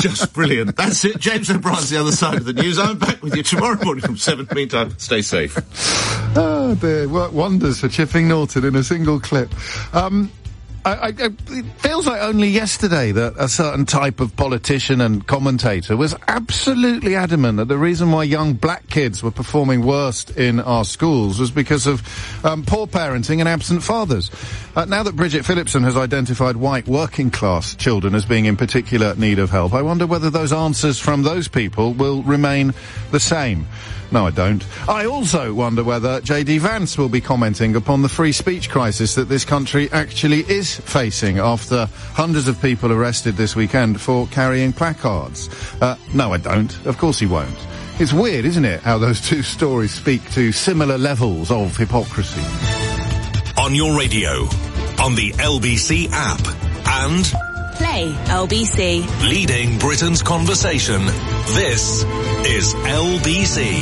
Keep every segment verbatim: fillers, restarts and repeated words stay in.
Just brilliant. That's it. James O'Brien's the other side of the news. I'm back with you tomorrow morning from seven. Meantime, stay safe. Oh, dear. Work wonders for Chipping Norton in a single clip. Um... I, I, it feels like only yesterday that a certain type of politician and commentator was absolutely adamant that the reason why young black kids were performing worst in our schools was because of um, poor parenting and absent fathers. Uh, now that Bridget Phillipson has identified white working-class children as being in particular need of help, I wonder whether those answers from those people will remain the same. No, I don't. I also wonder whether J D Vance will be commenting upon the free speech crisis that this country actually is facing after hundreds of people arrested this weekend for carrying placards. Uh, no, I don't. Of course he won't. It's weird, isn't it, how those two stories speak to similar levels of hypocrisy. On your radio, on the L B C app, and... Play L B C. Leading Britain's conversation. This is L B C.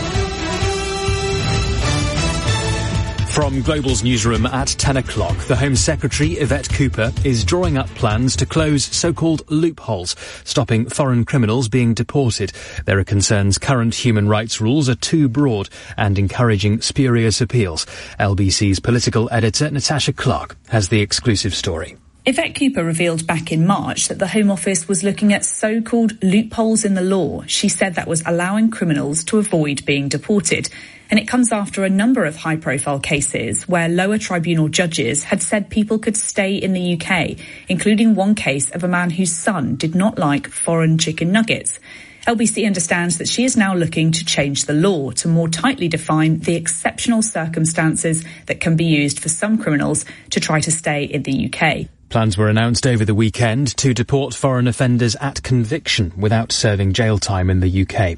From Global's newsroom at ten o'clock, the Home Secretary, Yvette Cooper, is drawing up plans to close so-called loopholes, stopping foreign criminals being deported. There are concerns current human rights rules are too broad and encouraging spurious appeals. L B C's political editor, Natasha Clark, has the exclusive story. Yvette Cooper revealed back in March that the Home Office was looking at so-called loopholes in the law. She said that was allowing criminals to avoid being deported. And it comes after a number of high-profile cases where lower tribunal judges had said people could stay in the U K, including one case of a man whose son did not like foreign chicken nuggets. L B C understands that she is now looking to change the law to more tightly define the exceptional circumstances that can be used for some criminals to try to stay in the U K. Plans were announced over the weekend to deport foreign offenders at conviction without serving jail time in the U K.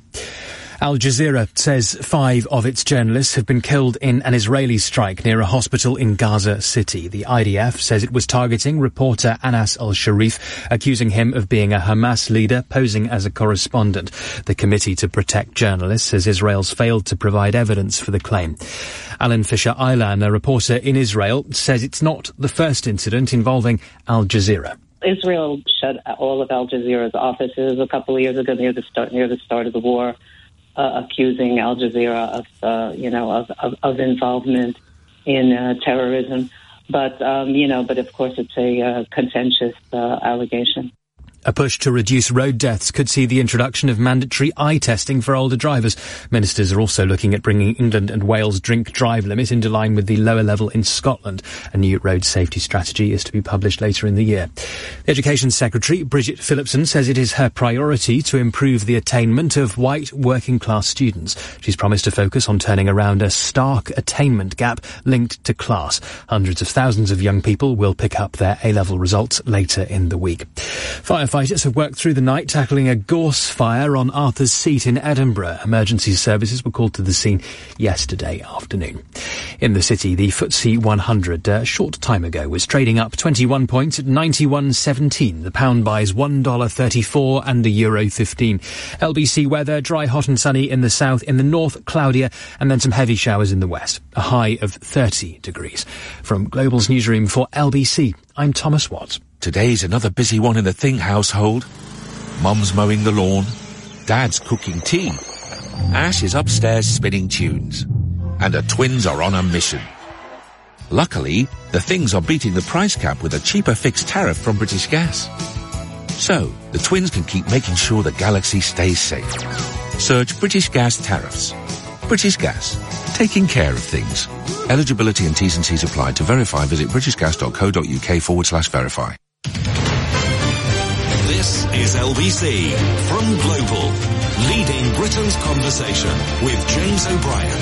Al Jazeera says five of its journalists have been killed in an Israeli strike near a hospital in Gaza City. The I D F says it was targeting reporter Anas al-Sharif, accusing him of being a Hamas leader posing as a correspondent. The Committee to Protect Journalists says Israel's failed to provide evidence for the claim. Alan Fisher-Aylan, a reporter in Israel, says it's not the first incident involving Al Jazeera. Israel shut all of Al Jazeera's offices a couple of years ago near the start, near the start of the war. Uh, accusing Al Jazeera of, uh, you know, of, of, of involvement in uh, terrorism. But, um, you know, but of course it's a uh, contentious uh, allegation. A push to reduce road deaths could see the introduction of mandatory eye testing for older drivers. Ministers are also looking at bringing England and Wales drink drive limit into line with the lower level in Scotland. A new road safety strategy is to be published later in the year. The Education Secretary, Bridget Phillipson, says it is her priority to improve the attainment of white working class students. She's promised to focus on turning around a stark attainment gap linked to class. Hundreds of thousands of young people will pick up their A-level results later in the week. Firefighters have worked through the night tackling a gorse fire on Arthur's Seat in Edinburgh. Emergency services were called to the scene yesterday afternoon. In the city, the F T S E one hundred, a short time ago, was trading up twenty-one points at ninety-one seventeen. The pound buys one dollar thirty-four and the euro fifteen. L B C weather, dry, hot and sunny in the south. In the north, cloudier, and then some heavy showers in the west. A high of thirty degrees. From Global's newsroom for L B C, I'm Thomas Watts. Today's another busy one in the Think household. Mum's mowing the lawn, Dad's cooking tea, Ash is upstairs spinning tunes, and her twins are on a mission. Luckily, the Things are beating the price cap with a cheaper fixed tariff from British Gas. So, the twins can keep making sure the galaxy stays safe. Search British Gas tariffs. British Gas, taking care of things. Eligibility and T's and C's apply. To verify, visit britishgas.co.uk forward slash verify. This is L B C from Global, leading Britain's conversation with James O'Brien.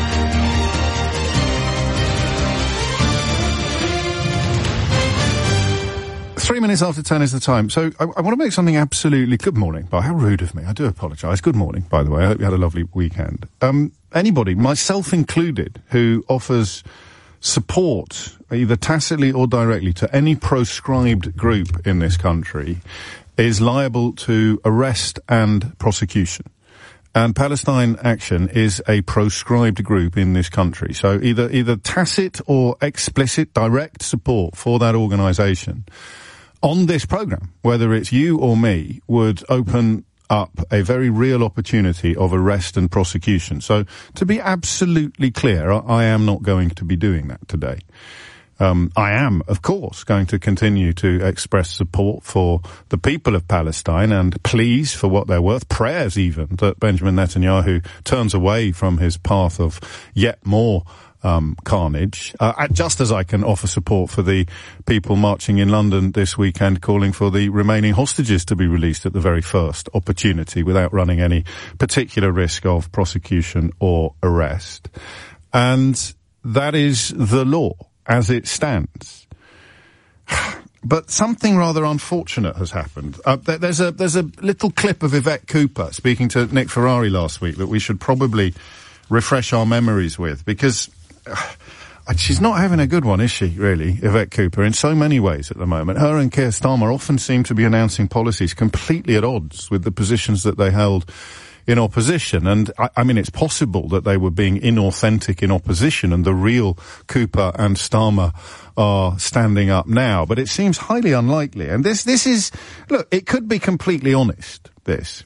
Three minutes after ten is the time. So I, I want to make something absolutely... Good morning. But how rude of me. I do apologise. Good morning, by the way. I hope you had a lovely weekend. Um, anybody, myself included, who offers support, either tacitly or directly, to any proscribed group in this country is liable to arrest and prosecution. And Palestine Action is a proscribed group in this country. So either either tacit or explicit direct support for that organisation on this programme, whether it's you or me, would open up a very real opportunity of arrest and prosecution. So, to be absolutely clear, I, I am not going to be doing that today. Um, I am, of course, going to continue to express support for the people of Palestine and pleas for what they're worth, prayers even, that Benjamin Netanyahu turns away from his path of yet more um, carnage, uh, just as I can offer support for the people marching in London this weekend calling for the remaining hostages to be released at the very first opportunity without running any particular risk of prosecution or arrest. And that is the law as it stands. But something rather unfortunate has happened. Uh, there's a there's a little clip of Yvette Cooper speaking to Nick Ferrari last week that we should probably refresh our memories with, because uh, she's not having a good one, is she, really, Yvette Cooper, in so many ways at the moment. Her and Keir Starmer often seem to be announcing policies completely at odds with the positions that they held in opposition. And I, I mean, it's possible that they were being inauthentic in opposition and the real Cooper and Starmer are standing up now. But it seems highly unlikely. And this, this is, look, it could be completely honest, this.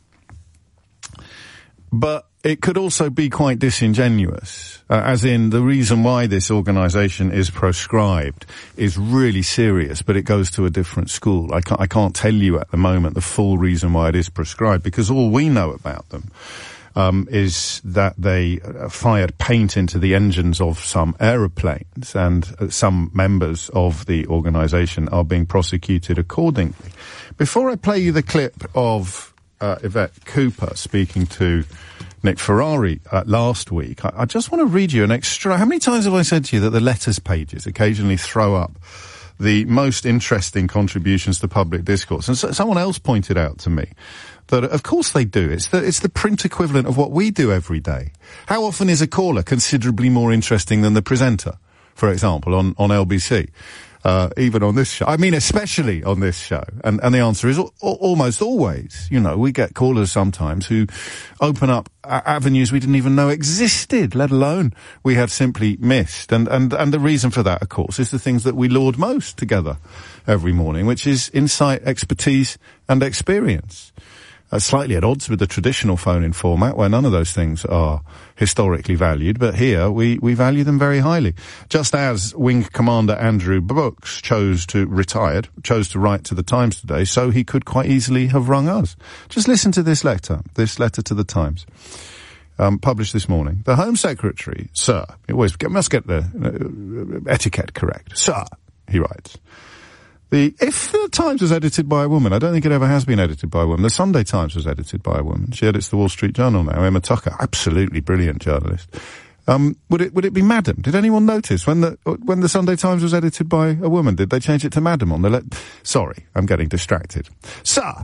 But it could also be quite disingenuous, uh, as in the reason why this organisation is proscribed is really serious, but it goes to a different school. I can't, I can't tell you at the moment the full reason why it is proscribed, because all we know about them um, is that they uh, fired paint into the engines of some aeroplanes, and uh, some members of the organisation are being prosecuted accordingly. Before I play you the clip of uh, Yvette Cooper speaking to Nick Ferrari uh, last week, I, I just want to read you an extra. How many times have I said to you that the letters pages occasionally throw up the most interesting contributions to public discourse? And so, someone else pointed out to me that, of course they do. It's the, it's the print equivalent of what we do every day. How often is a caller considerably more interesting than the presenter, for example, on, on L B C? Uh, even on this show. I mean, especially on this show. And, and the answer is al- almost always. You know, we get callers sometimes who open up a- avenues we didn't even know existed, let alone we had simply missed. And, and, and the reason for that, of course, is the things that we laud most together every morning, which is insight, expertise, and experience. Uh, slightly at odds with the traditional phone-in format, where none of those things are historically valued, but here we, we value them very highly. Just as Wing Commander Andrew Brooks chose to, retired, chose to write to the Times today, so he could quite easily have rung us. Just listen to this letter, this letter to the Times, um, published this morning. The Home Secretary, sir, he always get, must get the uh, etiquette correct, sir, he writes. The, if the Times was edited by a woman, I don't think it ever has been edited by a woman. The Sunday Times was edited by a woman. She edits the Wall Street Journal now. Emma Tucker, absolutely brilliant journalist. Um, would it, would it be Madam? Did anyone notice when the, when the Sunday Times was edited by a woman? Did they change it to Madam on the le- Sorry, I'm getting distracted. Sir,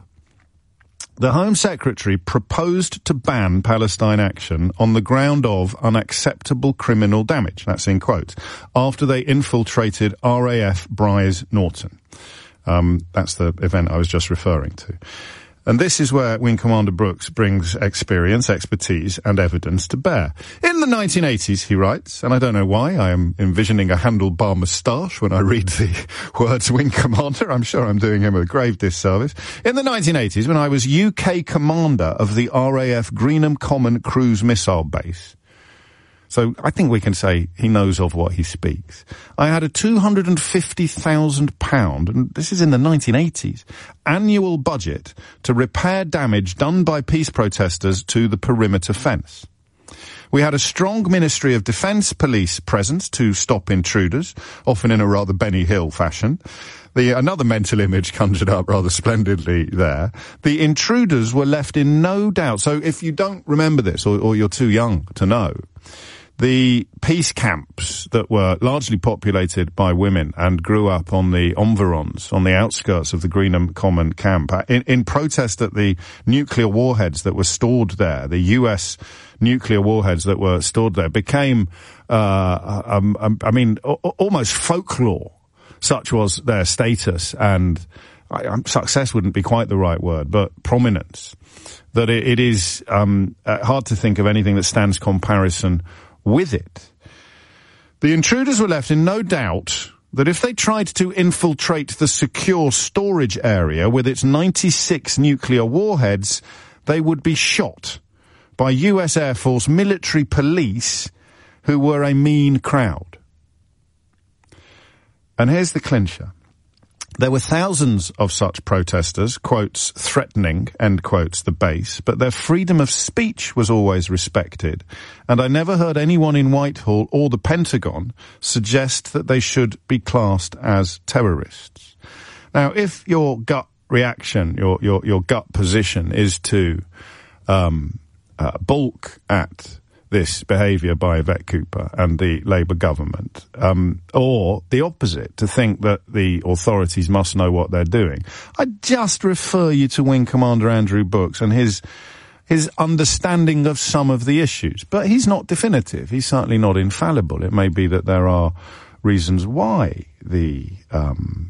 the Home Secretary proposed to ban Palestine action on the ground of unacceptable criminal damage, that's in quotes, after they infiltrated R A F Bryce Norton. Um, that's the event I was just referring to. And this is where Wing Commander Brooks brings experience, expertise, and evidence to bear. In the nineteen eighties, he writes, and I don't know why, I am envisioning a handlebar moustache when I read the words Wing Commander. I'm sure I'm doing him a grave disservice. In the nineteen eighties, when I was U K commander of the R A F Greenham Common Cruise Missile Base, so I think we can say he knows of what he speaks, I had a two hundred fifty thousand pounds, and this is in the nineteen eighties, annual budget to repair damage done by peace protesters to the perimeter fence. We had a strong Ministry of Defence police presence to stop intruders, often in a rather Benny Hill fashion. The, another mental image conjured up rather splendidly there. The intruders were left in no doubt. So if you don't remember this, or, or you're too young to know, the peace camps that were largely populated by women and grew up on the environs, on the outskirts of the Greenham Common camp, in, in protest at the nuclear warheads that were stored there, the U S nuclear warheads that were stored there, became, uh, um, um, I mean, a- almost folklore. Such was their status and I, um, success wouldn't be quite the right word, but prominence, that it, it is um, uh, hard to think of anything that stands comparison with it. The intruders were left in no doubt that if they tried to infiltrate the secure storage area with its ninety-six nuclear warheads, they would be shot by U S Air Force military police who were a mean crowd. And here's the clincher. There were thousands of such protesters, quotes, threatening, end quotes, the base, but their freedom of speech was always respected, and I never heard anyone in Whitehall or the Pentagon suggest that they should be classed as terrorists. Now, if your gut reaction, your, your, your gut position is to um, uh, balk at this behaviour by Yvette Cooper and the Labour government, um, or the opposite, to think that the authorities must know what they're doing, I just refer you to Wing Commander Andrew Brooks and his his understanding of some of the issues. But he's not definitive. He's certainly not infallible. It may be that there are reasons why the um,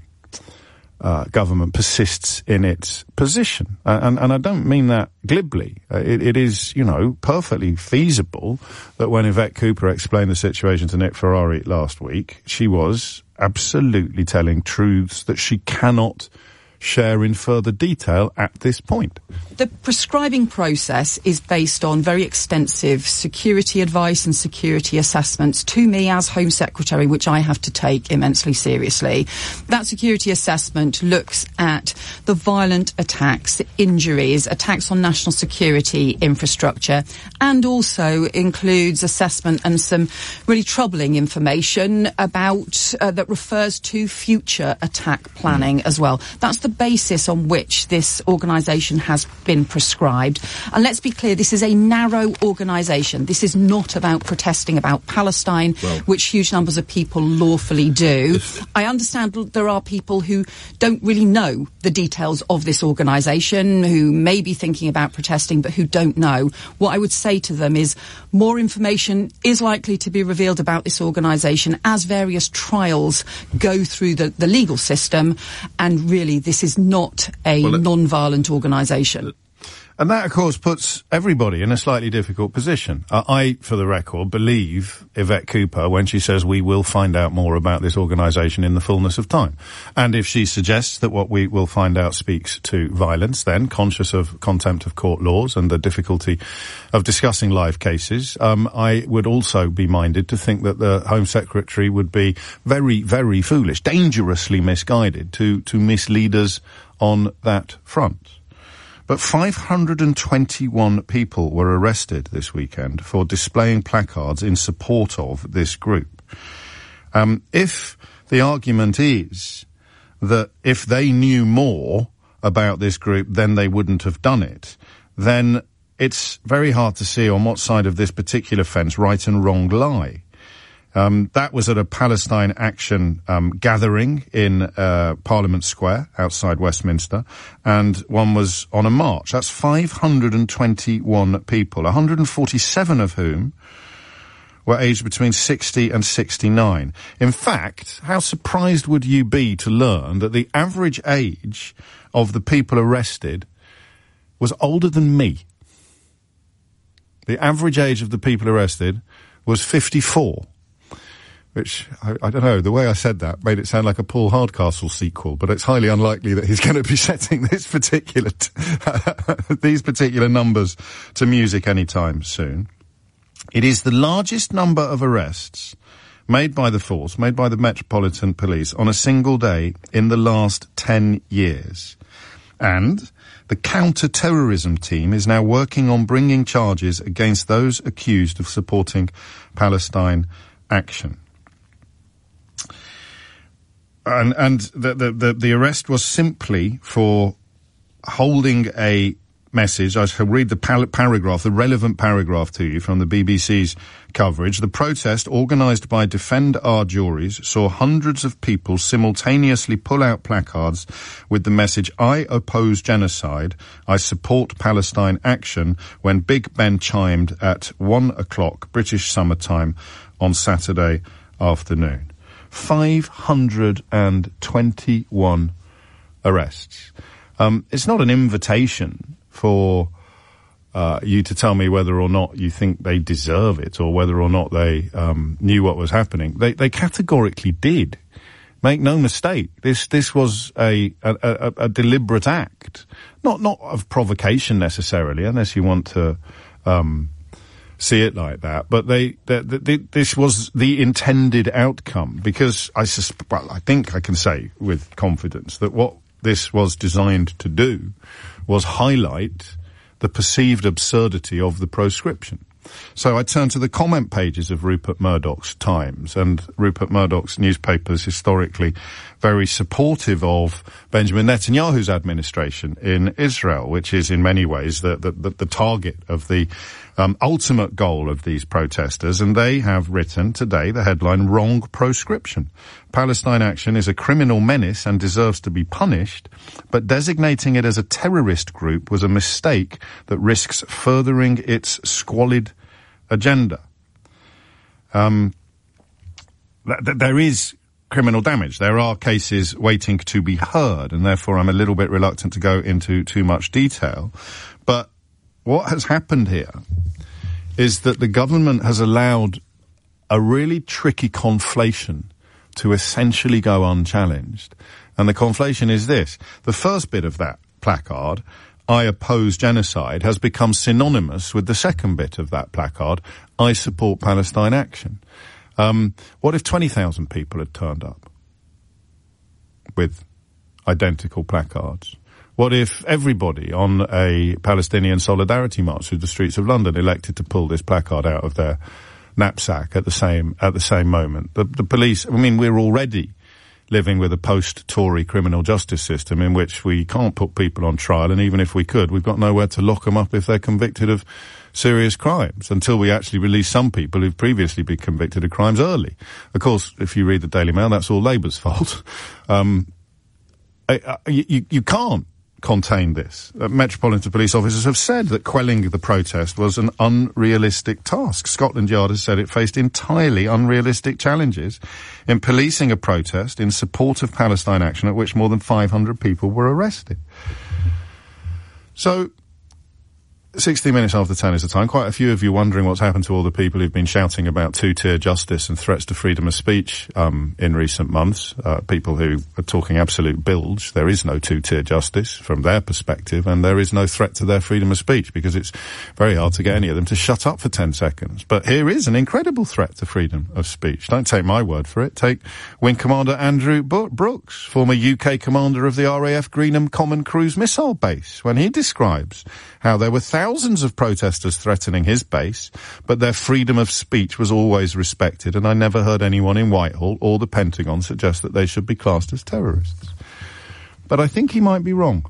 uh, government persists in its position. Uh, and, and I don't mean that glibly. Uh, it, it is, you know, perfectly feasible that when Yvette Cooper explained the situation to Nick Ferrari last week, she was absolutely telling truths that she cannot share in further detail at this point. The prescribing process is based on very extensive security advice and security assessments to me as Home Secretary, which I have to take immensely seriously. That security assessment looks at the violent attacks, injuries, attacks on national security infrastructure, and also includes assessment and some really troubling information about uh, that refers to future attack planning as well. That's the basis on which this organisation has been prescribed. And let's be clear, this is a narrow organisation. This is not about protesting about Palestine, well, which huge numbers of people lawfully do. I understand there are people who don't really know the details of this organisation, who may be thinking about protesting, but who don't know. What I would say to them is more information is likely to be revealed about this organisation as various trials go through the, the legal system, and really this is not a well, non-violent organisation. And that, of course, puts everybody in a slightly difficult position. Uh, I, for the record, believe Yvette Cooper when she says we will find out more about this organisation in the fullness of time. And if she suggests that what we will find out speaks to violence, then, conscious of contempt of court laws and the difficulty of discussing live cases, um, I would also be minded to think that the Home Secretary would be very, very foolish, dangerously misguided to, to mislead us on that front. But five hundred twenty-one people were arrested this weekend for displaying placards in support of this group. Um, if the argument is that if they knew more about this group, then they wouldn't have done it, then it's very hard to see on what side of this particular fence right and wrong lie. Um, that was at a Palestine Action um, gathering in uh, Parliament Square outside Westminster, and one was on a march. That's five hundred twenty-one people, one hundred forty-seven of whom were aged between sixty and sixty-nine. In fact, how surprised would you be to learn that the average age of the people arrested was older than me? The average age of the people arrested was fifty-four. Which, I, I don't know, the way I said that made it sound like a Paul Hardcastle sequel, but it's highly unlikely that he's going to be setting this particular, t- these particular numbers to music anytime soon. It is the largest number of arrests made by the force, made by the Metropolitan Police on a single day in the last ten years. And the counter-terrorism team is now working on bringing charges against those accused of supporting Palestine Action. And, and the, the, the, the arrest was simply for holding a message. I shall read the pal- paragraph, the relevant paragraph to you from the B B C's coverage. The protest, organised by Defend Our Juries, saw hundreds of people simultaneously pull out placards with the message, I oppose genocide, I support Palestine Action, when Big Ben chimed at one o'clock British summertime on Saturday afternoon. five hundred twenty-one arrests. Um, it's not an invitation for uh, you to tell me whether or not you think they deserve it or whether or not they um, knew what was happening. They, they categorically did Make no mistake, this this was a a, a, a deliberate act, not not of provocation necessarily, unless you want to um, see it like that. But they, they, they this was the intended outcome, because I sus- well, I think I can say with confidence that what this was designed to do was highlight the perceived absurdity of the proscription. So I turn to the comment pages of Rupert Murdoch's Times, and Rupert Murdoch's newspaper is historically very supportive of Benjamin Netanyahu's administration in Israel, which is in many ways the, the, the, the target of the um, ultimate goal of these protesters. And they have written today the headline, "Wrong Proscription. Palestine Action is a criminal menace and deserves to be punished, but designating it as a terrorist group was a mistake that risks furthering its squalid agenda." Um, th- th- there is criminal damage. There are cases waiting to be heard, and therefore I'm a little bit reluctant to go into too much detail. But what has happened here is that the government has allowed a really tricky conflation to essentially go unchallenged. And the conflation is this. The first bit of that placard, "I oppose genocide," has become synonymous with the second bit of that placard, "I support Palestine Action." Um, what if twenty thousand people had turned up with identical placards? What if everybody on a Palestinian solidarity march through the streets of London elected to pull this placard out of their knapsack at the same at the same moment? The, the police, I mean, we're already living with a post-Tory criminal justice system in which we can't put people on trial, and even if we could, we've got nowhere to lock them up if they're convicted of serious crimes, until we actually release some people who've previously been convicted of crimes early. Of course, if you read the Daily Mail, that's all Labour's fault. Um, I, I, you, you can't contain this. Uh, Metropolitan Police officers have said that quelling the protest was an unrealistic task. Scotland Yard has said it faced entirely unrealistic challenges in policing a protest in support of Palestine Action at which more than five hundred people were arrested. So, sixty minutes after ten is the time. Quite a few of you wondering what's happened to all the people who've been shouting about two-tier justice and threats to freedom of speech um, in recent months. Uh, people who are talking absolute bilge. There is no two-tier justice from their perspective, and there is no threat to their freedom of speech, because it's very hard to get any of them to shut up for ten seconds. But here is an incredible threat to freedom of speech. Don't take my word for it. Take Wing Commander Andrew Brooks, former U K commander of the R A F Greenham Common Cruise Missile Base, when he describes how there were thousands of protesters threatening his base, but their freedom of speech was always respected, and I never heard anyone in Whitehall or the Pentagon suggest that they should be classed as terrorists. But I think he might be wrong.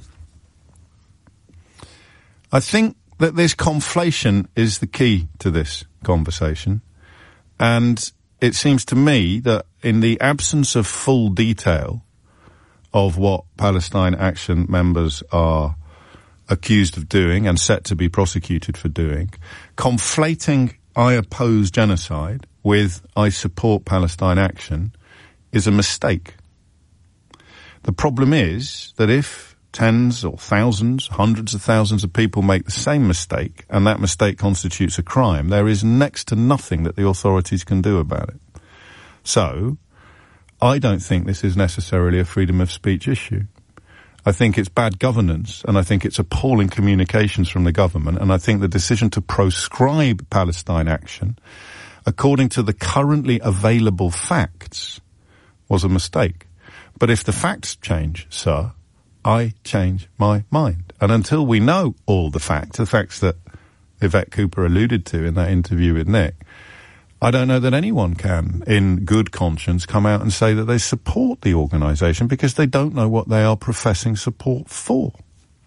I think that this conflation is the key to this conversation, and it seems to me that in the absence of full detail of what Palestine Action members are accused of doing and set to be prosecuted for doing, conflating "I oppose genocide" with "I support Palestine Action" is a mistake. The problem is that if tens or thousands, hundreds of thousands of people make the same mistake, and that mistake constitutes a crime, there is next to nothing that the authorities can do about it. So, I don't think this is necessarily a freedom of speech issue. I think it's bad governance, and I think it's appalling communications from the government, and I think the decision to proscribe Palestine Action, according to the currently available facts, was a mistake. But if the facts change, sir, I change my mind. And until we know all the facts, the facts that Yvette Cooper alluded to in that interview with Nick, I don't know that anyone can, in good conscience, come out and say that they support the organisation, because they don't know what they are professing support for.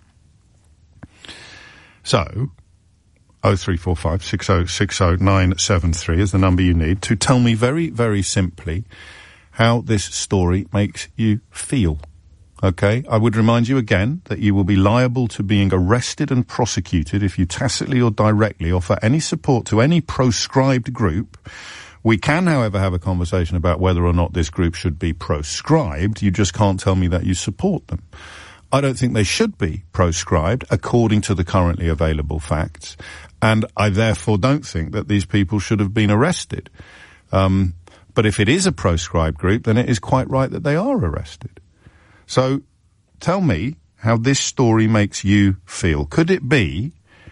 So, oh three four five, six oh six oh nine seven three is the number you need to tell me very, very simply how this story makes you feel. Okay, I would remind you again that you will be liable to being arrested and prosecuted if you tacitly or directly offer any support to any proscribed group. We can, however, have a conversation about whether or not this group should be proscribed. You just can't tell me that you support them. I don't think they should be proscribed according to the currently available facts, and I therefore don't think that these people should have been arrested. Um, But if it is a proscribed group, then it is quite right that they are arrested. So tell me how this story makes you feel. Could it be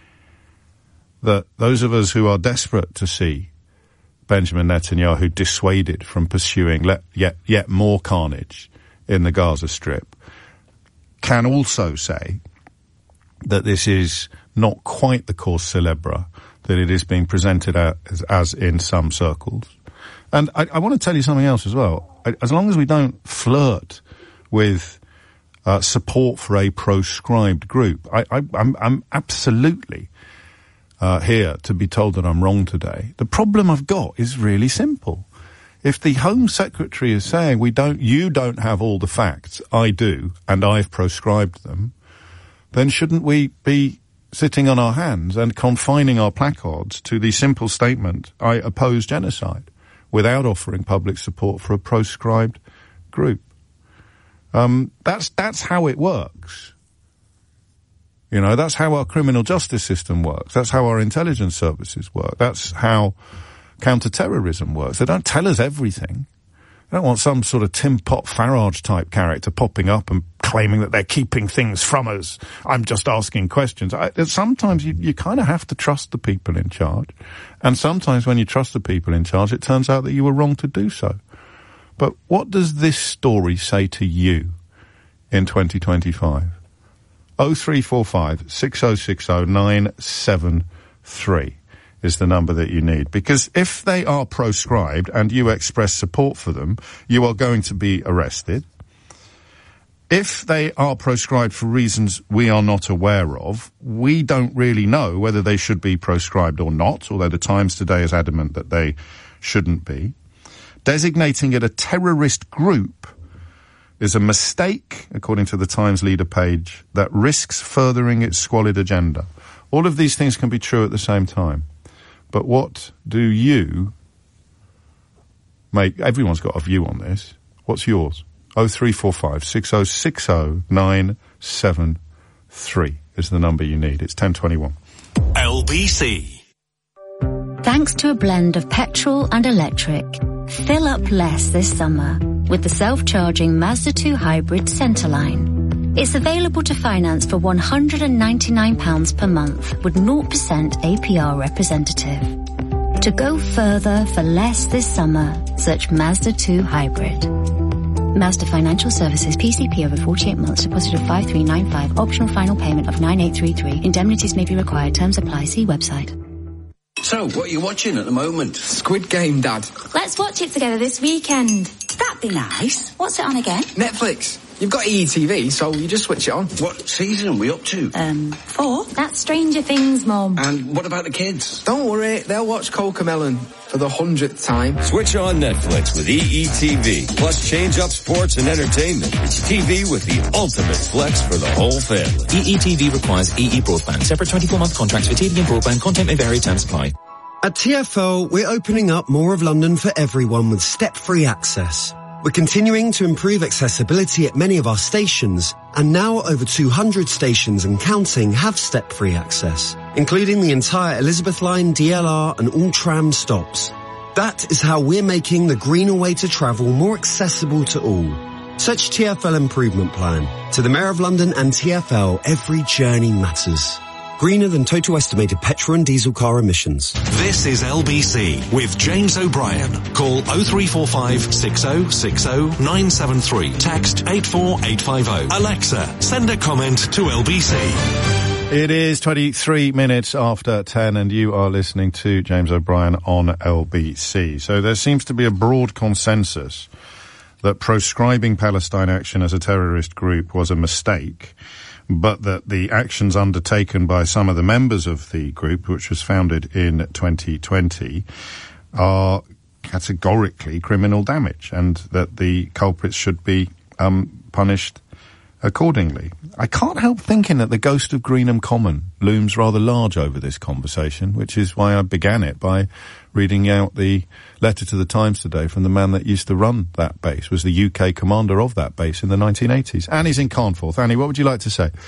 that those of us who are desperate to see Benjamin Netanyahu dissuaded from pursuing le- yet, yet more carnage in the Gaza Strip can also say that this is not quite the cause célèbre that it is being presented as, as in some circles? And I, I want to tell you something else as well. I, as long as we don't flirt with uh, support for a proscribed group, I, I, I'm, I'm absolutely uh, here to be told that I'm wrong today. The problem I've got is really simple. If the Home Secretary is saying we don't, you don't have all the facts, I do, and I've proscribed them, then shouldn't we be sitting on our hands and confining our placards to the simple statement, I oppose genocide, without offering public support for a proscribed group? Um, that's, that's how it works. You know, that's how our criminal justice system works. That's how our intelligence services work. That's how counter-terrorism works. They don't tell us everything. They don't want some sort of Tim Pot Farage type character popping up and claiming that they're keeping things from us. I'm just asking questions. I, sometimes you, you kind of have to trust the people in charge. And sometimes when you trust the people in charge, it turns out that you were wrong to do so. But what does this story say to you in twenty twenty-five? oh three four five, six oh six oh, nine seven three is the number that you need. Because if they are proscribed and you express support for them, you are going to be arrested. If they are proscribed for reasons we are not aware of, we don't really know whether they should be proscribed or not, although the Times today is adamant that they shouldn't be. Designating it a terrorist group is a mistake, according to the Times leader page, that risks furthering its squalid agenda. All of these things can be true at the same time. But what do you make? Everyone's got a view on this. What's yours? oh three four five, six oh six oh, nine seven three is the number you need. It's ten twenty-one. L B C. Thanks to a blend of petrol and electric, fill up less this summer with the self-charging Mazda two Hybrid Centerline. It's available to finance for one hundred ninety-nine pounds per month with zero percent A P R representative. To go further for less this summer, search Mazda two Hybrid. Mazda Financial Services, P C P over forty-eight months, deposit of five three nine five, optional final payment of nine eight three three. Indemnities may be required, terms apply, see website. So, what are you watching at the moment? Squid Game, Dad. Let's watch it together this weekend. That'd be nice. What's it on again? Netflix. You've got E E T V, so you just switch it on. What season are we up to? Um, four. That's Stranger Things, Mum. And what about the kids? Don't worry, they'll watch Cocomelon for the hundredth time. Switch on Netflix with E E T V. Plus change up sports and entertainment. It's T V with the ultimate flex for the whole family. E E T V requires E E broadband. Separate twenty-four month contracts for T V and broadband. Content may vary, terms apply. At T F L, we're opening up more of London for everyone with step-free access. We're continuing to improve accessibility at many of our stations, and now over two hundred stations and counting have step-free access, including the entire Elizabeth Line, D L R and all tram stops. That is how we're making the greener way to travel more accessible to all. Search T F L Improvement Plan. To the Mayor of London and T F L, every journey matters. Greener than total estimated petrol and diesel car emissions. This is L B C with James O'Brien. Call oh three four five, six oh six oh, nine seven three. Text eight four eight five oh. Alexa, send a comment to L B C. It is twenty-three minutes after ten and you are listening to James O'Brien on L B C. So there seems to be a broad consensus that proscribing Palestine Action as a terrorist group was a mistake, but that the actions undertaken by some of the members of the group, which was founded in twenty twenty, are categorically criminal damage, and that the culprits should be um, punished accordingly. I can't help thinking that the ghost of Greenham Common looms rather large over this conversation, which is why I began it by reading out the letter to the Times today from the man that used to run that base, was the U K commander of that base in the nineteen eighties. Annie's in Carnforth. Annie, what would you like to say?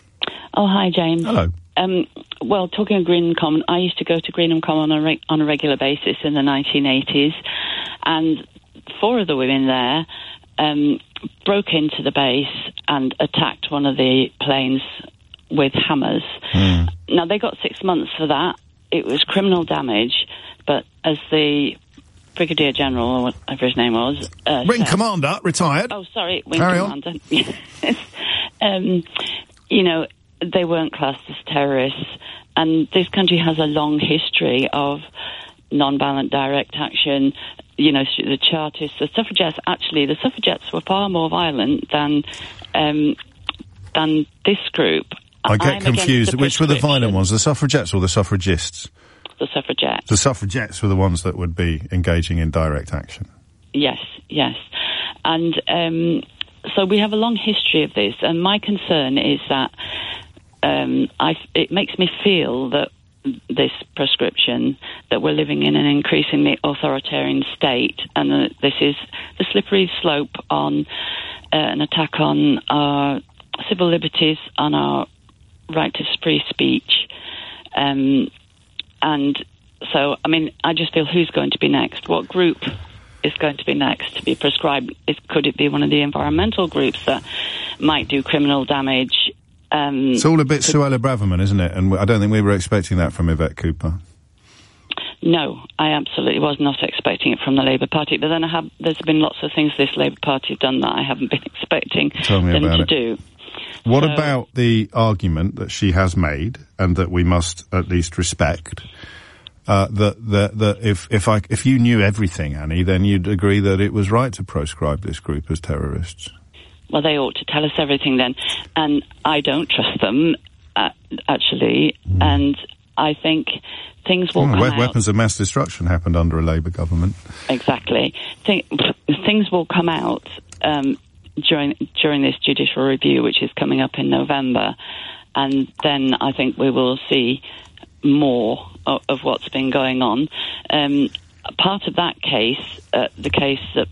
Oh, hi, James. Hello. Um, well, talking of Greenham Common, I used to go to Greenham Common on a, reg- on a regular basis in the nineteen eighties, and four of the women there um, broke into the base and attacked one of the planes with hammers. Mm. Now, they got six months for that. It was criminal damage, but as the Brigadier General, or whatever his name was... Uh, Wing said, Commander, retired. Oh, sorry, Wing Carry Commander. Yes. um, you know, they weren't classed as terrorists, and this country has a long history of non-violent direct action. You know, the Chartists, the suffragettes, actually, the suffragettes were far more violent than um, than this group. I get I'm confused. Which were the violent ones, the suffragettes or the suffragists? The suffragettes. The suffragettes were the ones that would be engaging in direct action. Yes, yes. And um, so we have a long history of this, and my concern is that um, I, it makes me feel that this prescription, that we're living in an increasingly authoritarian state, and uh, this is the slippery slope on uh, an attack on our civil liberties, on our right to free speech. Um, and so, I mean, I just feel who's going to be next? What group is going to be next to be prescribed? Is, could it be one of the environmental groups that might do criminal damage? Um, it's all a bit Suella Braverman, isn't it? And I don't think we were expecting that from Yvette Cooper. No, I absolutely was not expecting it from the Labour Party. But then I have, there's been lots of things this Labour Party have done that I haven't been expecting them to it. do. What so, about the argument that she has made, and that we must at least respect, uh, that, that, that if, if I, if you knew everything, Annie, then you'd agree that it was right to proscribe this group as terrorists? Well, they ought to tell us everything then. And I don't trust them, uh, actually. Mm. And I think things will oh, come we- out. Weapons of mass destruction happened under a Labour government. Exactly. Th- things will come out um, during during this judicial review, which is coming up in November. And then I think we will see more of, of what's been going on. Um, part of that case, uh, the case that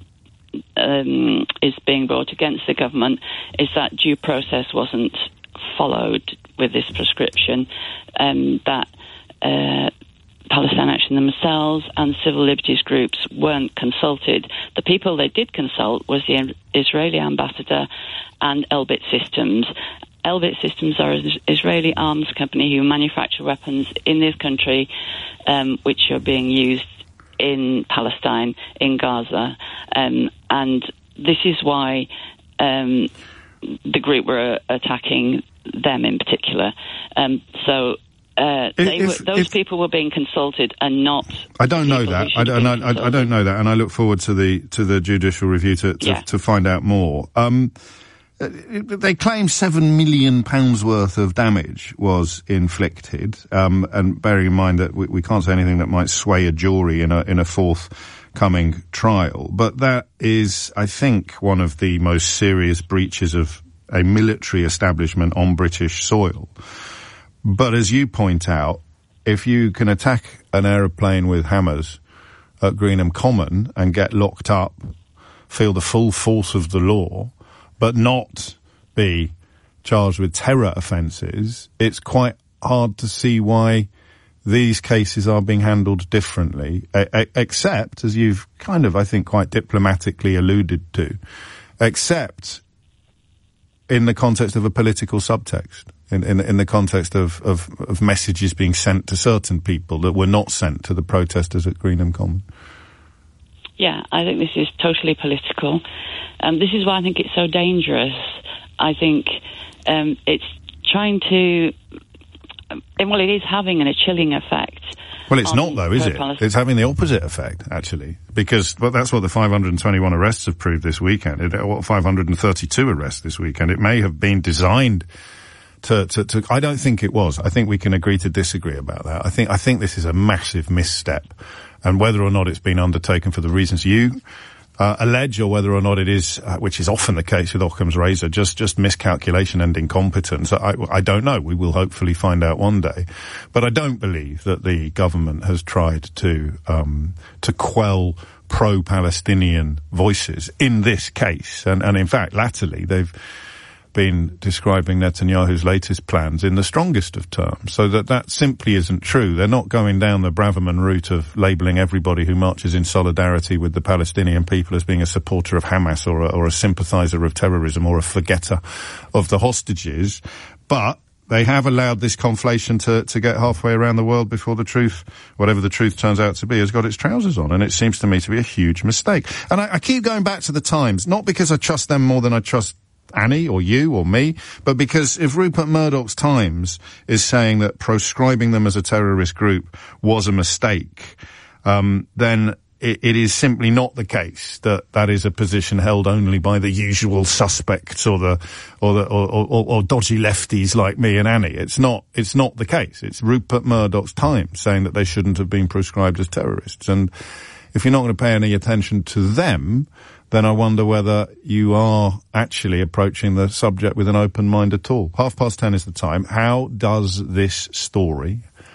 Um, is being brought against the government, is that due process wasn't followed with this prescription, um, that uh, Palestine Action themselves and civil liberties groups weren't consulted. The people they did consult was the Israeli ambassador and Elbit Systems. Elbit Systems are an Israeli arms company who manufacture weapons in this country, um, which are being used in Palestine, in Gaza, um, and this is why um, the group were attacking them in particular. Um, so uh, they if, were, those if, people were being consulted and not. I don't know that. I don't. I, I, I don't know that, and I look forward to the to the judicial review to to, yeah. to find out more. Um, They claim seven million pounds worth of damage was inflicted, um, and bearing in mind that we, we can't say anything that might sway a jury in a in a forthcoming trial. But that is, I think, one of the most serious breaches of a military establishment on British soil. But as you point out, if you can attack an aeroplane with hammers at Greenham Common and get locked up, feel the full force of the law, but not be charged with terror offences, it's quite hard to see why these cases are being handled differently, a- a- except, as you've kind of, I think, quite diplomatically alluded to, except in the context of a political subtext, in, in, in the context of, of, of messages being sent to certain people that were not sent to the protesters at Greenham Common. Yeah, I think this is totally political. Um, this is why I think it's so dangerous. I think um, it's trying to... Well, it is having a chilling effect. Well, it's not, though, is it? It's having the opposite effect, actually, because well, that's what the five hundred twenty-one arrests have proved this weekend. It, what, five hundred thirty-two arrests this weekend. It may have been designed to, to, to... I don't think it was. I think we can agree to disagree about that. I think, I think this is a massive misstep. And whether or not it's been undertaken for the reasons you uh, allege, or whether or not it is, uh, which is often the case with Occam's razor, just just miscalculation and incompetence, I, I don't know. We will hopefully find out one day. But I don't believe that the government has tried to um, to quell pro-Palestinian voices in this case. And, and in fact, latterly, they've been describing Netanyahu's latest plans in the strongest of terms, so that that simply isn't true. They're not going down the Braverman route of labelling everybody who marches in solidarity with the Palestinian people as being a supporter of Hamas or a, or a sympathiser of terrorism or a forgetter of the hostages, but they have allowed this conflation to, to get halfway around the world before the truth, whatever the truth turns out to be, has got its trousers on. And it seems to me to be a huge mistake. And I, I keep going back to the Times, not because I trust them more than I trust Annie or you or me, but because if Rupert Murdoch's Times is saying that proscribing them as a terrorist group was a mistake, um, then it, it is simply not the case that that is a position held only by the usual suspects or the or the or, or, or dodgy lefties like me and Annie. It's not. It's not the case. It's Rupert Murdoch's Times saying that they shouldn't have been proscribed as terrorists. And if you're not going to pay any attention to them, then I wonder whether you are actually approaching the subject with an open mind at all. Half past ten is the time. How does this story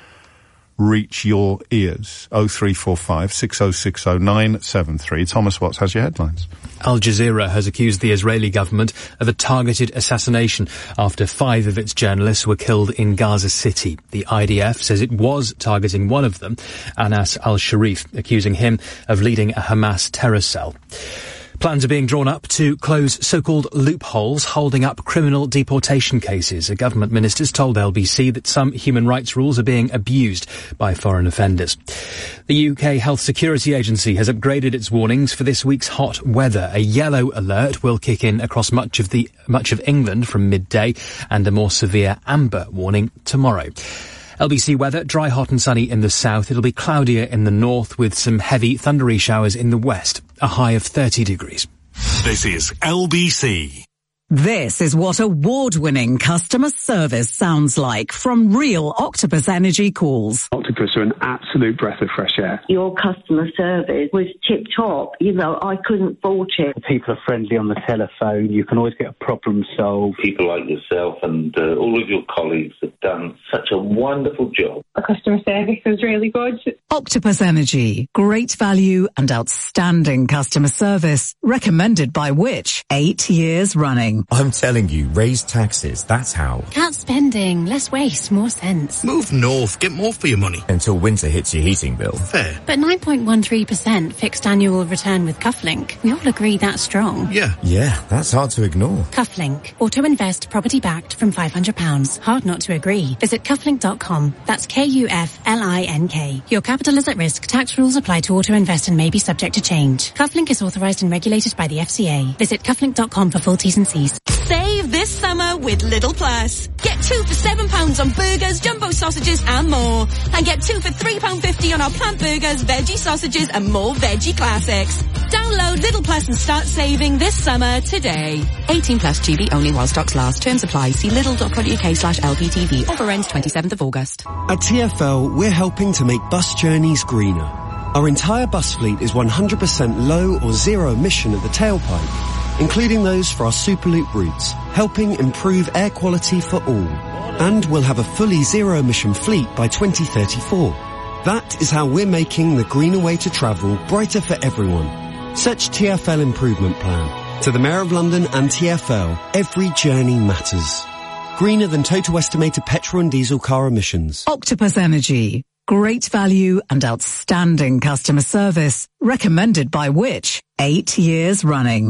reach your ears? oh three four five, six oh six oh, nine seven three. Thomas Watts has your headlines. Al Jazeera has accused the Israeli government of a targeted assassination after five of its journalists were killed in Gaza City. The I D F says it was targeting one of them, Anas al-Sharif, accusing him of leading a Hamas terror cell. Plans are being drawn up to close so-called loopholes holding up criminal deportation cases. A government minister's told L B C that some human rights rules are being abused by foreign offenders. The U K Health Security Agency has upgraded its warnings for this week's hot weather. A yellow alert will kick in across much of the much of England from midday, and a more severe amber warning tomorrow. L B C weather, dry, hot and sunny in the south. It'll be cloudier in the north with some heavy thundery showers in the west. A high of thirty degrees. This is L B C. This is what award-winning customer service sounds like from real Octopus Energy calls. Octopus are an absolute breath of fresh air. Your customer service was tip-top. You know, I couldn't fault it. People are friendly on the telephone. You can always get a problem solved. People like yourself and uh, all of your colleagues have done such a wonderful job. The customer service was really good. Octopus Energy. Great value and outstanding customer service. Recommended by Which? Eight years running. I'm telling you, raise taxes, that's how. Cut spending, less waste, more sense. Move north, get more for your money. Until winter hits your heating bill. Fair. But nine point one three percent fixed annual return with Cufflink. We all agree that's strong. Yeah. Yeah, that's hard to ignore. Cufflink. Auto invest, property backed from five hundred pounds. Hard not to agree. Visit cufflink dot com. That's K U F L I N K. Your capital is at risk. Tax rules apply to auto invest and may be subject to change. Cufflink is authorised and regulated by the F C A. Visit cufflink dot com for full T's and C's. Save this summer with Lidl Plus. Get two for seven pounds on burgers, jumbo sausages and more. And get two for three pounds fifty on our plant burgers, veggie sausages and more veggie classics. Download Lidl Plus and start saving this summer today. eighteen plus G B only while stocks last. Terms apply. See lidl dot co dot uk slash L P T V. Offer ends twenty-seventh of August. At T F L, we're helping to make bus journeys greener. Our entire bus fleet is one hundred percent low or zero emission at the tailpipe, including those for our Superloop routes, helping improve air quality for all. And we'll have a fully zero-emission fleet by twenty thirty-four. That is how we're making the greener way to travel brighter for everyone. Search T F L Improvement Plan. To the Mayor of London and T F L, every journey matters. Greener than total estimated petrol and diesel car emissions. Octopus Energy. Great value and outstanding customer service. Recommended by Which? Eight years running.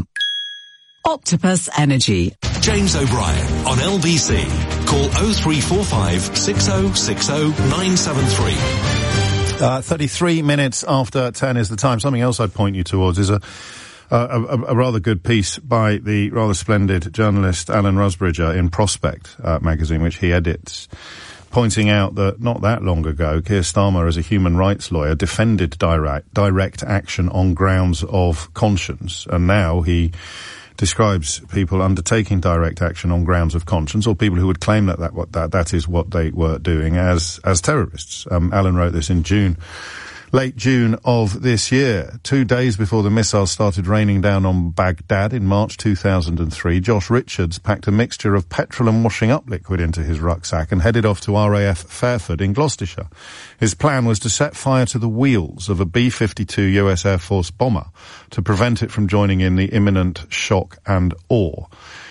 Octopus Energy. James O'Brien on L B C. Call oh three four five, six oh six oh, nine seven three. Uh, thirty-three minutes after ten is the time. Something else I'd point you towards is a, a, a, a rather good piece by the rather splendid journalist Alan Rusbridger in Prospect uh, magazine, which he edits, pointing out that not that long ago, Keir Starmer, as a human rights lawyer, defended direct, direct action on grounds of conscience, and now he describes people undertaking direct action on grounds of conscience, or people who would claim that that what that that is what they were doing, as as terrorists. Um, Alan wrote this in June, late June of this year, two days before the missiles started raining down on Baghdad in March two thousand three. Josh Richards packed a mixture of petrol and washing up liquid into his rucksack and headed off to R A F Fairford in Gloucestershire. His plan was to set fire to the wheels of a B fifty-two U S Air Force bomber to prevent it from joining in the imminent shock and awe.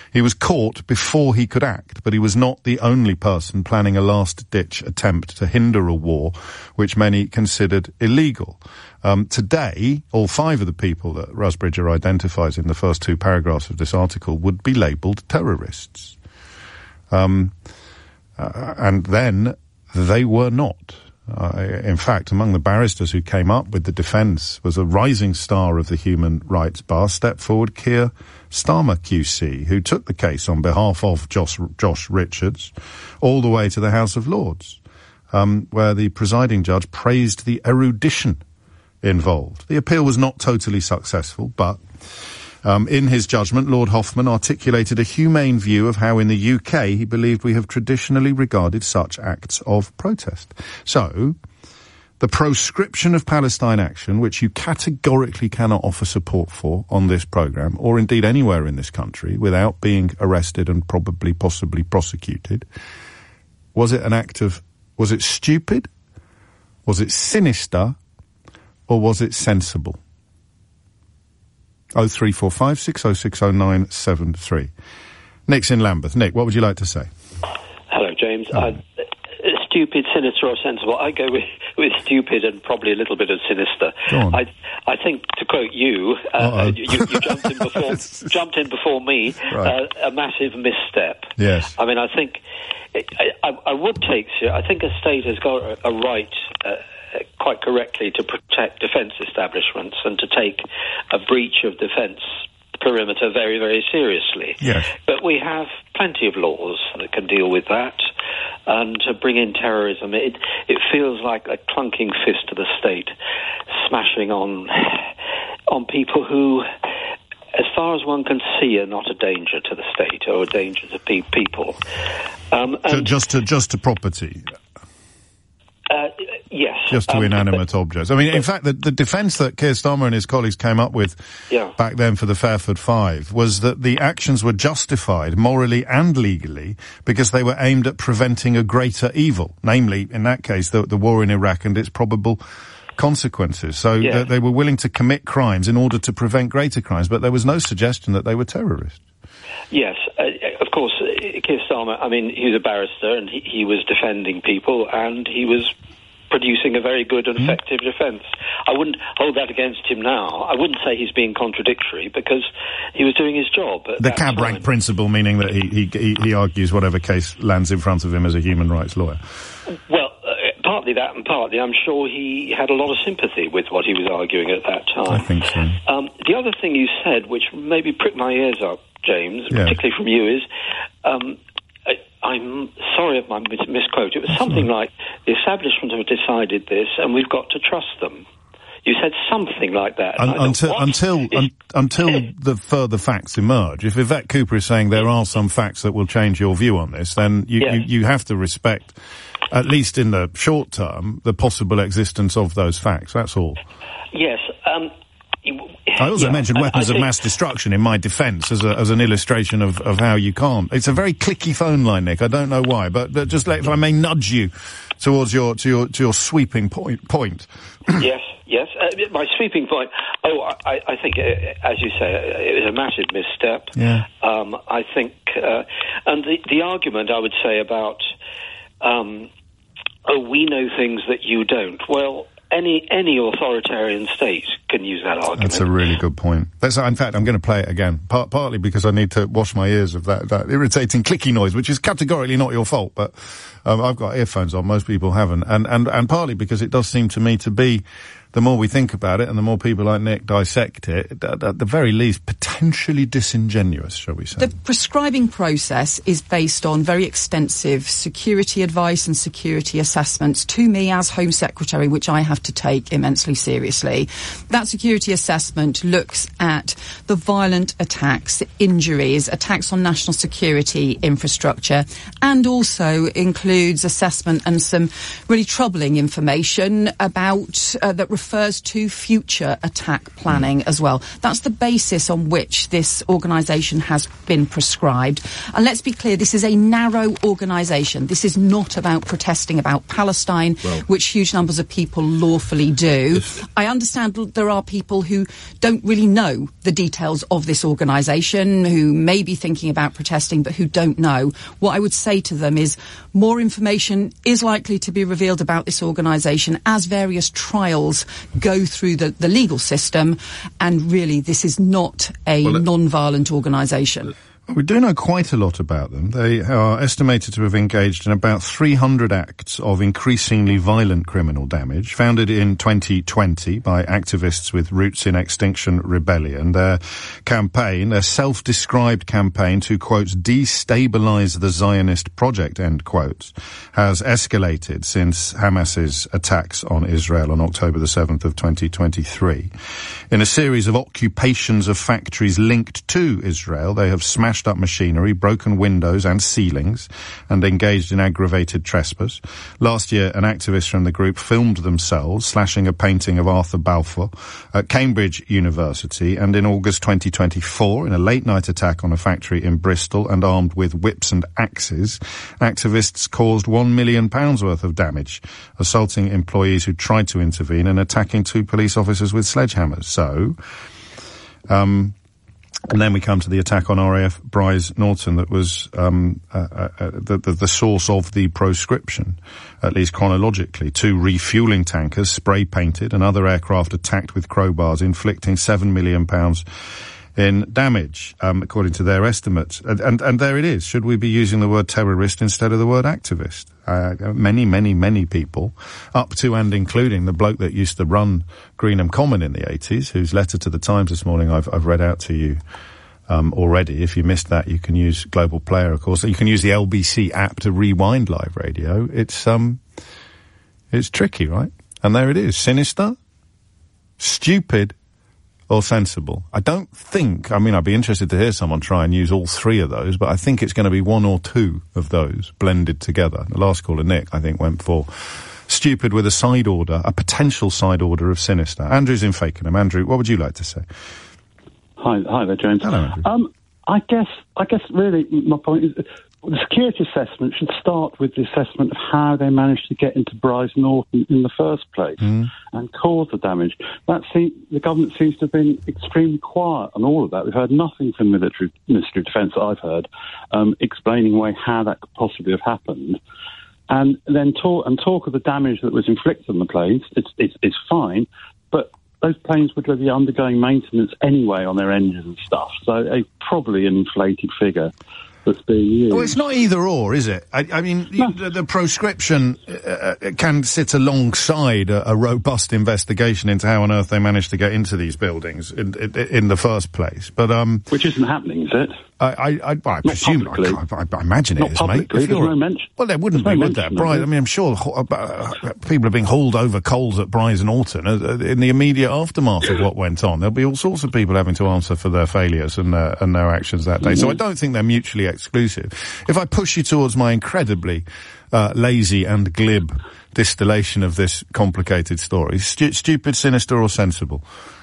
He was caught before he could act, but he was not the only person planning a last-ditch attempt to hinder a war which many considered illegal. Um, today, all five of the people that Rusbridger identifies in the first two paragraphs of this article would be labelled terrorists. Um, uh, and then they were not. Uh, in fact, among the barristers who came up with the defence was a rising star of the human rights bar, stepped forward Keir Starmer Q C, who took the case on behalf of Josh, Josh Richards all the way to the House of Lords, um, where the presiding judge praised the erudition involved. The appeal was not totally successful, but um, in his judgment, Lord Hoffman articulated a humane view of how in the U K he believed we have traditionally regarded such acts of protest. So, the proscription of Palestine action, which you categorically cannot offer support for on this programme, or indeed anywhere in this country, without being arrested and probably possibly prosecuted, was it an act of, was it stupid? Was it sinister? Or was it sensible? oh three four five, six oh six oh nine seven three. Nick's in Lambeth. Nick, what would you like to say? Hello, James. Oh. I, stupid, sinister or sensible? I go with, with stupid and probably a little bit of sinister. Go on. I I think, to quote you, uh, you, you jumped in before jumped in before me, Right. uh, a massive misstep. Yes. I mean, I think I, I, I would take. I think a state has got a, a right. Uh, quite correctly to protect defence establishments and to take a breach of defence perimeter very, very seriously. Yes. But we have plenty of laws that can deal with that, and to bring in terrorism, it it feels like a clunking fist to the state smashing on on people who, as far as one can see, are not a danger to the state or a danger to pe- people. Um, Ju- and just to just to property. Uh, yes. Just to um, inanimate but, objects. I mean, in fact, the, the defence that Keir Starmer and his colleagues came up with yeah. back then for the Fairford Five was that the actions were justified morally and legally because they were aimed at preventing a greater evil, namely, in that case, the, the war in Iraq and its probable consequences. So Yeah. th- they were willing to commit crimes in order to prevent greater crimes, but there was no suggestion that they were terrorists. Yes, uh, of course, uh, Keir Starmer, I mean, he was a barrister and he, he was defending people and he was producing a very good and effective defence. I wouldn't hold that against him now. I wouldn't say he's being contradictory because he was doing his job at The that cab time. rank principle, meaning that he, he, he, he argues whatever case lands in front of him as a human rights lawyer. Well, uh, partly that and partly I'm sure he had a lot of sympathy with what he was arguing at that time. I think so. Um, the other thing you said, which maybe pricked my ears up, James, Yeah. particularly from you, is um, I, I'm sorry if I mis- misquote. It was something like the establishment have decided this, and we've got to trust them. You said something like that. Un- I thought, until what? until un- until the further facts emerge. If Yvette Cooper is saying there are some facts that will change your view on this, then you, Yes. you, you have to respect, at least in the short term, the possible existence of those facts. That's all. Yes. Um, I also yeah, mentioned I- weapons I of think- mass destruction in my defence as, a, as an illustration of, of how you can't. It's a very clicky phone line, Nick. I don't know why, but, but just let, if I may nudge you towards your to your to your sweeping point. point. yes, yes. Uh, my sweeping point. Oh, I, I think, uh, as you say, uh, it was a massive misstep. Yeah. Um, I think, uh, and the the argument I would say about, um, oh, we know things that you don't. Well, any any authoritarian state can use that argument. That's a really good point. That's, in fact, I'm going to play it again, part, partly because I need to wash my ears of that, that irritating clicky noise, which is categorically not your fault, but um, I've got earphones on, most people haven't, and, and, and partly because it does seem to me to be, the more we think about it and the more people like Nick dissect it, at, at the very least, potentially disingenuous, shall we say. The prescribing process is based on very extensive security advice and security assessments to me as Home Secretary, which I have to take immensely seriously. That security assessment looks at the violent attacks, injuries, attacks on national security infrastructure, and also includes assessment and some really troubling information about uh, that reflects refers to future attack planning as well. That's the basis on which this organisation has been prescribed. And let's be clear, this is a narrow organisation. This is not about protesting about Palestine, well, which huge numbers of people lawfully do. I understand there are people who don't really know the details of this organisation, who may be thinking about protesting but who don't know. What I would say to them is more information is likely to be revealed about this organisation as various trials go through the, the legal system, and really this is not a well, non-violent organisation. We do know quite a lot about them. They are estimated to have engaged in about three hundred acts of increasingly violent criminal damage, founded in twenty twenty by activists with roots in Extinction Rebellion. Their campaign, their self-described campaign to, quote, destabilize the Zionist project, end quotes, has escalated since Hamas's attacks on Israel on October the seventh of twenty twenty-three. In a series of occupations of factories linked to Israel, they have smashed up machinery, broken windows and ceilings, and engaged in aggravated trespass. Last year, an activist from the group filmed themselves slashing a painting of Arthur Balfour at Cambridge University, and in August twenty twenty-four, in a late-night attack on a factory in Bristol and armed with whips and axes, activists caused one million pounds worth of damage, assaulting employees who tried to intervene and attacking two police officers with sledgehammers. So, um... And then we come to the attack on R A F Bryce Norton that was um, uh, uh, the, the, the source of the proscription, at least chronologically. Two refuelling tankers spray-painted and other aircraft attacked with crowbars, inflicting seven million pounds in damage, um, according to their estimates. And, and, and there it is. Should we be using the word terrorist instead of the word activist? Uh, many, many, many people, up to and including the bloke that used to run Greenham Common in the eighties, whose letter to the Times this morning I've, I've read out to you um, already. If you missed that, you can use Global Player, of course. You can use the L B C app to rewind live radio. It's um, it's tricky, right? And there it is. Sinister, stupid, or sensible. I don't think, I mean, I'd be interested to hear someone try and use all three of those, but I think it's going to be one or two of those blended together. The last caller, Nick, I think, went for stupid with a side order, a potential side order of sinister. Andrew's in Fakenham. Andrew, what would you like to say? Hi, hi there, James. Hello, Andrew. Um, I guess, I guess really my point is the security assessment should start with the assessment of how they managed to get into Bryce Norton in the first place mm. and cause the damage. That seems, the government seems to have been extremely quiet on all of that. We've heard nothing from the military Ministry of Defence that I've heard um, explaining away how that could possibly have happened. And then talk and talk of the damage that was inflicted on the planes. It's it's, it's fine, but those planes would be undergoing maintenance anyway on their engines and stuff. So a probably an inflated figure that's being used. Well, it's not either or, is it? I, I mean, no. the, the proscription uh, can sit alongside a, a robust investigation into how on earth they managed to get into these buildings in, in, in the first place. But um, which isn't happening, is it? I, I, I, I presume, I, I, I imagine not it is, publicly, mate. There's no mention. Well, there wouldn't there's be, no would there? mention, Brian, I mean, I'm sure uh, people are being hauled over coals at Bryce Norton uh, in the immediate aftermath of what went on. There'll be all sorts of people having to answer for their failures and, uh, and their actions that day. Mm-hmm. So I don't think they're mutually exclusive. If I push you towards my incredibly uh, lazy and glib distillation of this complicated story, stu- stupid, sinister, or sensible?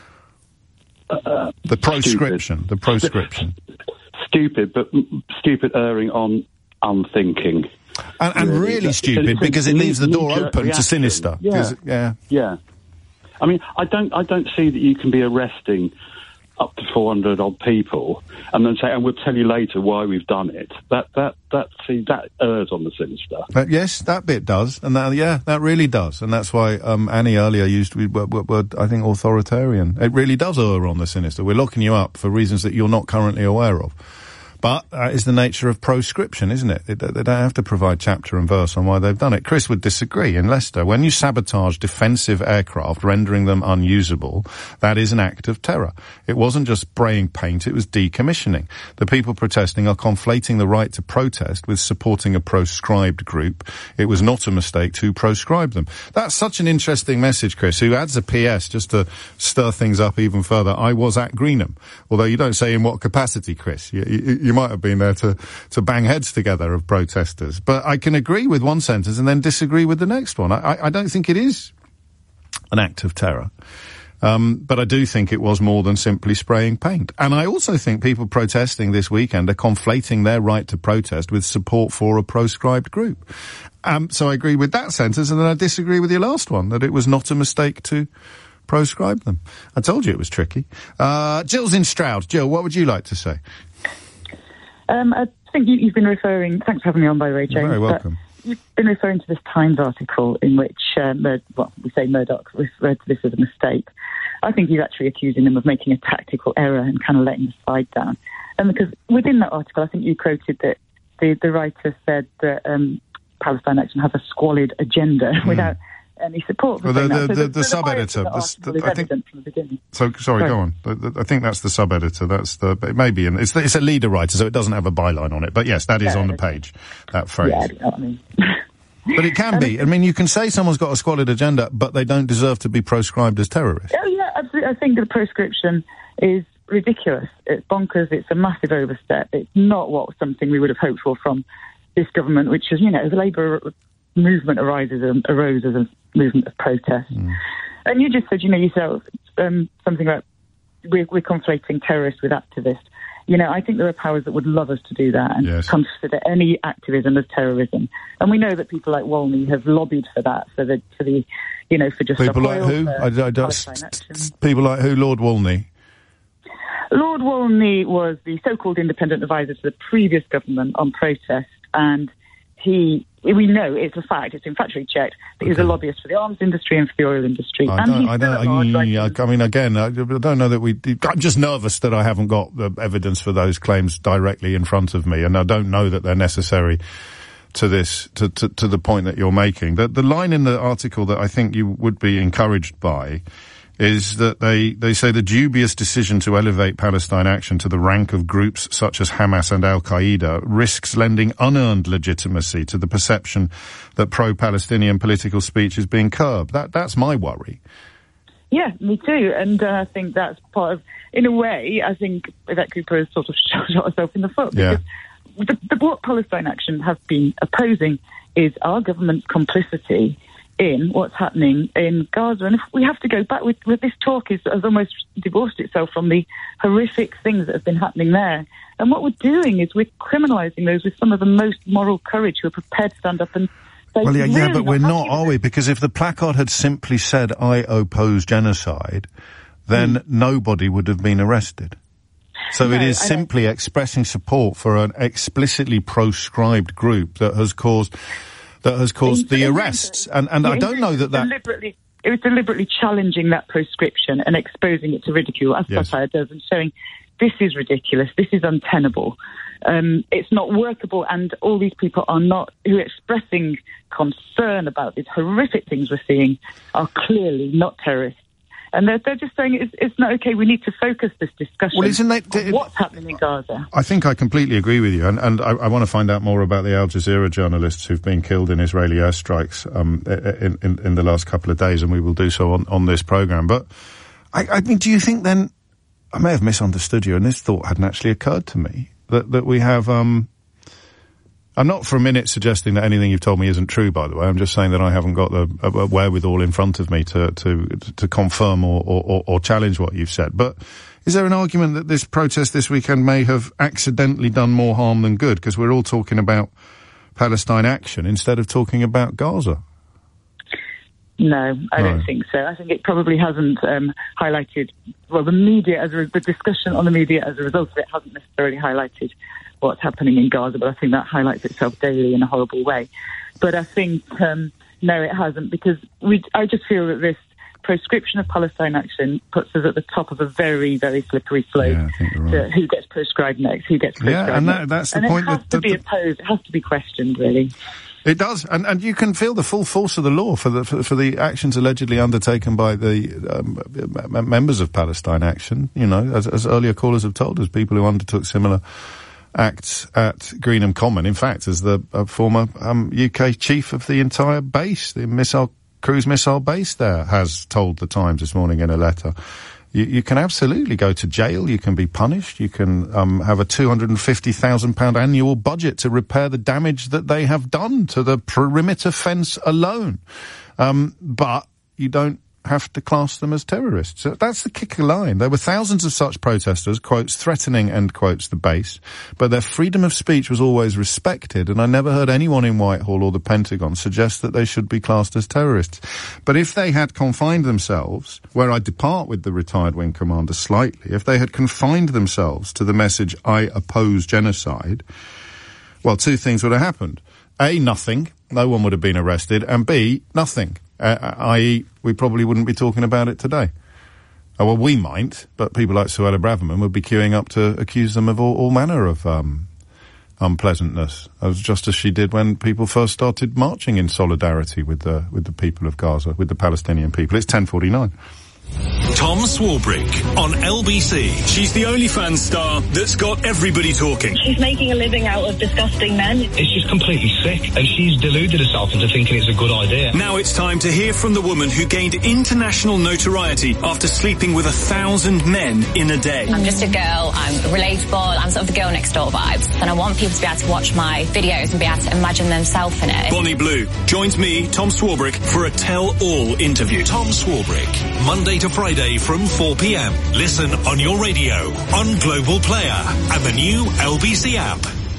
Uh, the proscription. Stupid. The proscription. Stupid, but stupid erring on unthinking. And, and really, really stupid it's, because it leaves the door open reaction. to sinister. Yeah. yeah. Yeah. I mean, I don't, I don't see that you can be arresting up to four hundred odd people and then say, and we'll tell you later why we've done it. That, that, that, see, that errs on the sinister. But yes, that bit does. And that, yeah, that really does. And that's why, um, Annie earlier used the word, word, word, I think, authoritarian. It really does err on the sinister. We're locking you up for reasons that you're not currently aware of. But that is the nature of proscription, isn't it? They, they don't have to provide chapter and verse on why they've done it. Chris would disagree in Leicester. When you sabotage defensive aircraft, rendering them unusable, that is an act of terror. It wasn't just spraying paint, it was decommissioning. The people protesting are conflating the right to protest with supporting a proscribed group. It was not a mistake to proscribe them. That's such an interesting message, Chris, who adds a P S just to stir things up even further. I was at Greenham. Although you don't say in what capacity, Chris. You, you, you might have been there to, to bang heads together of protesters. But I can agree with one sentence and then disagree with the next one. I, I, I don't think it is an act of terror. Um, but I do think it was more than simply spraying paint. And I also think people protesting this weekend are conflating their right to protest with support for a proscribed group. Um, so I agree with that sentence, and then I disagree with your last one, that it was not a mistake to proscribe them. I told you it was tricky. Uh, Jill's in Stroud. Jill, what would you like to say? Um, I think you, you've been referring... Thanks for having me on, by the way, James. You're very welcome. You've been referring to this Times article in which, uh, Mur- well, we say Murdoch referred to this as a mistake. I think he's actually accusing them of making a tactical error and kind of letting the side down. And because within that article, I think you quoted that the, the writer said that um, Palestine Action has a squalid agenda mm. without any support for well, the, the, so the, the, the, the sub-editor. The, the, the, I think, from the beginning. So, sorry, sorry, go on. The, the, I think that's the sub-editor. That's the, it may be, in, it's, the, it's a leader writer, so it doesn't have a byline on it. But yes, that is yeah, on the page, that phrase. Yeah, I know what I mean. But it can be. I mean, you can say someone's got a squalid agenda, but they don't deserve to be proscribed as terrorists. Oh, yeah, absolutely. I think the proscription is ridiculous. It's bonkers. It's a massive overstep. It's not what something we would have hoped for from this government, which is, you know, the Labour movement arises and arose as a movement of protest. Mm. And you just said, you know, yourself, um, something about we're, we're conflating terrorists with activists. You know, I think there are powers that would love us to do that and yes. consider any activism as terrorism. And we know that people like Wolney have lobbied for that, for the, for the you know, for just people like oil, who? I, I don't, st- st- people like who? Lord Wolney. Lord Wolney was the so-called independent advisor to the previous government on protest, and he. We know it's a fact, it's been factually checked, that okay. he's a lobbyist for the arms industry and for the oil industry. I and don't, he's I, don't I, I, I mean, again, I, I don't know that we... I'm just nervous that I haven't got the evidence for those claims directly in front of me, and I don't know that they're necessary to this, to, to, to the point that you're making. The, the line in the article that I think you would be encouraged by is that they, they say the dubious decision to elevate Palestine Action to the rank of groups such as Hamas and Al-Qaeda risks lending unearned legitimacy to the perception that pro-Palestinian political speech is being curbed. That, that's my worry. Yeah, me too. And uh, I think that's part of, in a way, I think Yvette Cooper has sort of shot, shot herself in the foot. Because yeah. the, the, what Palestine Action have been opposing is our government's complicity in what's happening in Gaza. And if we have to go back with, with this talk is, has almost divorced itself from the horrific things that have been happening there. And what we're doing is we're criminalising those with some of the most moral courage who are prepared to stand up and say, well, yeah, really yeah but we're not, are with we? Because if the placard had simply said, I oppose genocide, then mm. nobody would have been arrested. So no, it is simply expressing support for an explicitly proscribed group that has caused... that has caused the arrests. And, and I don't know that that... Deliberately, it was deliberately challenging that proscription and exposing it to ridicule, as yes. satire does, and showing this is ridiculous, this is untenable, um, it's not workable, and all these people are not, who are expressing concern about these horrific things we're seeing, are clearly not terrorists. And they're, they're just saying it's, it's not okay, we need to focus this discussion well, isn't that, on what's happening in Gaza. I think I completely agree with you, and, and I, I want to find out more about the Al Jazeera journalists who've been killed in Israeli airstrikes um, in, in, in the last couple of days, and we will do so on, on this programme. But, I, I mean, do you think then, I may have misunderstood you, and this thought hadn't actually occurred to me, that, that we have... Um, I'm not for a minute suggesting that anything you've told me isn't true, by the way. I'm just saying that I haven't got the uh, wherewithal in front of me to to to confirm or, or, or challenge what you've said. But is there an argument that this protest this weekend may have accidentally done more harm than good? Because we're all talking about Palestine Action instead of talking about Gaza. No, I no. don't think so. I think it probably hasn't um, highlighted, well, the media, as a, the discussion on the media as a result of it hasn't necessarily highlighted what's happening in Gaza, but I think that highlights itself daily in a horrible way. But I think, um, no, it hasn't, because we, I just feel that this proscription of Palestine Action puts us at the top of a very, very slippery slope yeah, I think you're right. to who gets proscribed next, who gets proscribed yeah, and next. That, that's the and point. it has that, to that, be that, opposed, it has to be questioned, really. It does, and, and you can feel the full force of the law for the for, for the actions allegedly undertaken by the um, members of Palestine Action. You know, as, as earlier callers have told us, people who undertook similar acts at Greenham Common. In fact, as the uh, former um, U K chief of the entire base, the missile cruise missile base there, has told the Times this morning in a letter. You, you can absolutely go to jail, you can be punished, you can um, have a two hundred fifty thousand pounds annual budget to repair the damage that they have done to the perimeter fence alone. Um, but you don't have to class them as terrorists. So that's the kicker line. There were thousands of such protesters, quotes, threatening, end quotes, the base, but their freedom of speech was always respected, and I never heard anyone in Whitehall or the Pentagon suggest that they should be classed as terrorists. But if they had confined themselves, where I depart with the retired wing commander slightly, if they had confined themselves to the message, I oppose genocide, well, two things would have happened. A, nothing. No one would have been arrested. And B, nothing. Uh, that is, we probably wouldn't be talking about it today. Oh, well, we might, but people like Suella Braverman would be queuing up to accuse them of all, all manner of um, unpleasantness, as just as she did when people first started marching in solidarity with the with the people of Gaza, with the Palestinian people. It's ten forty-nine. Tom Swarbrick on L B C. She's the OnlyFans star that's got everybody talking. She's making a living out of disgusting men. It's just completely sick, and she's deluded herself into thinking it's a good idea. Now it's time to hear from the woman who gained international notoriety after sleeping with a thousand men in a day. I'm just a girl, I'm relatable, I'm sort of the girl next door vibes, and I want people to be able to watch my videos and be able to imagine themselves in it. Bonnie Blue joins me, Tom Swarbrick, for a tell-all interview. Tom Swarbrick, Monday to Friday from four p.m. Listen on your radio, on Global Player, and the new L B C app.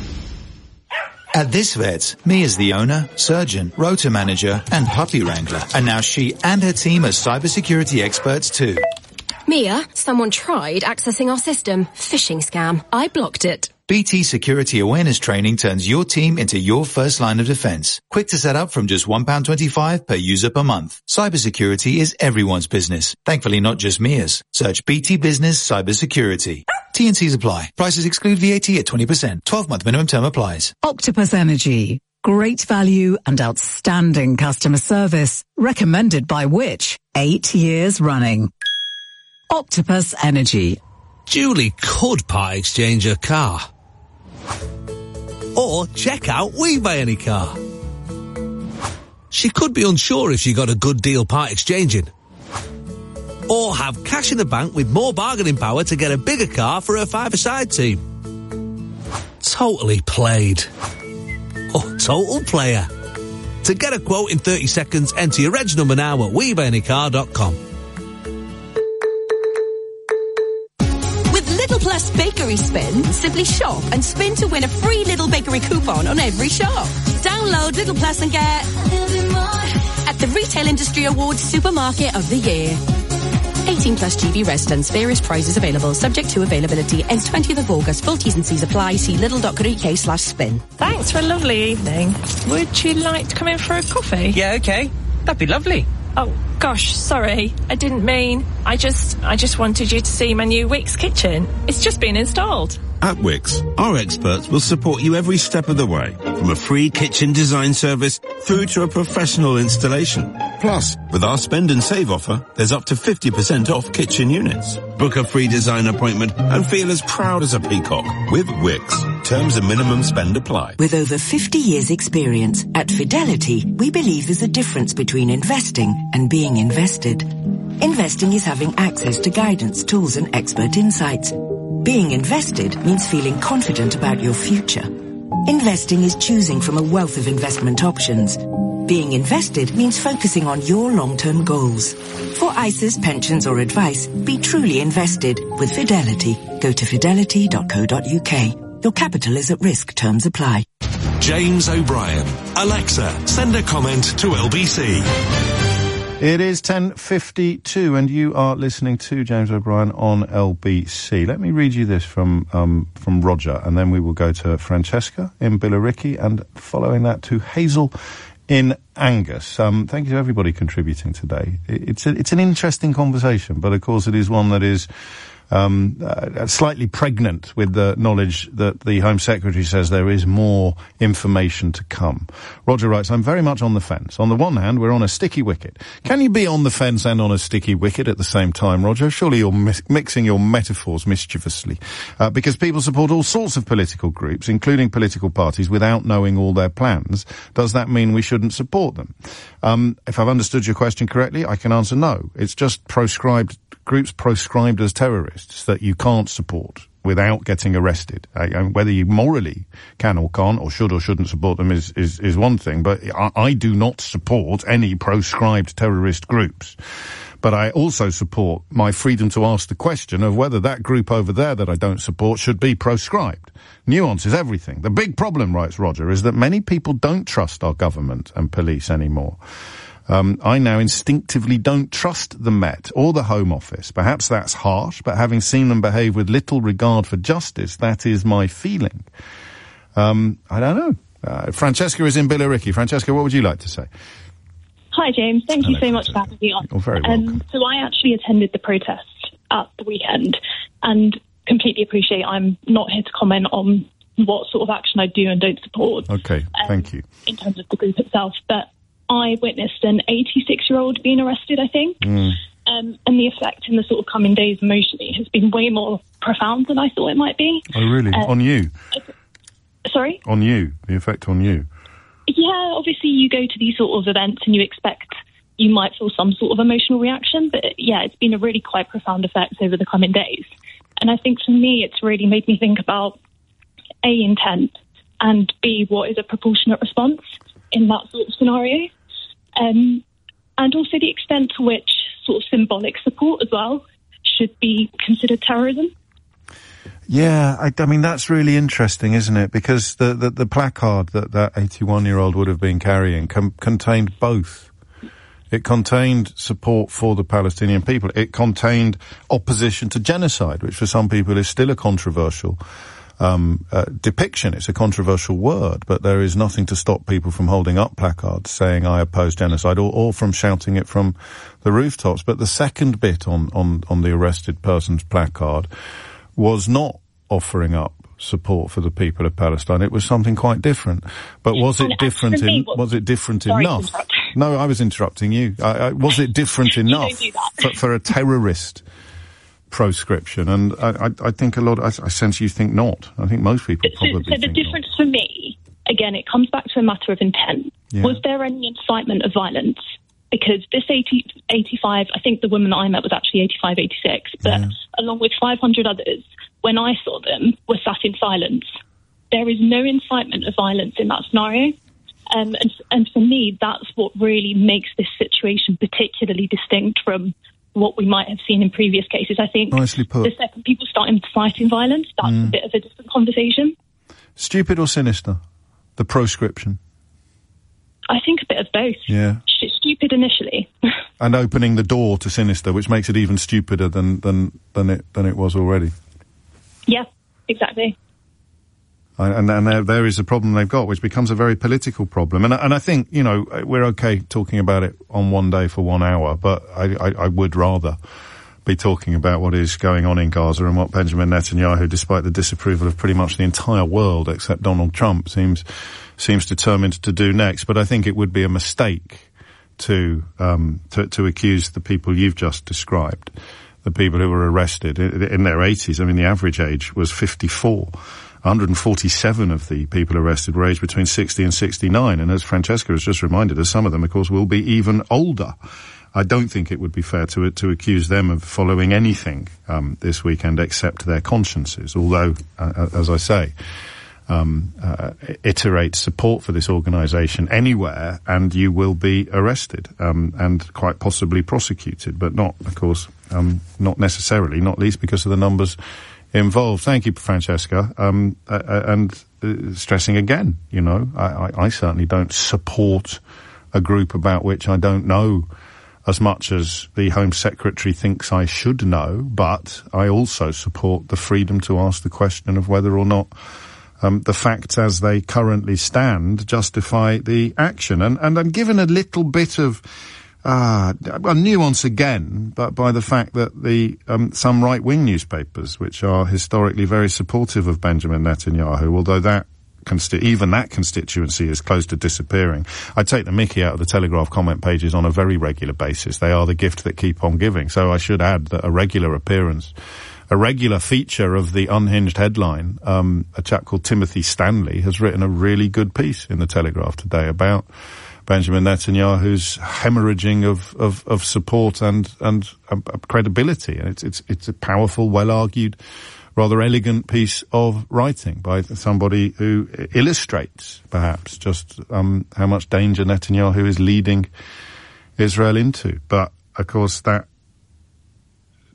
At This Vet, me as the owner, surgeon, rota manager, and puppy wrangler. And now she and her team are cybersecurity experts too. Mia, someone tried accessing our system. Phishing scam. I blocked it. B T Security Awareness Training turns your team into your first line of defense. Quick to set up from just one pound twenty-five per user per month. Cybersecurity is everyone's business. Thankfully not just Mia's. Search B T Business Cybersecurity. T and C's apply. Prices exclude V A T at twenty percent. twelve month minimum term applies. Octopus Energy. Great value and outstanding customer service. Recommended by which? Eight years running. Octopus Energy. Julie could part exchange her car. Or check out We Buy Any Car. She could be unsure if she got a good deal part exchanging. Or have cash in the bank with more bargaining power to get a bigger car for her five-a-side team. Totally played. Or total player. To get a quote in thirty seconds, enter your reg number now at we buy any car dot com. Little Plus Bakery Spin, simply shop and spin to win a free Little Bakery coupon on every shop. Download Little Plus and get at the Retail Industry Awards Supermarket of the Year. eighteen plus G B residents, various prizes available, subject to availability, ends twentieth of August, full T's and C's apply, see lidl dot co dot uk slash spin. Thanks for a lovely evening. Would you like to come in for a coffee? Yeah, okay. That'd be lovely. Oh, gosh, sorry. I didn't mean. I just, I just wanted you to see my new Wix kitchen. It's just been installed. At Wix, our experts will support you every step of the way, from a free kitchen design service through to a professional installation. Plus, with our spend and save offer, there's up to fifty percent off kitchen units. Book a free design appointment and feel as proud as a peacock with Wix. Terms and minimum spend apply. With over fifty years experience, at Fidelity, we believe there's a difference between investing and being invested. Investing is having access to guidance, tools and expert insights. Being invested means feeling confident about your future. Investing is choosing from a wealth of investment options. Being invested means focusing on your long-term goals. For I S As, pensions or advice, be truly invested with Fidelity. Go to fidelity dot co dot uk. Your capital is at risk. Terms apply. James O'Brien. Alexa, send a comment to L B C. It is ten fifty-two and you are listening to James O'Brien on L B C. Let me read you this from um, from Roger, and then we will go to Francesca in Billericay, and following that to Hazel in Angus. Um, thank you to everybody contributing today. It's a, it's an interesting conversation, but of course it is one that is um, uh, slightly pregnant with the knowledge that the Home Secretary says there is more information to come. Roger writes, I'm very much on the fence. On the one hand, we're on a sticky wicket. Can you be on the fence and on a sticky wicket at the same time, Roger? Surely you're mi- mixing your metaphors mischievously. Uh, because people support all sorts of political groups, including political parties, without knowing all their plans. Does that mean we shouldn't support them? Um, if I've understood your question correctly, I can answer no. It's just proscribed groups proscribed as terrorists that you can't support without getting arrested. Uh, and whether you morally can or can't or should or shouldn't support them is, is, is one thing, but I, I do not support any proscribed terrorist groups. but I also support my freedom to ask the question of whether that group over there that I don't support should be proscribed. Nuance is everything. The big problem, writes Roger, is that many people don't trust our government and police anymore. Um, I now instinctively don't trust the Met or the Home Office. Perhaps that's harsh, but having seen them behave with little regard for justice, that is my feeling. Um, I don't know. Uh, Francesca is in Billericay. Francesca, what would you like to say? Hi, James. Thank Hello, you so much for having me on. You're very welcome. Um, so I actually attended the protest at the weekend and completely appreciate I'm not here to comment on what sort of action I do and don't support. Okay, um, thank you. In terms of the group itself. But I witnessed an eighty-six-year-old being arrested, I think. Mm. Um, and the effect in the sort of coming days emotionally has been way more profound than I thought it might be. Oh, really? Um, on you? Sorry? On you, the effect on you. Yeah, obviously you go to these sort of events and you expect you might feel some sort of emotional reaction, but yeah, it's been a really quite profound effect over the coming days. And I think for me, it's really made me think about A, intent, and B, what is a proportionate response in that sort of scenario. Um, and also the extent to which sort of symbolic support as well should be considered terrorism. Yeah, I, I mean, that's really interesting, isn't it? Because the, the, the placard that that eighty-one-year-old would have been carrying com- contained both. It contained support for the Palestinian people. It contained opposition to genocide, which for some people is still a controversial um, uh, depiction. It's a controversial word, but there is nothing to stop people from holding up placards saying I oppose genocide, or, or from shouting it from the rooftops. But the second bit on, on, on the arrested person's placard was not offering up support for the people of Palestine. It was something quite different. But was it different in, was it different enough? No, I was interrupting you. I, I, was it different enough for, for a terrorist proscription? And I, I, I think a lot, I, I sense you think not. I think most people probably so, so the think difference not. For me, again, it comes back to a matter of intent. Yeah. Was there any incitement of violence? Because this eighty, eighty-five, I think the woman that I met was actually eighty-five, eighty-six, but yeah. along with five hundred others, when I saw them, were sat in silence. There is no incitement of violence in that scenario. Um, and, and for me, that's what really makes this situation particularly distinct from what we might have seen in previous cases. I think Nicely put. The second people start inciting violence, that's mm. a bit of a different conversation. Stupid or sinister, the proscription? I think a bit of both. Yeah. Stupid initially. And opening the door to sinister, which makes it even stupider than, than, than it than it was already. Yeah, exactly. And, and there, there is a problem they've got, which becomes a very political problem. And, and I think, you know, we're okay talking about it on one day for one hour, but I, I, I would rather be talking about what is going on in Gaza and what Benjamin Netanyahu, despite the disapproval of pretty much the entire world except Donald Trump, seems seems determined to do next. But I think it would be a mistake to um, to, to accuse the people you've just described, the people who were arrested in, in their eighties. I mean, the average age was fifty-four. one hundred forty-seven of the people arrested were aged between sixty and sixty-nine. And as Francesca has just reminded us, some of them, of course, will be even older. I don't think it would be fair to to accuse them of following anything um, this weekend except their consciences. Although, uh, as I say, um, uh, iterate support for this organisation anywhere, and you will be arrested um, and quite possibly prosecuted, but not, of course, um, not necessarily, not least because of the numbers involved. Thank you, Francesca. Um, uh, and uh, stressing again, you know, I, I, I certainly don't support a group about which I don't know as much as the Home Secretary thinks I should know, but I also support the freedom to ask the question of whether or not um, the facts as they currently stand justify the action. And, and I'm given a little bit of uh, a nuance again, but by the fact that the um, some right-wing newspapers, which are historically very supportive of Benjamin Netanyahu, although that Consti- even that constituency is close to disappearing. I take the mickey out of the Telegraph comment pages on a very regular basis. They are the gift that keep on giving. So I should add that a regular appearance, a regular feature of the Unhinged headline, um, a chap called Timothy Stanley has written a really good piece in the Telegraph today about Benjamin Netanyahu's hemorrhaging of, of, of support and, and uh, credibility. And it's, it's, it's a powerful, well-argued, rather elegant piece of writing by somebody who illustrates, perhaps, just um, how much danger Netanyahu is leading Israel into. But, of course, that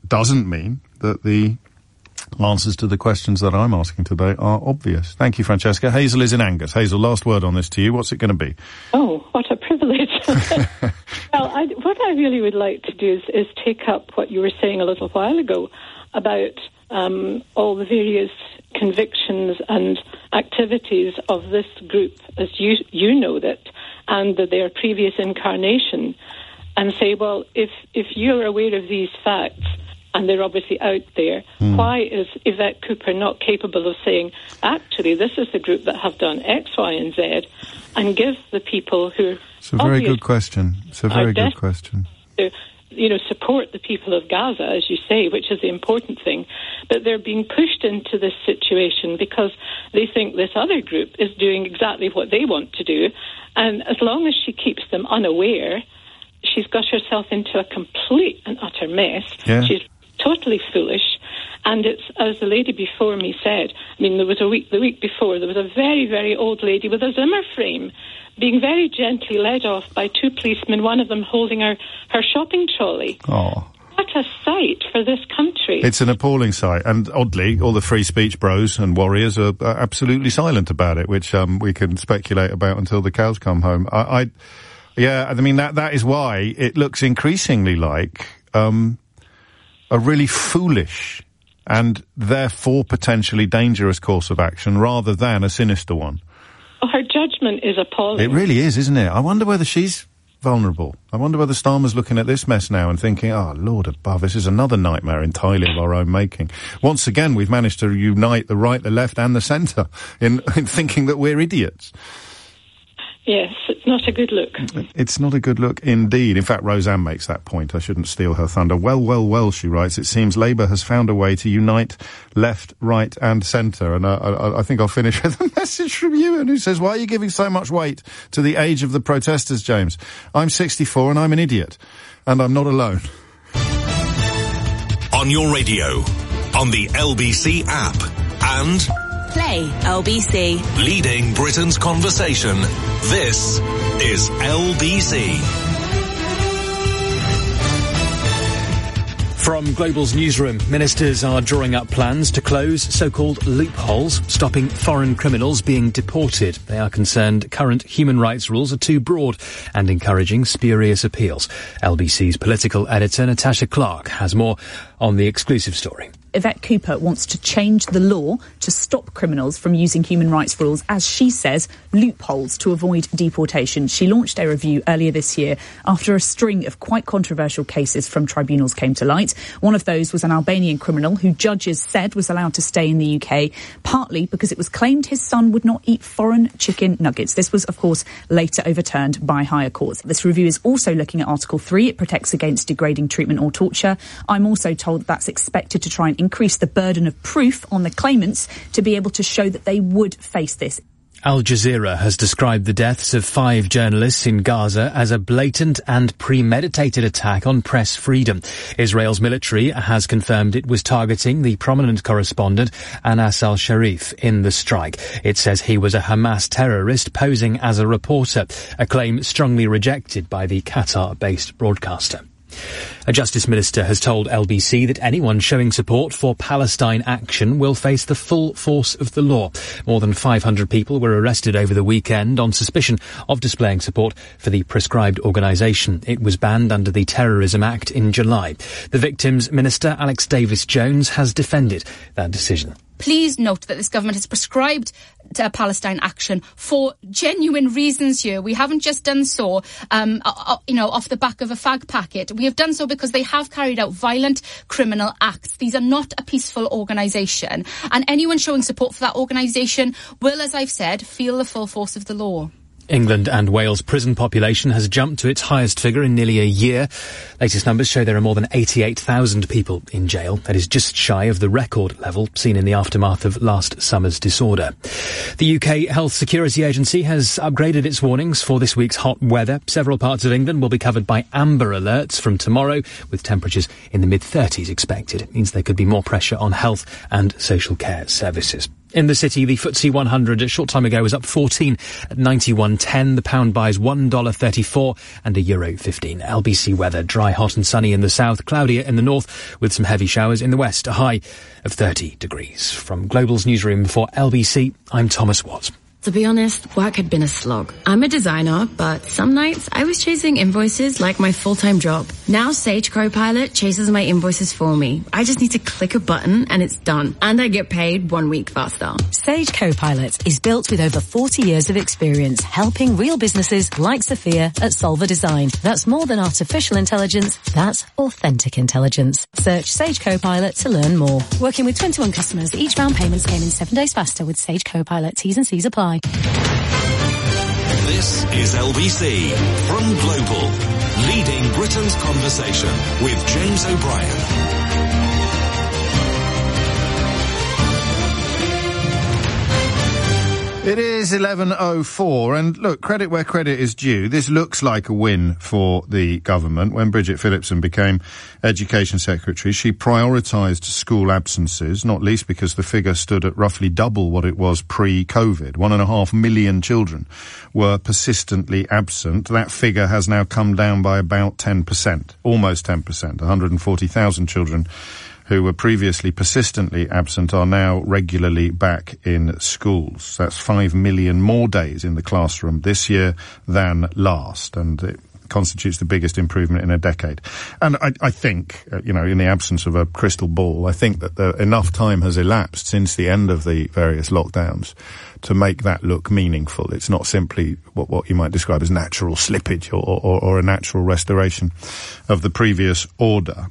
doesn't mean that the answers to the questions that I'm asking today are obvious. Thank you, Francesca. Hazel is in Angus. Hazel, last word on this to you. What's it going to be? Oh, what a privilege. Well, I, what I really would like to do is, is take up what you were saying a little while ago about um, all the various convictions and activities of this group, as you, you know that, and the, their previous incarnation, and say, well, if, if you're aware of these facts, and they're obviously out there, mm. why is Yvette Cooper not capable of saying, actually, this is the group that have done X, Y, and Z, and give the people who... It's a very good question. It's a very good question. To, you know, support the people of Gaza, as you say, which is the important thing. But they're being pushed into this situation because they think this other group is doing exactly what they want to do. And as long as she keeps them unaware, she's got herself into a complete and utter mess. Yeah. She's totally foolish, and it's, as the lady before me said, I mean, there was a week, the week before, there was a very, very old lady with a Zimmer frame being very gently led off by two policemen, one of them holding her, her shopping trolley. Oh. What a sight for this country. It's an appalling sight, and oddly, all the free speech bros and warriors are, are absolutely silent about it, which um, we can speculate about until the cows come home. I, I yeah, I mean, that that is why it looks increasingly like... Um, a really foolish and therefore potentially dangerous course of action rather than a sinister one. Oh, her judgment is appalling. It really is, isn't it? I wonder whether she's vulnerable. I wonder whether Starmer's looking at this mess now and thinking, oh, Lord above, this is another nightmare entirely of our own making. Once again, we've managed to unite the right, the left and the centre in, in thinking that we're idiots. Yes, it's not a good look. It's not a good look indeed. In fact, Roseanne makes that point. I shouldn't steal her thunder. Well, well, well, she writes, it seems Labour has found a way to unite left, right and centre. And uh, I, I think I'll finish with a message from Ewan who says, why are you giving so much weight to the age of the protesters, James? I'm sixty-four and I'm an idiot. And I'm not alone. On your radio, on the L B C app, and... Play L B C. Leading Britain's conversation. This is L B C. From Global's newsroom, ministers are drawing up plans to close so-called loopholes, stopping foreign criminals being deported. They are concerned current human rights rules are too broad and encouraging spurious appeals. L B C's political editor Natasha Clark has more on the exclusive story. Yvette Cooper wants to change the law to stop criminals from using human rights rules, as she says, loopholes to avoid deportation. She launched a review earlier this year after a string of quite controversial cases from tribunals came to light. One of those was an Albanian criminal who judges said was allowed to stay in the U K, partly because it was claimed his son would not eat foreign chicken nuggets. This was, of course, later overturned by higher courts. This review is also looking at Article three. It protects against degrading treatment or torture. I'm also told that that's expected to try and increase the burden of proof on the claimants to be able to show that they would face this. Al Jazeera has described the deaths of five journalists in Gaza as a blatant and premeditated attack on press freedom. Israel's military has confirmed it was targeting the prominent correspondent Anas al-Sharif in the strike. It says he was a Hamas terrorist posing as a reporter, a claim strongly rejected by the Qatar-based broadcaster. A Justice Minister has told L B C that anyone showing support for Palestine Action will face the full force of the law. More than five hundred people were arrested over the weekend on suspicion of displaying support for the prescribed organisation. It was banned under the Terrorism Act in July. The Victims Minister, Alex Davis-Jones, has defended that decision. Please note that this government has prescribed uh, Palestine Action for genuine reasons here. We haven't just done so, um, uh, you know, off the back of a fag packet. We have done so because they have carried out violent criminal acts. These are not a peaceful organisation. And anyone showing support for that organisation will, as I've said, feel the full force of the law. England and Wales' prison population has jumped to its highest figure in nearly a year. Latest numbers show there are more than eighty-eight thousand people in jail. That is just shy of the record level seen in the aftermath of last summer's disorder. The U K Health Security Agency has upgraded its warnings for this week's hot weather. Several parts of England will be covered by amber alerts from tomorrow, with temperatures in the mid thirties expected. It means there could be more pressure on health and social care services. In the city, the F T S E one hundred a short time ago was up fourteen at ninety-one ten. The pound buys one dollar thirty-four and a euro fifteen. L B C weather, dry, hot and sunny in the south, cloudier in the north with some heavy showers in the west. A high of thirty degrees. From Global's newsroom for L B C, I'm Thomas Watt. To be honest, work had been a slog. I'm a designer, but some nights I was chasing invoices like my full-time job. Now Sage Copilot chases my invoices for me. I just need to click a button and it's done. And I get paid one week faster. Sage Copilot is built with over forty years of experience helping real businesses like Sophia at Solver Design. That's more than artificial intelligence, that's authentic intelligence. Search Sage Copilot to learn more. Working with twenty-one customers, each round payments came in seven days faster with Sage Copilot. T's and C's apply. This is L B C from Global, leading Britain's conversation with James O'Brien. It is eleven oh four, and look, credit where credit is due. This looks like a win for the government. When Bridget Phillipson became Education Secretary, she prioritised school absences, not least because the figure stood at roughly double what it was pre-COVID. One and a half million children were persistently absent. That figure has now come down by about ten percent, almost ten percent. one hundred forty thousand children who were previously persistently absent are now regularly back in schools. That's five million more days in the classroom this year than last, and it constitutes the biggest improvement in a decade. And I, I think, uh, you know, in the absence of a crystal ball, I think that the, enough time has elapsed since the end of the various lockdowns to make that look meaningful. It's not simply what, what you might describe as natural slippage or, or, or a natural restoration of the previous order.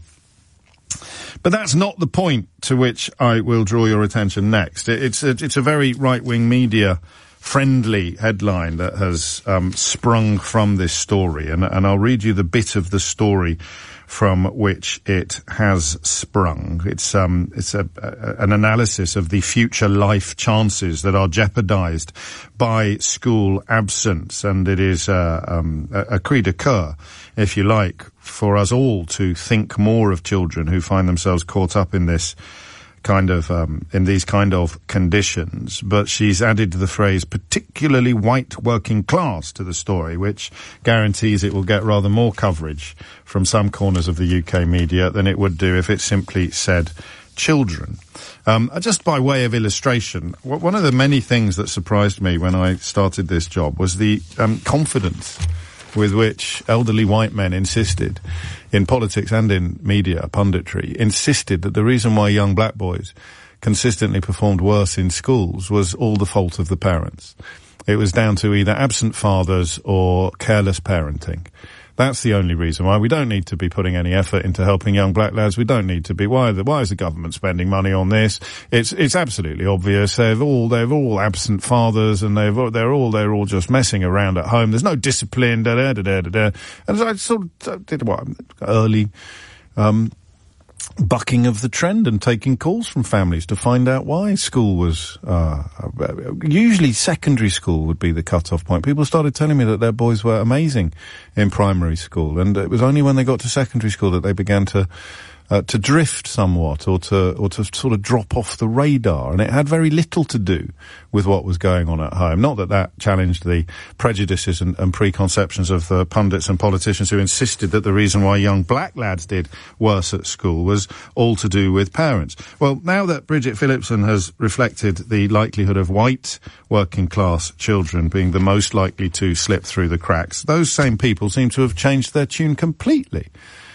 But that's not the point to which I will draw your attention next. It's a, it's a very right-wing media friendly headline that has um, sprung from this story, and, and I'll read you the bit of the story from which it has sprung. It's um, it's a, a, an analysis of the future life chances that are jeopardized by school absence, and it is uh, um, a, a cri de coeur, if you like, for us all to think more of children who find themselves caught up in this kind of, um, in these kind of conditions. But she's added the phrase particularly white working class to the story, which guarantees it will get rather more coverage from some corners of the U K media than it would do if it simply said children. Um, just by way of illustration, one of the many things that surprised me when I started this job was the um, confidence with which elderly white men insisted, in politics and in media punditry, insisted that the reason why young black boys consistently performed worse in schools was all the fault of the parents. It was down to either absent fathers or careless parenting. That's the only reason why. We don't need to be putting any effort into helping young black lads. We don't need to be. Why, the, why is the government spending money on this? It's, it's absolutely obvious. They've all, they're all absent fathers, and they've, they're all, they're all just messing around at home. There's no discipline, da da da da da da. And I sort of did what early, um, bucking of the trend and taking calls from families to find out why school was, uh, usually secondary school would be the cut-off point. People started telling me that their boys were amazing in primary school, and it was only when they got to secondary school that they began to Uh, to drift somewhat, or to, or to sort of drop off the radar. And it had very little to do with what was going on at home. Not that that challenged the prejudices and, and preconceptions of the pundits and politicians who insisted that the reason why young black lads did worse at school was all to do with parents. Well, now that Bridget Phillipson has reflected the likelihood of white working class children being the most likely to slip through the cracks, those same people seem to have changed their tune completely.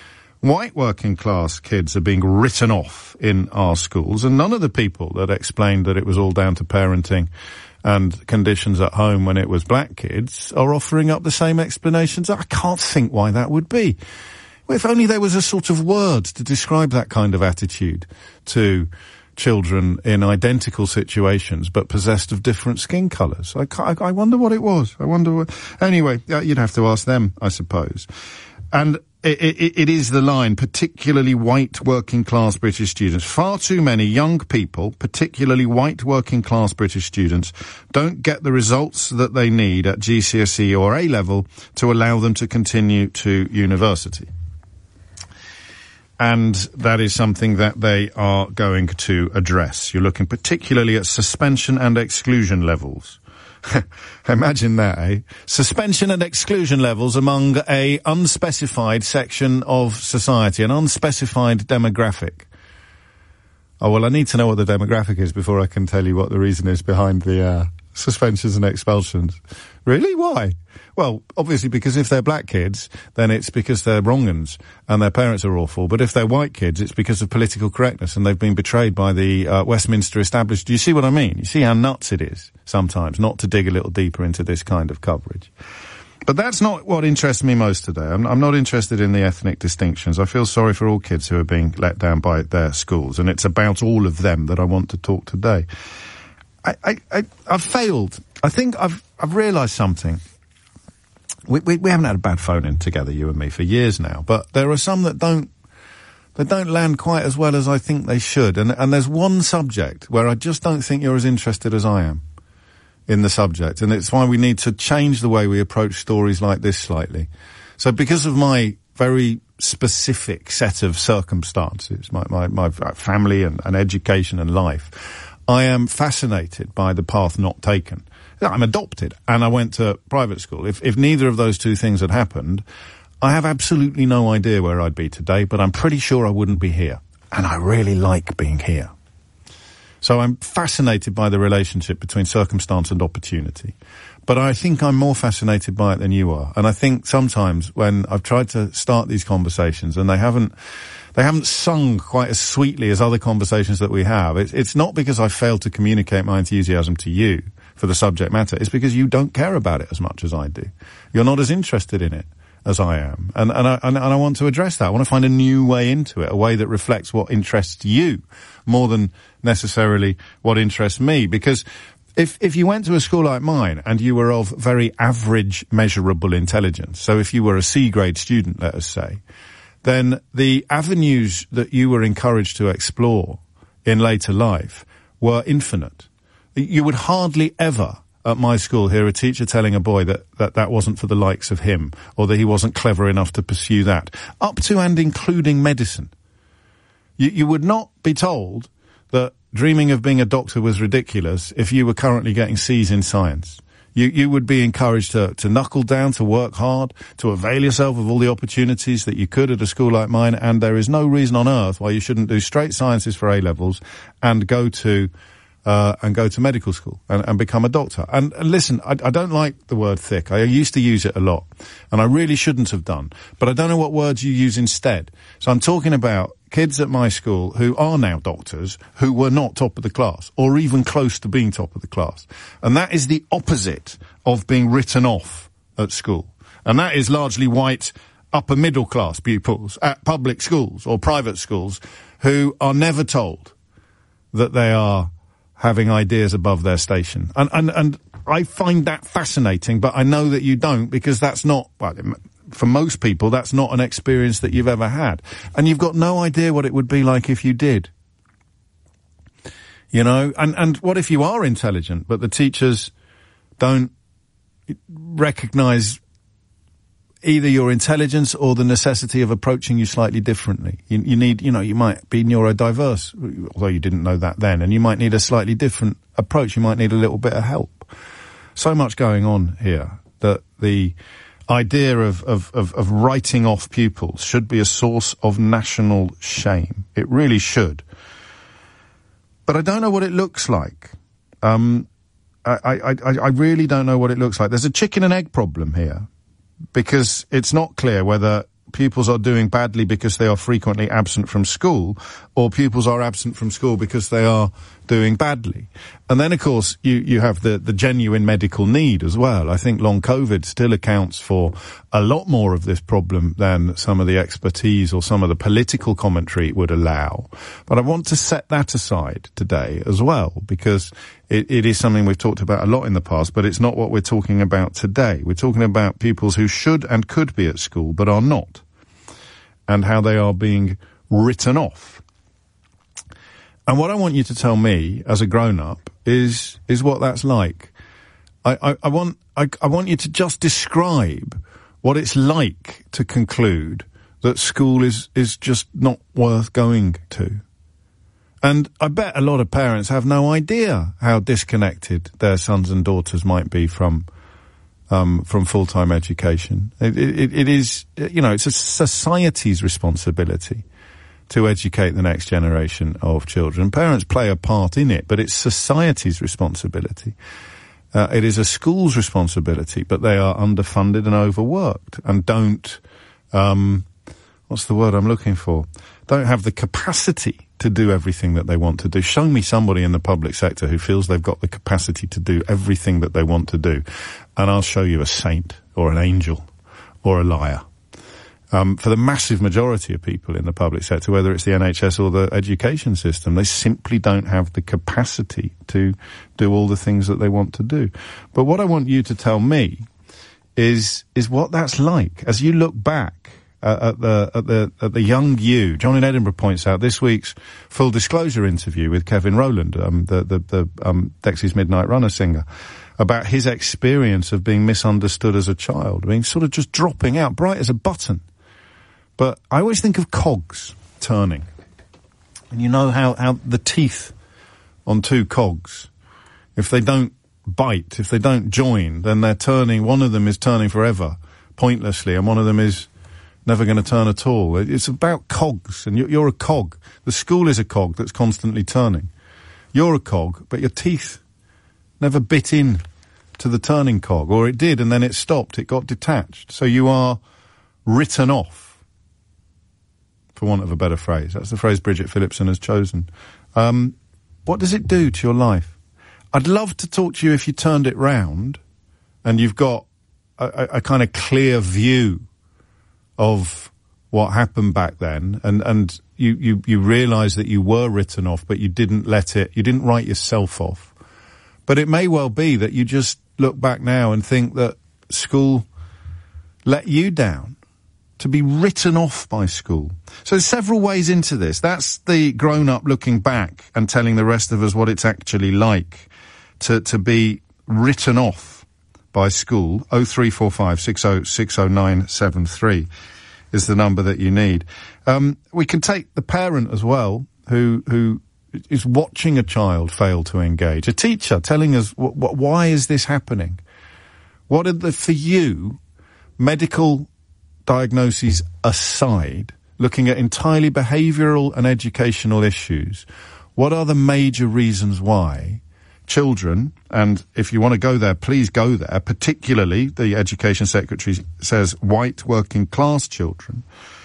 White working class kids are being written off in our schools, and none of the people that explained that it was all down to parenting and conditions at home when it was black kids are offering up the same explanations. I can't think why that would be. Well, if only there was a sort of word to describe that kind of attitude to children in identical situations but possessed of different skin colours. I, I wonder what it was. I wonder what... Anyway, you'd have to ask them, I suppose. And It, it, it is the line, particularly white working-class British students. Far too many young people, particularly white working-class British students, don't get the results that they need at G C S E or A-level to allow them to continue to university. and that is something that they are going to address. You're looking particularly at suspension and exclusion levels. Imagine that, eh? Suspension and exclusion levels among a unspecified section of society, an unspecified demographic. Oh, well, I need to know what the demographic is before I can tell you what the reason is behind the uh, suspensions and expulsions. Really? Why? Well, obviously because if they're black kids, then it's because they're wrong-uns and their parents are awful. But if they're white kids, it's because of political correctness and they've been betrayed by the uh, Westminster establishment. Do you see what I mean? You see how nuts it is sometimes not to dig a little deeper into this kind of coverage. But that's not what interests me most today. I'm, I'm not interested in the ethnic distinctions. I feel sorry for all kids who are being let down by their schools, and it's about all of them that I want to talk today. I, I, I, I've failed. I think I've, I've realised something. We, we, we haven't had a bad phone-in together, you and me, for years now, but there are some that don't, that don't land quite as well as I think they should. And, and there's one subject where I just don't think you're as interested as I am in the subject. And it's why we need to change the way we approach stories like this slightly. So because of my very specific set of circumstances, my, my, my family and, and education and life, I am fascinated by the path not taken. I'm adopted and I went to private school. If, if neither of those two things had happened, I have absolutely no idea where I'd be today, but I'm pretty sure I wouldn't be here. And I really like being here. So I'm fascinated by the relationship between circumstance and opportunity. But I think I'm more fascinated by it than you are. And I think sometimes when I've tried to start these conversations and they haven't, they haven't sung quite as sweetly as other conversations that we have, it's, it's not because I failed to communicate my enthusiasm to you for the subject matter. It's because you don't care about it as much as I do. You're not as interested in it as I am. And, and, I, and, and I want to address that. I want to find a new way into it, a way that reflects what interests you more than necessarily what interests me. Because if, if you went to a school like mine and you were of very average measurable intelligence, so if you were a C-grade student, let us say, then the avenues that you were encouraged to explore in later life were infinite. You would hardly ever at my school hear a teacher telling a boy that, that that wasn't for the likes of him, or that he wasn't clever enough to pursue that, up to and including medicine. You, you would not be told that dreaming of being a doctor was ridiculous if you were currently getting C's in science. You, you would be encouraged to, to knuckle down, to work hard, to avail yourself of all the opportunities that you could at a school like mine, and there is no reason on earth why you shouldn't do straight sciences for A-levels and go to Uh, and go to medical school and, and become a doctor. And, and listen, I, I don't like the word thick. I used to use it a lot, and I really shouldn't have done. But I don't know what words you use instead. So I'm talking about kids at my school who are now doctors who were not top of the class, or even close to being top of the class. And that is the opposite of being written off at school. And that is largely white, upper middle class pupils at public schools or private schools who are never told that they are having ideas above their station. And, and, and I find that fascinating, but I know that you don't, because that's not, well, for most people, that's not an experience that you've ever had. And you've got no idea what it would be like if you did. You know, and, and what if you are intelligent, but the teachers don't recognize either your intelligence or the necessity of approaching you slightly differently. You, you need, you know, you might be neurodiverse, although you didn't know that then, and you might need a slightly different approach. You might need a little bit of help. So much going on here that the idea of, of, of, of writing off pupils should be a source of national shame. It really should. But I don't know what it looks like. Um, I, I, I, I really don't know what it looks like. There's a chicken and egg problem here, because it's not clear whether pupils are doing badly because they are frequently absent from school, or pupils are absent from school because they are doing badly. And then, of course, you, you have the, the genuine medical need as well. I think long COVID still accounts for a lot more of this problem than some of the expertise or some of the political commentary would allow. But I want to set that aside today as well, because it, it is something we've talked about a lot in the past, but it's not what we're talking about today. We're talking about pupils who should and could be at school but are not, and how they are being written off. And what I want you to tell me as a grown-up is is what that's like. I, I, I want I, I want you to just describe what it's like to conclude that school is, is just not worth going to. And I bet a lot of parents have no idea how disconnected their sons and daughters might be from um, from full-time education. It, it, it is, you know, it's a society's responsibility to educate the next generation of children. Parents play a part in it, but it's society's responsibility. Uh, it is a school's responsibility, but they are underfunded and overworked and don't, um, what's the word I'm looking for? Don't have the capacity to do everything that they want to do. Show me somebody in the public sector who feels they've got the capacity to do everything that they want to do, and I'll show you a saint or an angel or a liar. Um, for the massive majority of people in the public sector, whether it's the N H S or the education system, they simply don't have the capacity to do all the things that they want to do. But what I want you to tell me is is what that's like as you look back uh, at the at the at the young you. John in Edinburgh points out this week's Full Disclosure interview with Kevin Rowland, um, the the, the um, Dexys Midnight Runner singer, about his experience of being misunderstood as a child, being sort of just dropping out, bright as a button. But I always think of cogs turning. And you know how, how the teeth on two cogs, if they don't bite, if they don't join, then they're turning, one of them is turning forever, pointlessly, and one of them is never going to turn at all. It's about cogs, and you're, you're a cog. The school is a cog that's constantly turning. You're a cog, but your teeth never bit in to the turning cog, or it did, and then it stopped, it got detached. So you are written off, for want of a better phrase. That's the phrase Bridget Phillipson has chosen. Um, what does it do to your life? I'd love to talk to you if you turned it round and you've got a, a, a kind of clear view of what happened back then, and, and you, you, you realise that you were written off, but you didn't let it, you didn't write yourself off. But it may well be that you just look back now and think that school let you down, to be written off by school. So there's several ways into this. That's the grown-up looking back and telling the rest of us what it's actually like to, to be written off by school. oh three four five, six oh six oh nine seven three is the number that you need. Um, we can take the parent as well, who, who is watching a child fail to engage. A teacher telling us, wh- wh- why is this happening? What are the, for you, medical diagnoses aside, looking at entirely behavioural and educational issues, what are the major reasons why children, and if you want to go there, please go there, particularly the Education Secretary says white working class children,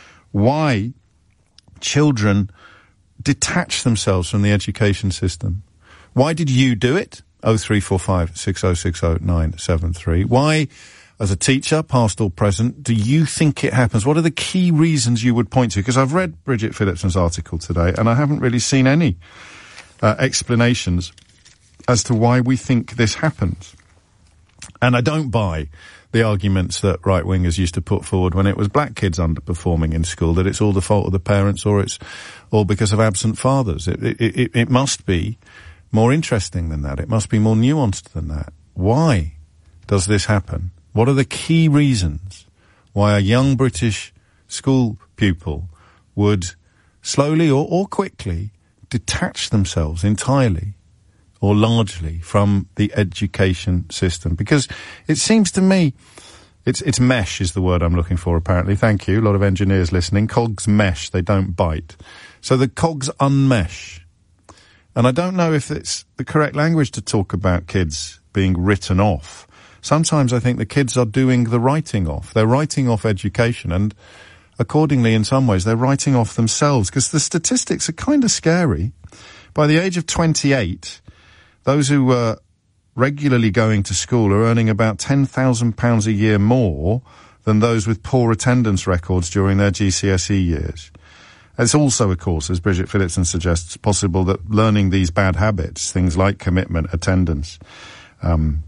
why children detach themselves from the education system? Why did you do it? oh three four five, six oh six oh nine seven three. Why, as a teacher, past or present, do you think it happens? What are the key reasons you would point to? Because I've read Bridget Phillipson's article today, and I haven't really seen any uh, explanations as to why we think this happens. And I don't buy the arguments that right-wingers used to put forward when it was black kids underperforming in school, that it's all the fault of the parents or it's all because of absent fathers. It, it, it, it must be more interesting than that. It must be more nuanced than that. Why does this happen? What are the key reasons why a young British school pupil would slowly or, or quickly detach themselves entirely or largely from the education system? Because it seems to me, it's, it's mesh is the word I'm looking for, apparently. Thank you. A lot of engineers listening. Cogs mesh, they don't bite. So the cogs unmesh. And I don't know if it's the correct language to talk about kids being written off. Sometimes I think the kids are doing the writing off. They're writing off education, and accordingly, in some ways, they're writing off themselves, because the statistics are kind of scary. By the age of twenty-eight, those who were regularly going to school are earning about ten thousand pounds a year more than those with poor attendance records during their G C S E years. It's also, of course, as Bridget Phillipson suggests, possible that learning these bad habits, things like commitment, attendance, um,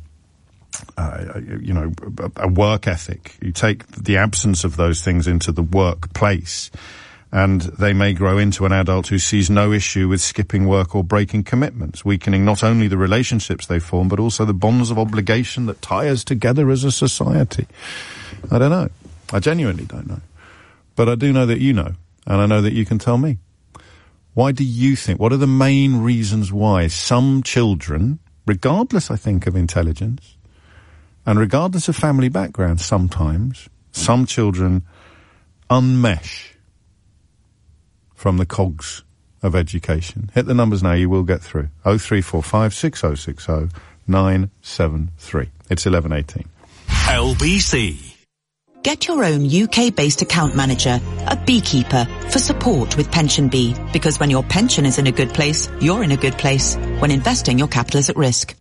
Uh, you know, a work ethic. You take the absence of those things into the workplace, and they may grow into an adult who sees no issue with skipping work or breaking commitments, weakening not only the relationships they form, but also the bonds of obligation that tie us together as a society. I don't know. I genuinely don't know. but I do know that you know, and I know that you can tell me. Why do you think, what are the main reasons why some children, regardless, I think, of intelligence, and regardless of family background, sometimes, some children unmesh from the cogs of education? Hit the numbers now, you will get through. oh three four five, six oh six oh, nine seven three. It's eleven eighteen. L B C. Get your own U K-based account manager, a beekeeper, for support with PensionBee. Because when your pension is in a good place, you're in a good place. When investing, your capital is at risk.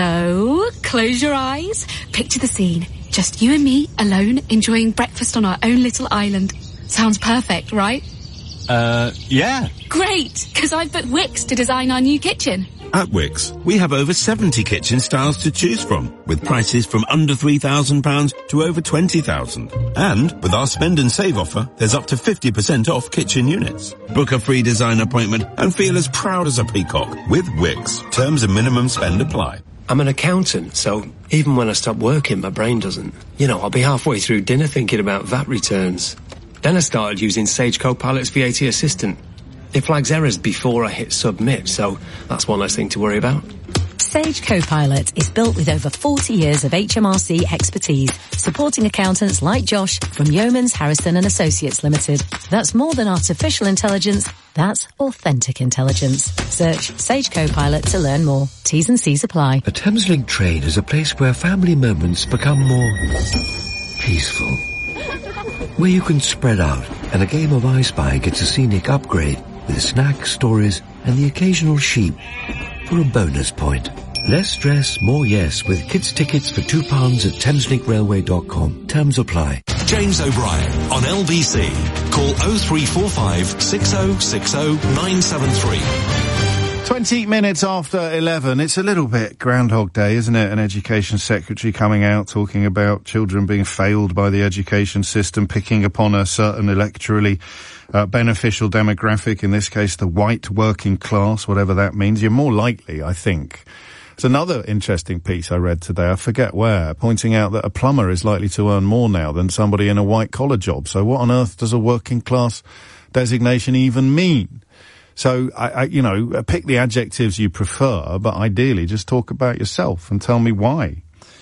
So, close your eyes. Picture the scene. Just you and me, alone, enjoying breakfast on our own little island. Sounds perfect, right? Uh, yeah. Great, because I've booked Wix to design our new kitchen. At Wix, we have over seventy kitchen styles to choose from, with prices from under three thousand pounds to over twenty thousand pounds. And with our spend and save offer, there's up to fifty percent off kitchen units. Book a free design appointment and feel as proud as a peacock with Wix. Terms and minimum spend apply. I'm an accountant, so even when I stop working, my brain doesn't. You know, I'll be halfway through dinner thinking about V A T returns. Then I started using Sage Copilot's V A T Assistant. It flags errors before I hit submit, so that's one less thing to worry about. Sage Copilot is built with over forty years of H M R C expertise, supporting accountants like Josh from Yeomans, Harrison and Associates Limited. That's more than artificial intelligence, that's authentic intelligence. Search Sage Copilot to learn more. T's and C's apply. A Thameslink train is a place where family moments become more peaceful. Where you can spread out and a game of I Spy gets a scenic upgrade with snacks, stories and the occasional sheep for a bonus point. Less stress, more yes with kids' tickets for two pounds at thameslink railway dot com. Terms apply. James O'Brien on L B C. Call oh three four five, six oh six oh, nine seven three. twenty minutes after eleven. It's a little bit Groundhog Day, isn't it? An education secretary coming out talking about children being failed by the education system, picking upon a certain electorally uh, beneficial demographic, in this case the white working class, whatever that means. You're more likely, I think. It's another interesting piece I read today, I forget where, pointing out that a plumber is likely to earn more now than somebody in a white-collar job. So what on earth does a working class designation even mean? So, I, I, you know, pick the adjectives you prefer, but ideally just talk about yourself and tell me why.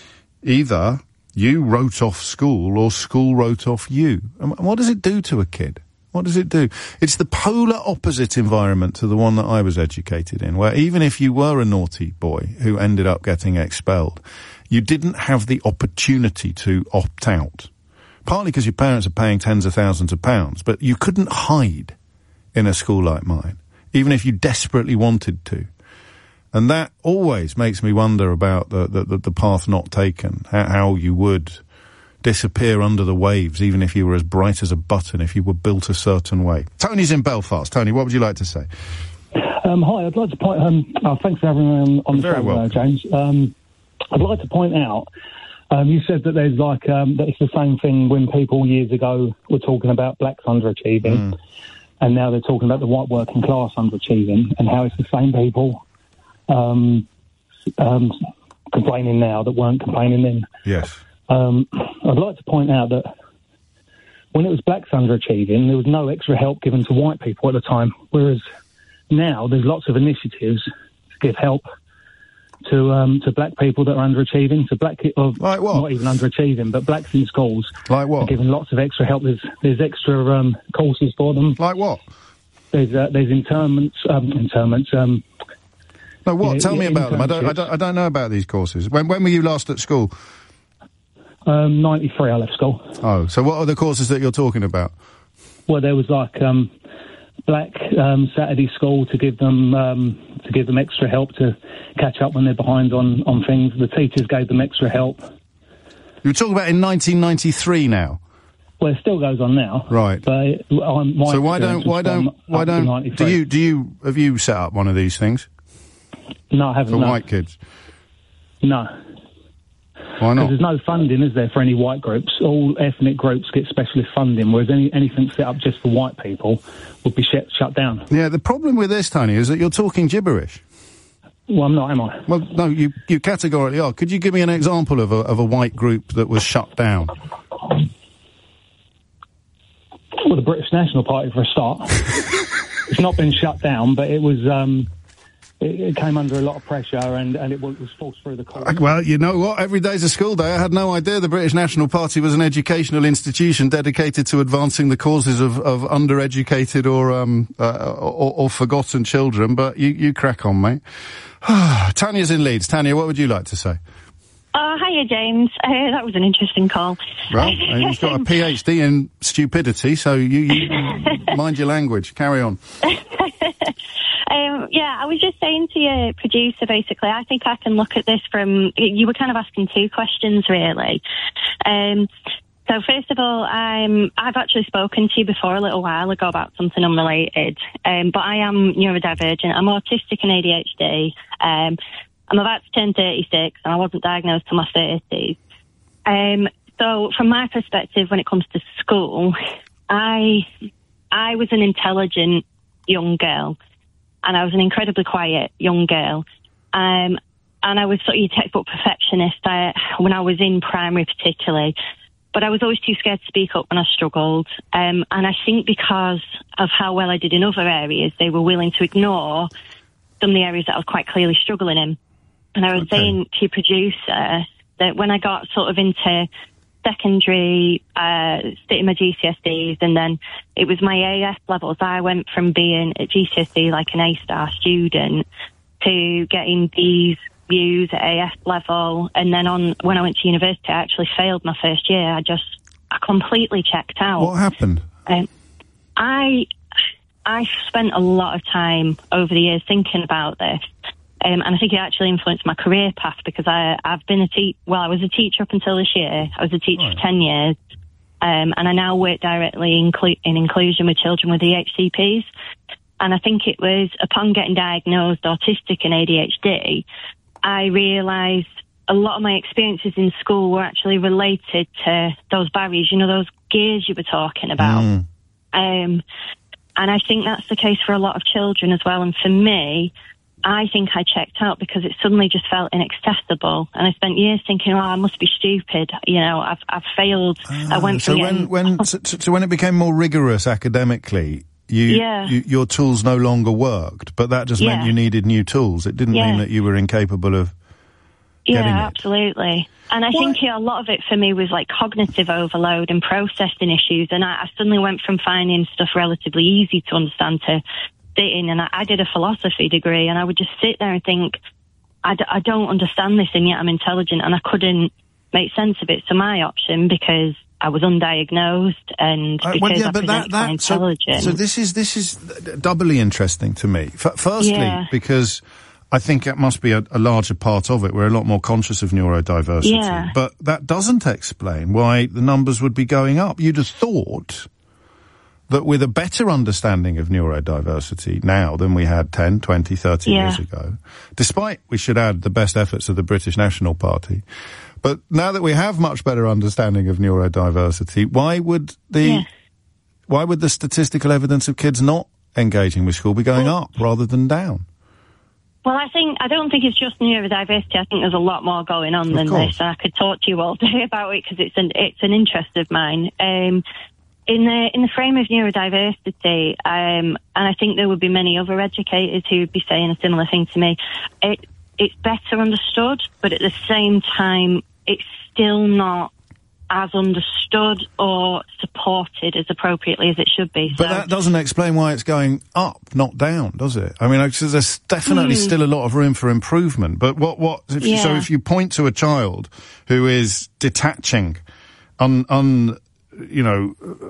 Either you wrote off school or school wrote off you. And what does it do to a kid? What does it do? It's the polar opposite environment to the one that I was educated in, where even if you were a naughty boy who ended up getting expelled, you didn't have the opportunity to opt out. Partly because your parents are paying tens of thousands of pounds, but you couldn't hide in a school like mine, even if you desperately wanted to. And that always makes me wonder about the, the, the path not taken, how, how you would disappear under the waves, even if you were as bright as a button, if you were built a certain way. Tony's in Belfast. Tony, what would you like to say? Um, hi, I'd like to point... Um, oh, thanks for having me on, on the Very show, well. uh, James. Um, I'd like to point out, um, you said that there's like... Um, that it's the same thing when people years ago were talking about blacks underachieving, mm. and now they're talking about the white working class underachieving, and how it's the same people um, um, complaining now that weren't complaining then. Yes. Um, I'd like to point out that when it was blacks underachieving, there was no extra help given to white people at the time, whereas now there's lots of initiatives to give help to um, to black people that are underachieving, to black people, like what? Not even underachieving, but blacks in schools. Like what? Are given lots of extra help. There's there's extra um, courses for them. Like what? There's uh, there's internments, um, internments. Um, no, what? Yeah, Tell yeah, me about them. I don't, I don't, I don't know about these courses. When, when were you last at school? Um, ninety-three, I left school. Oh, so what are the courses that you're talking about? Well, there was like um, black um, Saturday school to give them um, to give them extra help to catch up when they're behind on, on things. The teachers gave them extra help. You're talking about in nineteen ninety-three now. Well, it still goes on now, right? But I'm, my so why don't why don't why don't do you do you have you set up one of these things? No, I haven't. For no. white kids? No. Why not? Because there's no funding, is there, for any white groups? All ethnic groups get specialist funding, whereas any, anything set up just for white people would be shut, shut down. Yeah, the problem with this, Tony, is that you're talking gibberish. Well, I'm not, am I? Well, no, you, you categorically are. Could you give me an example of a, of a white group that was shut down? Well, the British National Party for a start. It's not been shut down, but it was. Um, it, it came under a lot of pressure, and, and it was forced through the court. Well, you know what? Every day's a school day. I had no idea the British National Party was an educational institution dedicated to advancing the causes of, of undereducated or um uh, or, or forgotten children. But you, you crack on, mate. Tanya's in Leeds. Tanya, what would you like to say? Oh, hiya, James. Uh, that was an interesting call. Well, he's got a PhD in stupidity, so you, you mind your language. Carry on. um, yeah, I was just saying to your producer, basically, I think I can look at this from... You were kind of asking two questions, really. Um, so, first of all, I'm, I've actually spoken to you before a little while ago about something unrelated, um, but I am neurodivergent. I'm autistic and A D H D. Um I'm about to turn thirty-six, and I wasn't diagnosed till my thirties. Um, so, from my perspective, when it comes to school, I I was an intelligent young girl, and I was an incredibly quiet young girl. Um, and I was sort of your textbook perfectionist I, when I was in primary, particularly. But I was always too scared to speak up when I struggled. Um, and I think because of how well I did in other areas, they were willing to ignore some of the areas that I was quite clearly struggling in. And I was okay. saying to your producer that when I got sort of into secondary, uh, sitting my G C S Es, and then it was my A F levels, I went from being at G C S E like an A-star student to getting B's, U's at A F level. And then on when I went to university, I actually failed my first year. I just, I completely checked out. What happened? Um, I, I spent a lot of time over the years thinking about this. Um, and I think it actually influenced my career path because I, I've been a te- well, I was a teacher up until this year. I was a teacher right. for ten years. Um, and I now work directly in, cl- in inclusion with children with E H C Ps. And I think it was upon getting diagnosed autistic and A D H D, I realised a lot of my experiences in school were actually related to those barriers, you know, those gears you were talking about. Mm. Um, and I think that's the case for a lot of children as well. And for me, I think I checked out because it suddenly just felt inaccessible, and I spent years thinking, "Oh, I must be stupid." You know, I've I've failed. Uh, I went so from when getting... when so, so when it became more rigorous academically, you, yeah. you your tools no longer worked, but that just yeah. meant you needed new tools. It didn't yeah. mean that you were incapable of. Yeah, getting it. Absolutely. And I what? think yeah, a lot of it for me was like cognitive overload and processing issues, and I, I suddenly went from finding stuff relatively easy to understand to sitting, and I, I did a philosophy degree, and I would just sit there and think, I, d- I don't understand this, and yet I'm intelligent, and I couldn't make sense of it. So my option, because I was undiagnosed and uh, because well, yeah, I but that, that, intelligent. So, so this is this is doubly interesting to me. F- firstly, yeah. because I think it must be a, a larger part of it. We're a lot more conscious of neurodiversity, yeah. but that doesn't explain why the numbers would be going up. You'd have thought that with a better understanding of neurodiversity now than we had ten, twenty, thirty yeah. years ago, despite, we should add, the best efforts of the British National Party. But now that we have much better understanding of neurodiversity, why would the, yeah. why would the statistical evidence of kids not engaging with school be going well, up rather than down? Well, I think, I don't think it's just neurodiversity. I think there's a lot more going on of than course. this, and I could talk to you all day about it because it's an, it's an interest of mine. Um, In the in the frame of neurodiversity, um, and I think there would be many other educators who would be saying a similar thing to me, it it's better understood, but at the same time, it's still not as understood or supported as appropriately as it should be. But so, that doesn't explain why it's going up, not down, does it? I mean, there's definitely mm. still a lot of room for improvement. But what what? If, yeah. So if you point to a child who is detaching, un un. you know,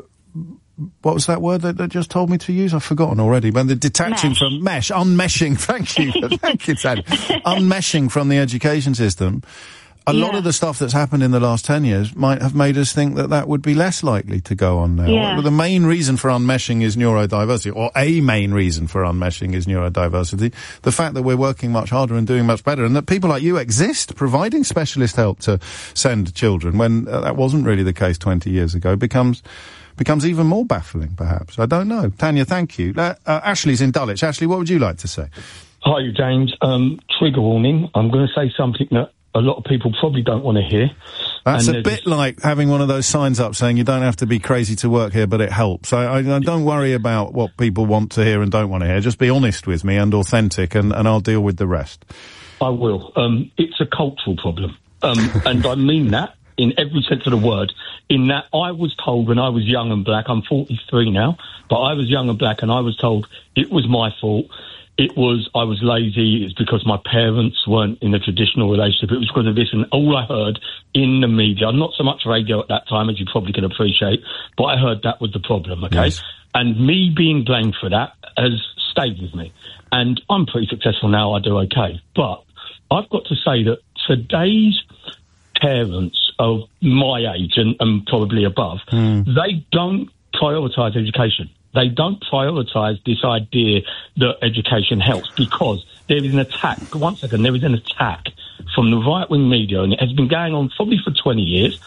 what was that word that they just told me to use? I've forgotten already. But the detaching mesh. from mesh, unmeshing, thank you, thank you, Tad. Unmeshing from the education system. A yeah. lot of the stuff that's happened in the last ten years might have made us think that that would be less likely to go on now. Yeah. Well, the main reason for unmeshing is neurodiversity, or a main reason for unmeshing is neurodiversity. The fact that we're working much harder and doing much better, and that people like you exist providing specialist help to send children when uh, that wasn't really the case twenty years ago, becomes becomes even more baffling, perhaps. I don't know. Tanya, thank you. Uh, uh, Ashley's in Dulwich. Ashley, what would you like to say? Hi, James. Um, trigger warning. I'm going to say something that a lot of people probably don't want to hear. That's And a they're bit like having one of those signs up saying you don't have to be crazy to work here, but it helps. I, I, I don't worry about what people want to hear and don't want to hear. Just be honest with me and authentic, and, and I'll deal with the rest. I will. Um, it's a cultural problem. Um, and I mean that in every sense of the word, in that I was told when I was young and black, I'm forty-three now, but I was young and black and I was told it was my fault. It was, I was lazy, it's because my parents weren't in a traditional relationship, it was because of this, and all I heard in the media, not so much radio at that time, as you probably can appreciate, but I heard that was the problem, okay? Yes. And me being blamed for that has stayed with me. And I'm pretty successful now, I do okay. But I've got to say that today's parents of my age, and, and probably above, mm. they don't prioritise education. They don't prioritise this idea that education helps, because there is an attack. One second, there is an attack from the right-wing media, and it has been going on probably for twenty years,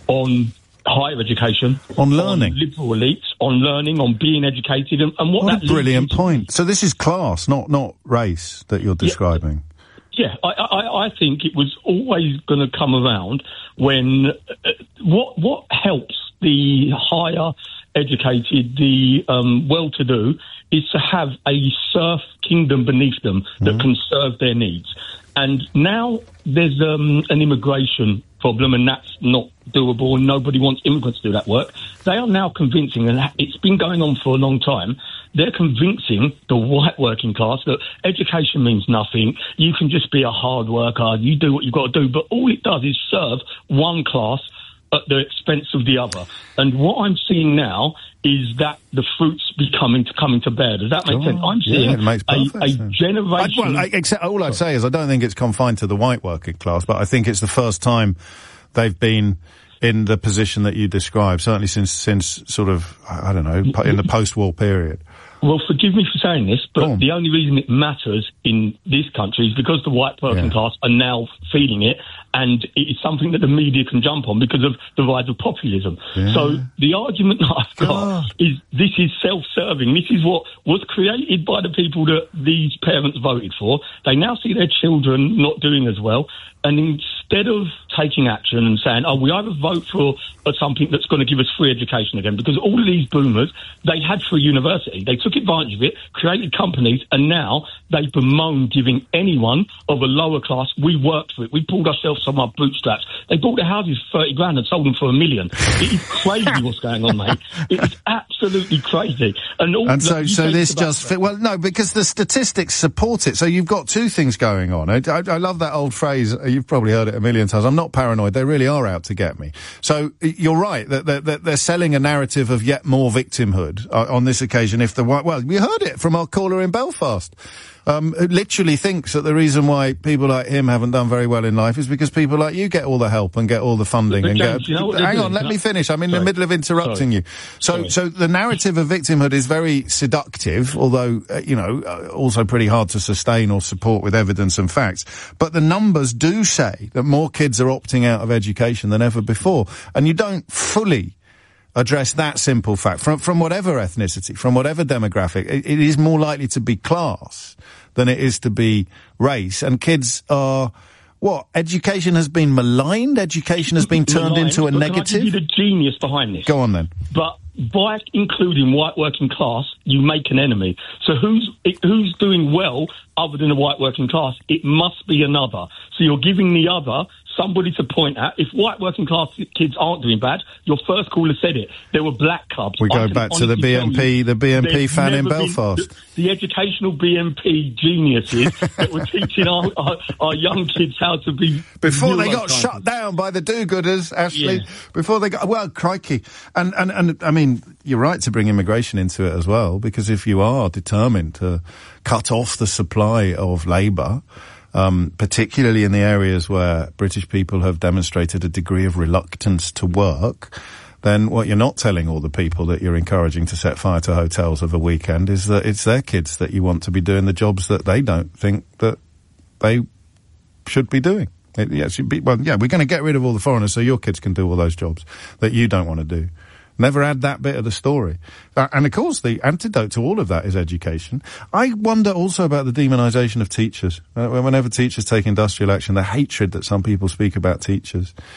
on higher education. On learning. On liberal elites, on learning, on being educated, and, and what, what that a brilliant point. So this is class, not, not race, that you're describing. Yeah, yeah I, I, I think it was always going to come around when... Uh, what what helps the higher... educated, the um, well-to-do, is to have a serf kingdom beneath them that mm-hmm. can serve their needs. And now there's um, an immigration problem, and that's not doable, and nobody wants immigrants to do that work. They are now convincing, and it's been going on for a long time, they're convincing the white working class that education means nothing, you can just be a hard worker, you do what you've got to do, but all it does is serve one class at the expense of the other. And what I'm seeing now is that the fruits becoming to coming to bear. Does that make oh, sense? I'm seeing yeah, it makes a, a generation... I, well, I, except, all I'd say is I don't think it's confined to the white working class, but I think it's the first time they've been in the position that you described, certainly since, since sort of, I don't know, in the post-war period. Well, forgive me for saying this, but oh. the only reason it matters in this country is because the white working yeah. class are now feeling it, and it is something that the media can jump on because of the rise of populism. Yeah. So the argument that I've got God. is this is self-serving. This is what was created by the people that these parents voted for. They now see their children not doing as well, and instead of taking action and saying, oh, we either vote for uh, something that's going to give us free education again, because all of these boomers, they had free university. They took advantage of it, created companies, and now they bemoan giving anyone of a lower class, we worked for it, we pulled ourselves from our bootstraps. They bought their houses for thirty grand and sold them for a million. It is crazy what's going on, mate. It is absolutely crazy. And, all, and so, look, so this just fit, well, no, because the statistics support it. So you've got two things going on. I, I, I love that old phrase. You've probably heard it a million times. I'm not paranoid. They really are out to get me. So you're right that they're, they're, they're selling a narrative of yet more victimhood uh, on this occasion. If the well, we heard it from our caller in Belfast. Um, who literally thinks that the reason why people like him haven't done very well in life is because people like you get all the help and get all the funding. But and James, get, you know what hang doing? on, let Can me I... finish. I'm in Sorry. the middle of interrupting Sorry. you. So, Sorry. so the narrative of victimhood is very seductive, although, uh, you know, uh, also pretty hard to sustain or support with evidence and facts. But the numbers do say that more kids are opting out of education than ever before. And you don't fully address that simple fact. From, from whatever ethnicity, from whatever demographic, it, it is more likely to be class than it is to be race. And kids are, what, education has been maligned? Education has been turned maligned, into a but negative? Can I give you the genius behind this? Go on then. But by including white working class, you make an enemy. So who's who's doing well other than the white working class? It must be another. So you're giving the other somebody to point at. If white working class kids aren't doing bad, your first caller said it. There were black clubs. We go back to the B M P, the B M P fan in Belfast. The, the educational B M P geniuses that were teaching our, our, our young kids how to be... Before they got shut down by the do-gooders, Ashley. Yeah. Before they got... Well, crikey. And, and, and, I mean, you're right to bring immigration into it as well, because if you are determined to cut off the supply of labour... Um, particularly in the areas where British people have demonstrated a degree of reluctance to work, then what you're not telling all the people that you're encouraging to set fire to hotels of a weekend is that it's their kids that you want to be doing the jobs that they don't think that they should be doing. It, yeah, it should be, well, yeah, we're going to get rid of all the foreigners so your kids can do all those jobs that you don't want to do. Never add that bit of the story. Uh, and of course, the antidote to all of that is education. I wonder also about the demonisation of teachers. Uh, whenever teachers take industrial action, the hatred that some people speak about teachers.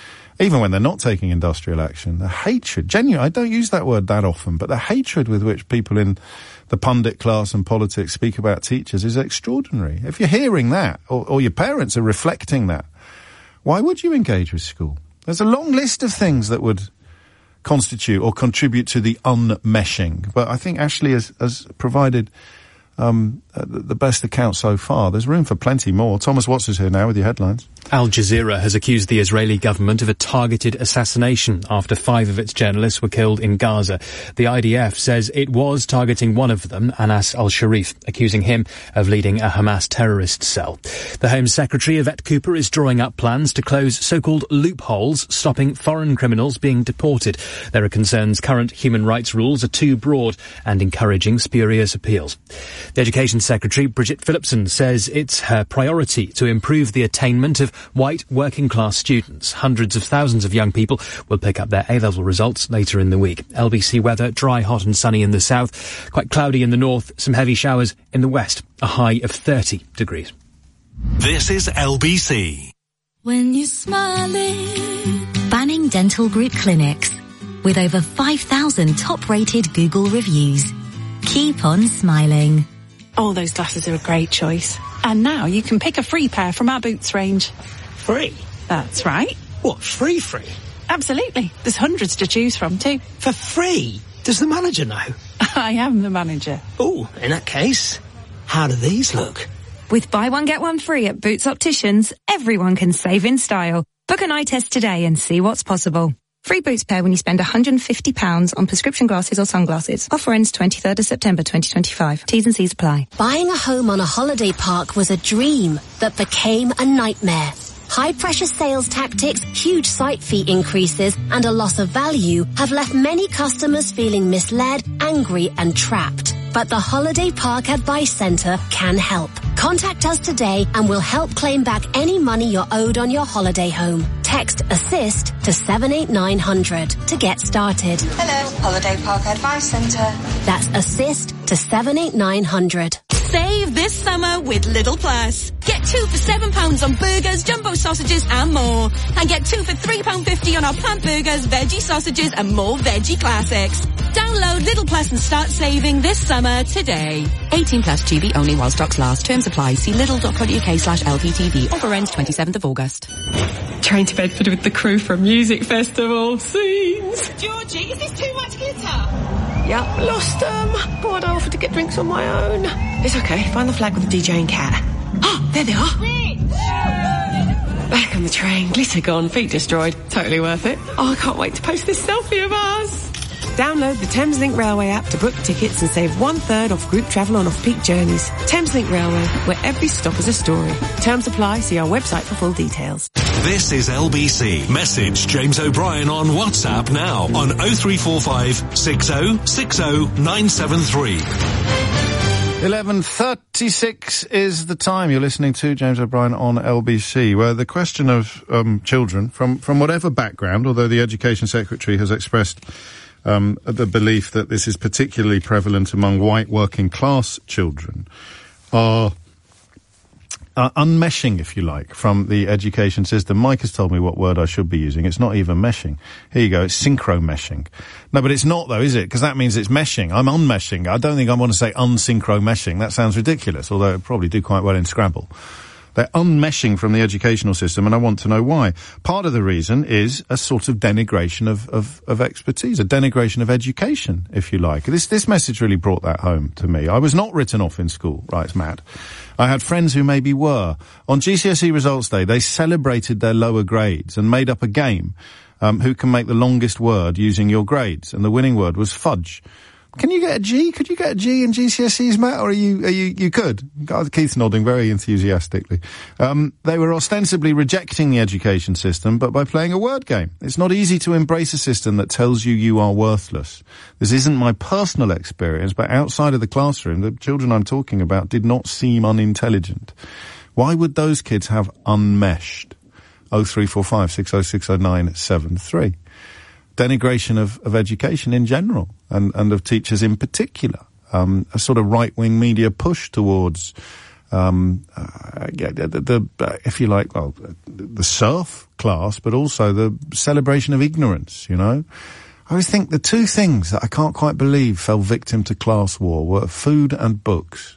even when they're not taking industrial action, the hatred, genuine, I don't use that word that often, but the hatred with which people in the pundit class and politics speak about teachers is extraordinary. If you're hearing that, or, or your parents are reflecting that, why would you engage with school? There's a long list of things that would constitute or contribute to the unmeshing, but I think Ashley has, has provided um, uh, the best account so far. There's room for plenty more. Thomas Watts is here now with your headlines. Al Jazeera has accused the Israeli government of a targeted assassination after five of its journalists were killed in Gaza. The I D F says it was targeting one of them, Anas al-Sharif, accusing him of leading a Hamas terrorist cell. The Home Secretary, Yvette Cooper, is drawing up plans to close so-called loopholes, stopping foreign criminals being deported. There are concerns current human rights rules are too broad and encouraging spurious appeals. The Education Secretary, Bridget Phillipson, says it's her priority to improve the attainment of white working-class students. Hundreds of thousands of young people will pick up their A-level results later in the week. L B C weather, dry, hot and sunny in the south, quite cloudy in the north, some heavy showers in the west, a high of thirty degrees. This is L B C. When you're smiling. Banning Dental Group Clinics. With over five thousand top-rated Google reviews. Keep on smiling. All those glasses are a great choice. And now you can pick a free pair from our Boots range. Free? That's right. What, free free? Absolutely. There's hundreds to choose from too. For free? Does the manager know? I am the manager. Oh, in that case, how do these look? With buy one get one free at Boots Opticians, everyone can save in style. Book an eye test today and see what's possible. Free Boots pair when you spend one hundred fifty pounds on prescription glasses or sunglasses. Offer ends twenty-third of September twenty twenty-five. T's and C's apply. Buying a home on a holiday park was a dream that became a nightmare. High-pressure sales tactics, huge site fee increases, and a loss of value have left many customers feeling misled, angry, and trapped. But the Holiday Park Advice Centre can help. Contact us today and we'll help claim back any money you're owed on your holiday home. Text ASSIST to seven eight nine hundred to get started. Hello, Holiday Park Advice Centre. That's ASSIST to seven eight nine hundred. Save this summer with Lidl Plus. Get two for seven pounds on burgers, jumbo sausages and more. And get two for three pounds fifty on our plant burgers, veggie sausages and more veggie classics. Download Lidl Plus and start saving this summer today. eighteen plus G B only while stocks last. Terms apply. See lidl.co.uk slash LPTV. Offer ends twenty-seventh of August. Train to Bedford with the crew for a music festival. Scenes. Georgie, is this too much glitter? Yep, lost them. Thought I offered to get drinks on my own. It's okay. Find the flag with the D J and cat. Oh, there they are. Back on the train. Glitter gone. Feet destroyed. Totally worth it. Oh, I can't wait to post this selfie of us. Download the Thameslink Railway app to book tickets and save one third off group travel on off-peak journeys. Thameslink Railway, where every stop is a story. Terms apply. See our website for full details. This is L B C. Message James O'Brien on WhatsApp now on oh three four five, six oh six oh, nine seven three. eleven thirty-six is the time. You're listening to James O'Brien on L B C, where the question of um, children from, from whatever background, although the Education Secretary has expressed um, the belief that this is particularly prevalent among white working class children, are Uh, unmeshing, if you like, from the education system. Mike has told me what word I should be using. It's not even meshing. Here you go. It's synchro-meshing. No, but it's not, though, is it? Because that means it's meshing. I'm unmeshing. I don't think I want to say unsynchro-meshing. That sounds ridiculous, although it probably do quite well in Scrabble. They're unmeshing from the educational system, and I want to know why. Part of the reason is a sort of denigration of, of, of expertise, a denigration of education, if you like. This, this message really brought that home to me. I was not written off in school, writes Matt. I had friends who maybe were. On G C S E results day, they celebrated their lower grades and made up a game, um, who can make the longest word using your grades, and the winning word was fudge. Can you get a G? Could you get a G in G C S Es, Matt? Or are you, are you, you could? Keith's nodding very enthusiastically. Um, they were ostensibly rejecting the education system, but by playing a word game. It's not easy to embrace a system that tells you you are worthless. This isn't my personal experience, but outside of the classroom, the children I'm talking about did not seem unintelligent. Why would those kids have unmeshed? oh three four five, six oh six oh nine seven three. Denigration of, of education in general, and, and of teachers in particular. Um, a sort of right-wing media push towards um, uh, yeah, the, the uh, if you like, well, the surf class, but also the celebration of ignorance, you know. I always think the two things that I can't quite believe fell victim to class war were food and books.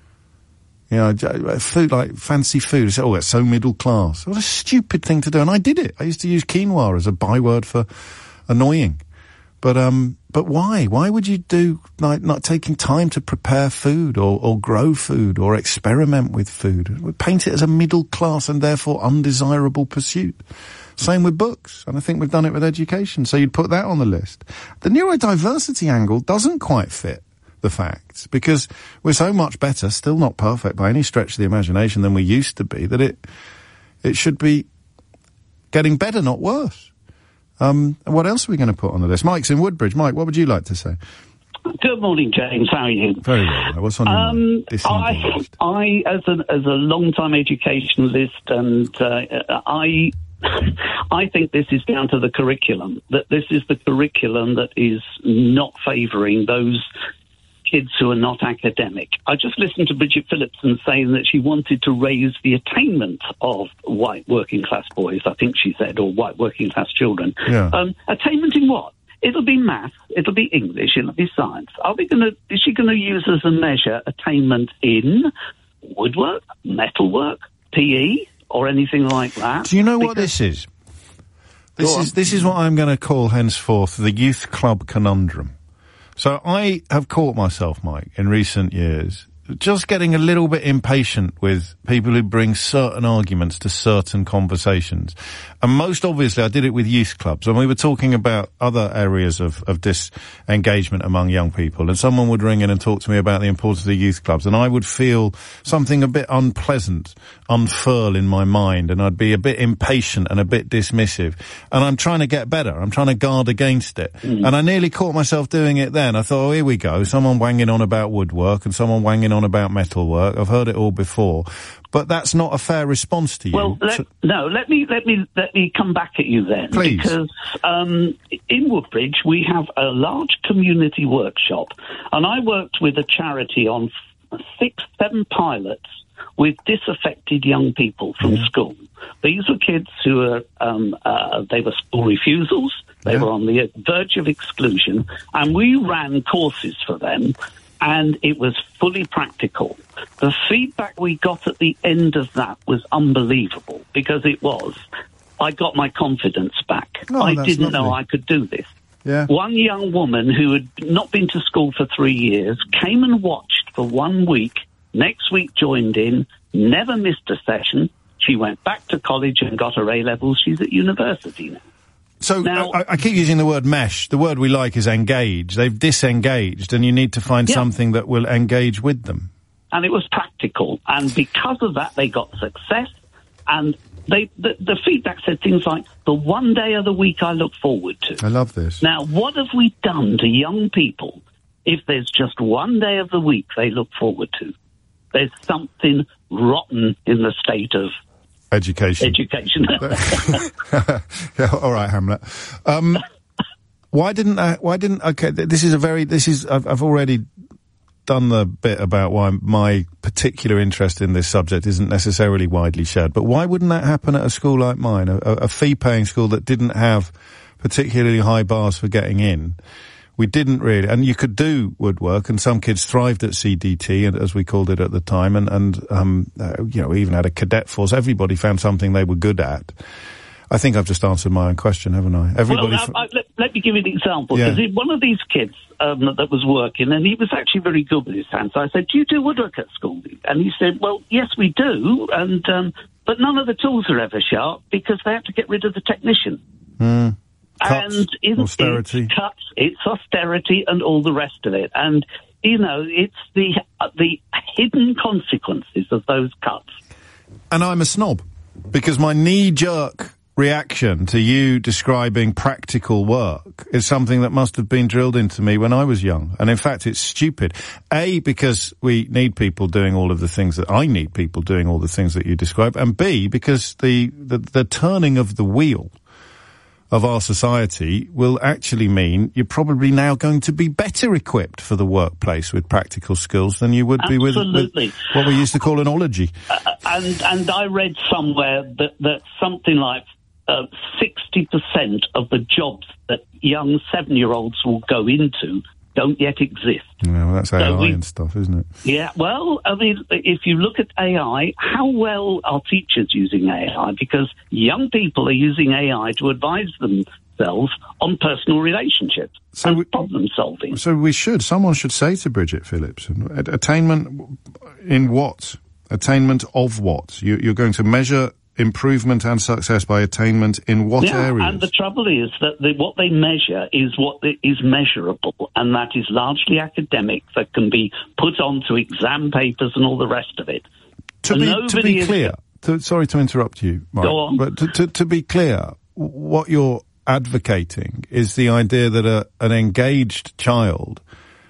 You know, food, like fancy food. Oh, it's so middle class. What a stupid thing to do. And I did it. I used to use quinoa as a byword for annoying. But, um, but why? Why would you do, like, not taking time to prepare food or, or grow food or experiment with food? We paint it as a middle class and therefore undesirable pursuit. Same with books. And I think we've done it with education. So you'd put that on the list. The neurodiversity angle doesn't quite fit the facts because we're so much better, still not perfect by any stretch of the imagination than we used to be, that it, it should be getting better, not worse. Um, what else are we going to put on the list? Mike's in Woodbridge. Mike, what would you like to say? Good morning, James. How are you? Very well. What's on your um, mind? I, I, as a as a long-time educationalist, and uh, I, I think this is down to the curriculum. That this is the curriculum that is not favouring those kids who are not academic. I just listened to Bridget Phillipson saying that she wanted to raise the attainment of white working class boys, I think she said, or white working class children. Yeah. Um, attainment in what? It'll be math, it'll be English, it'll be science. Are we going to, is she going to use as a measure attainment in woodwork, metalwork, P E, or anything like that? Do you know what this is? This is, this is what I'm going to call henceforth the youth club conundrum. So I have caught myself, Mike, in recent years, just getting a little bit impatient with people who bring certain arguments to certain conversations. And most obviously, I did it with youth clubs. And we were talking about other areas of, of disengagement among young people. And someone would ring in and talk to me about the importance of the youth clubs. And I would feel something a bit unpleasant unfurl in my mind. And I'd be a bit impatient and a bit dismissive. And I'm trying to get better. I'm trying to guard against it. Mm. And I nearly caught myself doing it then. I thought, oh, here we go. Someone wanging on about woodwork and someone wanging on about metalwork. I've heard it all before. But that's not a fair response to you. Well, let, no, let me, let me, let me come back at you then. Please. Because, um, in Woodbridge, we have a large community workshop, and I worked with a charity on six, seven pilots with disaffected young people from yeah. school. These were kids who were, um, uh, they were school refusals, they yeah. were on the verge of exclusion, and we ran courses for them. And it was fully practical. The feedback we got at the end of that was unbelievable, because it was, I got my confidence back. Oh, I that's didn't lovely. know I could do this. Yeah. One young woman who had not been to school for three years came and watched for one week, next week joined in, never missed a session. She went back to college and got her A-levels. She's at university now. So now, I, I keep using the word mesh. The word we like is engage. They've disengaged, and you need to find yeah. something that will engage with them. And it was practical. And because of that, they got success. And they the, the feedback said things like, the one day of the week I look forward to. I love this. Now, what have we done to young people if there's just one day of the week they look forward to? There's something rotten in the state of Education. Education. Yeah, all right, Hamlet. Um, why didn't I, why didn't, okay, this is a very, this is, I've, I've already done the bit about why my particular interest in this subject isn't necessarily widely shared, but why wouldn't that happen at a school like mine, a, a fee-paying school that didn't have particularly high bars for getting in? We didn't really, and you could do woodwork, and some kids thrived at C D T, as we called it at the time, and, and um, uh, you know, we even had a cadet force. Everybody found something they were good at. I think I've just answered my own question, haven't I? Everybody. Well, I, I, let, let me give you an example. Yeah. Because one of these kids um, that was working, and he was actually very good with his hands. So I said, "Do you do woodwork at school?" And he said, "Well, yes, we do, and um, but none of the tools are ever sharp because they have to get rid of the technician." Mm. Cuts, and in, austerity. It's cuts, it's austerity, and all the rest of it. And you know, it's the uh, the hidden consequences of those cuts. And I'm a snob because my knee-jerk reaction to you describing practical work is something that must have been drilled into me when I was young. And in fact, it's stupid. A, because we need people doing all of the things that I need people doing all the things that you describe. And B, because the, the, the turning of the wheel of our society will actually mean you're probably now going to be better equipped for the workplace with practical skills than you would be with, with what we used to call an ology. Uh, and and I read somewhere that, that something like uh, sixty percent of the jobs that young seven-year-olds will go into don't yet exist. Yeah, well, that's A I So we- and stuff, isn't it? Yeah, well, I mean, if you look at A I, how well are teachers using A I? Because young people are using A I to advise themselves on personal relationships so and we, problem solving. So we should, someone should say to Bridget Phillips, at- attainment in what? Attainment of what? You, you're going to measure improvement and success by attainment in what yeah, areas? and the trouble is that the, what they measure is what is measurable, and that is largely academic, that can be put onto exam papers and all the rest of it. To And be, to nobody be is- clear, to, sorry to interrupt you, Mike, Go on. but to, to, to be clear, what you're advocating is the idea that a, an engaged child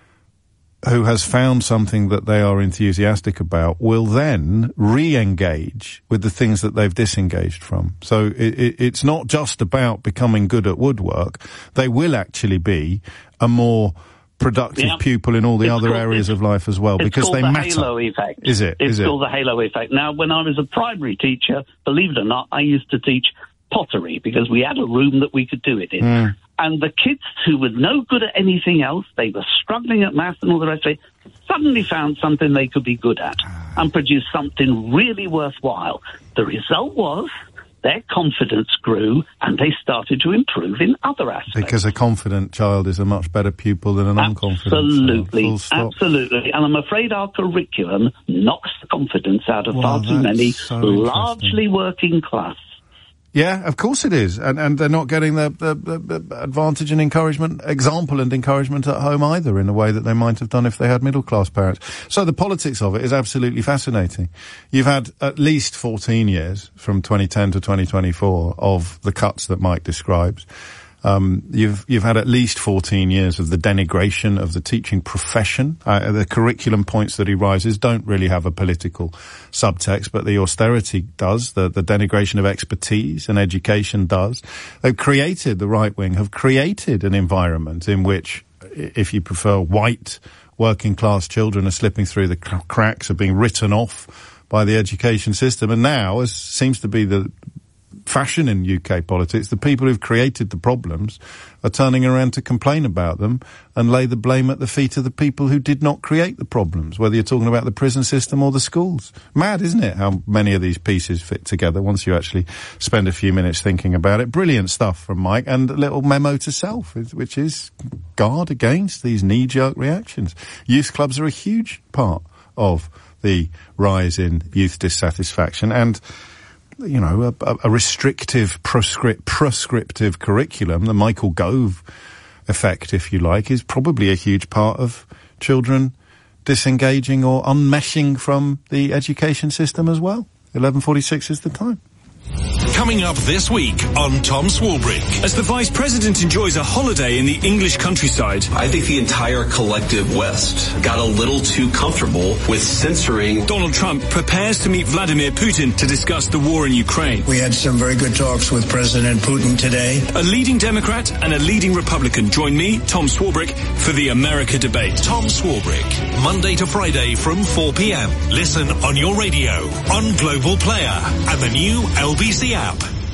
who has found something that they are enthusiastic about will then re-engage with the things that they've disengaged from. So it, it, it's not just about becoming good at woodwork. They will actually be a more productive Yeah. pupil in all the It's other called- areas of life as well, It's because called they the matter. halo effect. Is it? It's Is it? called the halo effect. Now, when I was a primary teacher, believe it or not, I used to teach pottery because we had a room that we could do it in. Mm. And the kids who were no good at anything else, they were struggling at maths and all the rest of it, suddenly found something they could be good at and produced something really worthwhile. The result was their confidence grew and they started to improve in other aspects. Because a confident child is a much better pupil than an unconfident Absolutely, child. Full stop. absolutely. And I'm afraid our curriculum knocks the confidence out of Well, far too that's many so largely working class. Yeah, of course it is. And and they're not getting the, the, the, the advantage and encouragement, example and encouragement at home either in the way that they might have done if they had middle-class parents. So the politics of it is absolutely fascinating. You've had at least fourteen years, from twenty ten to twenty twenty-four, of the cuts that Mike describes. Um, you've you've had at least fourteen years of the denigration of the teaching profession. Uh, the curriculum points that he rises don't really have a political subtext, but the austerity does. The, the denigration of expertise and education does. They've created, the right wing have created an environment in which, if you prefer, white working class children are slipping through the cr- cracks, are being written off by the education system. And now, as seems to be the fashion in U K politics, the people who've created the problems are turning around to complain about them and lay the blame at the feet of the people who did not create the problems, whether you're talking about the prison system or the schools. Mad, isn't it, how many of these pieces fit together once you actually spend a few minutes thinking about it. Brilliant stuff from Mike, and a little memo to self, which is guard against these knee-jerk reactions. Youth clubs are a huge part of the rise in youth dissatisfaction, and you know, a, a restrictive, proscript, prescriptive curriculum, the Michael Gove effect, if you like, is probably a huge part of children disengaging or unmeshing from the education system as well. eleven forty-six is the time. Coming up this week on Tom Swarbrick. As the Vice President enjoys a holiday in the English countryside, I think the entire collective West got a little too comfortable with censoring. Donald Trump prepares to meet Vladimir Putin to discuss the war in Ukraine. We had some very good talks with President Putin today. A leading Democrat and a leading Republican join me, Tom Swarbrick, for the America Debate. Tom Swarbrick, Monday to Friday from four p.m. Listen on your radio, on Global Player, and the new L B C app.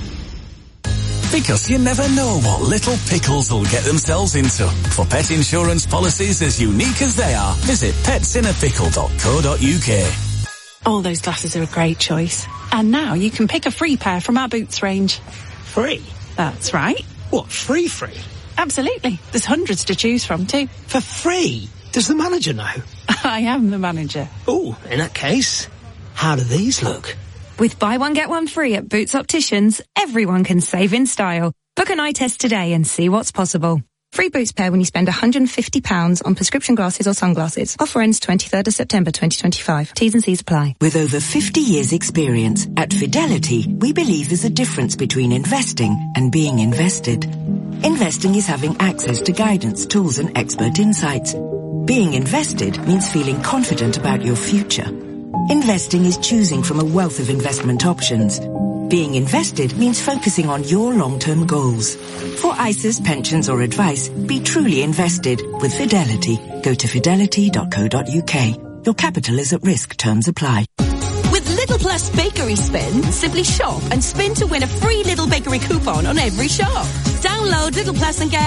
Because you never know what little pickles will get themselves into. For pet insurance policies as unique as they are, visit pets in a pickle dot co dot uk. All those glasses are a great choice. And now you can pick a free pair from our Boots range. Free? That's right. What, free free? Absolutely. There's hundreds to choose from too. For free? Does the manager know? I am the manager. Oh, in that case, how do these look? With buy one get one free at Boots Opticians, everyone can save in style. Book an eye test today and see what's possible. Free Boots pair when you spend one hundred fifty pounds on prescription glasses or sunglasses. Offer ends twenty-third of September twenty twenty-five. T's and C's apply. With over fifty years experience, at Fidelity, we believe there's a difference between investing and being invested. Investing is having access to guidance, tools and expert insights. Being invested means feeling confident about your future. Investing is choosing from a wealth of investment options. Being invested means focusing on your long-term goals. For I S As, pensions or advice, be truly invested with Fidelity. Go to fidelity dot co dot uk. Your capital is at risk. Terms apply. With Little Plus Bakery Spin, simply shop and spin to win a free Little Bakery coupon on every shop. Download Little Plus and get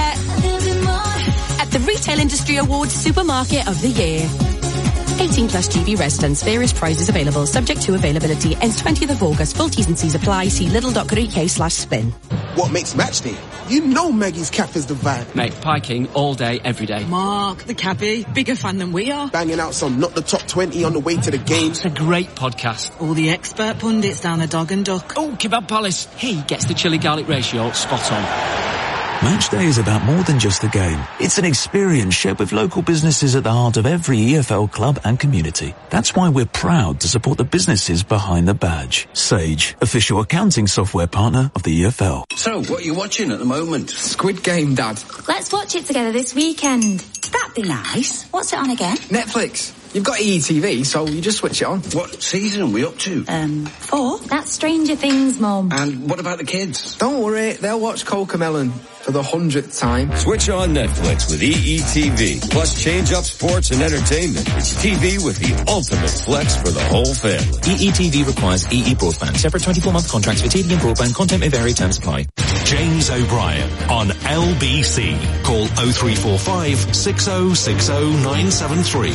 at the Retail Industry Awards Supermarket of the Year. eighteen plus G B residents. Various prizes available. Subject to availability. Ends twentieth of August. Full T's and C's apply. See lidl dot co dot uk slash spin. What makes match day? You know Maggie's Cafe is the vibe. Mate, piking all day, every day. Mark, the cabbie, bigger fan than we are. Banging out some Not the Top twenty on the way to the game. It's a great podcast. All the expert pundits down the Dog and Duck. Oh, Kebab Palace. He gets the chili garlic ratio spot on. Match day is about more than just a game. It's an experience shared with local businesses at the heart of every E F L club and community. That's why we're proud to support the businesses behind the badge. Sage, official accounting software partner of the E F L. So, what are you watching at the moment? Squid Game, Dad. Let's watch it together this weekend. That'd be nice. What's it on again? Netflix. You've got E E T V, so you just switch it on. What season are we up to? Um, four. That's Stranger Things, Mum. And what about the kids? Don't worry, they'll watch Cocomelon for the hundredth time. Switch on Netflix with E E T V. Plus change up sports and entertainment. It's T V with the ultimate flex for the whole family. E E T V requires E E broadband. Separate twenty-four month contracts for T V and broadband. Content may vary. Terms apply. James O'Brien on L B C. Call oh three four five, six oh six oh, nine seven three.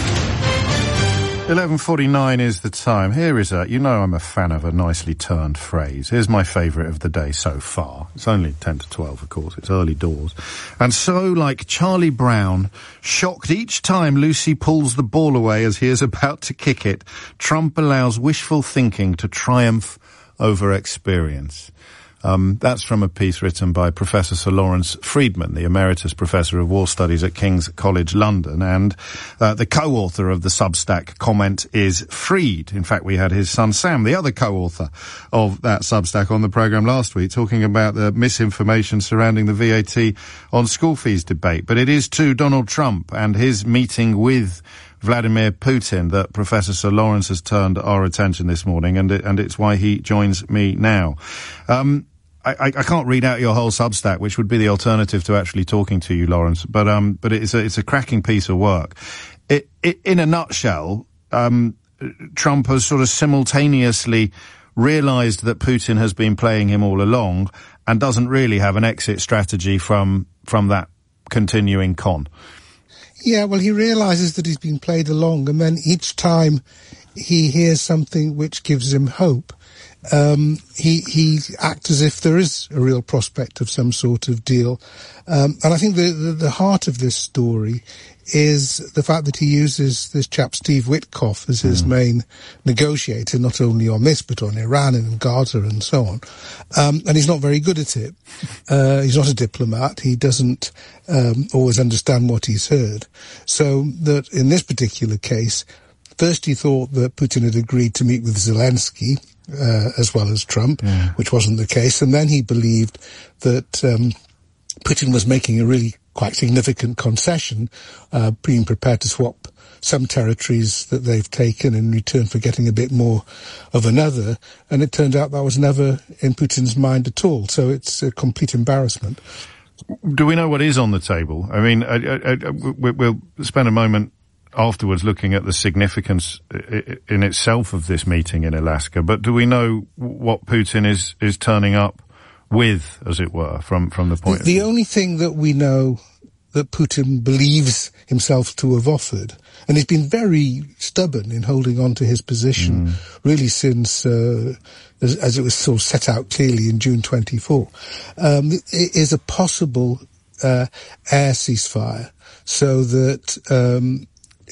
eleven forty-nine is the time. Here is a, you know I'm a fan of a nicely turned phrase. Here's my favourite of the day so far. It's only ten to twelve, of course. It's early doors. And so, like Charlie Brown, shocked each time Lucy pulls the ball away as he is about to kick it, Trump allows wishful thinking to triumph over experience. Um, that's from a piece written by Professor Sir Lawrence Freedman, the Emeritus Professor of War Studies at King's College London, and uh, the co-author of the Substack comment is Freed. In fact, we had his son Sam, the other co-author of that Substack, on the programme last week, talking about the misinformation surrounding the V A T on school fees debate. But it is to Donald Trump and his meeting with Vladimir Putin that Professor Sir Lawrence has turned our attention this morning, and it, and it's why he joins me now. Um, I, I can't read out your whole Substack, which would be the alternative to actually talking to you, Lawrence, but um, but it's a, it's a cracking piece of work. It, it, in a nutshell, um, Trump has sort of simultaneously realised that Putin has been playing him all along and doesn't really have an exit strategy from from that continuing con. Yeah, well, he realises that he's been played along, and then each time he hears something which gives him hope, um, he, he acts as if there is a real prospect of some sort of deal. Um, and I think the, the, the heart of this story is the fact that he uses this chap Steve Witkoff as his mm. main negotiator, not only on this, but on Iran and Gaza and so on. Um, and he's not very good at it. Uh, he's not a diplomat. He doesn't um, always understand what he's heard. So that in this particular case, first he thought that Putin had agreed to meet with Zelensky, uh, as well as Trump, yeah. which wasn't the case. And then he believed that um, Putin was making a really quite significant concession, uh, being prepared to swap some territories that they've taken in return for getting a bit more of another. And it turned out that was never in Putin's mind at all. So it's a complete embarrassment. Do we know what is on the table? I mean, I, I, I, we'll spend a moment afterwards looking at the significance in itself of this meeting in Alaska. But do we know what Putin is, is turning up with, as it were, from, from the point the, of the view? only thing that we know that Putin believes himself to have offered, and he's been very stubborn in holding on to his position, mm. really since, uh, as, as it was sort of set out clearly in June twenty-fourth, um, is a possible uh, air ceasefire, so that um,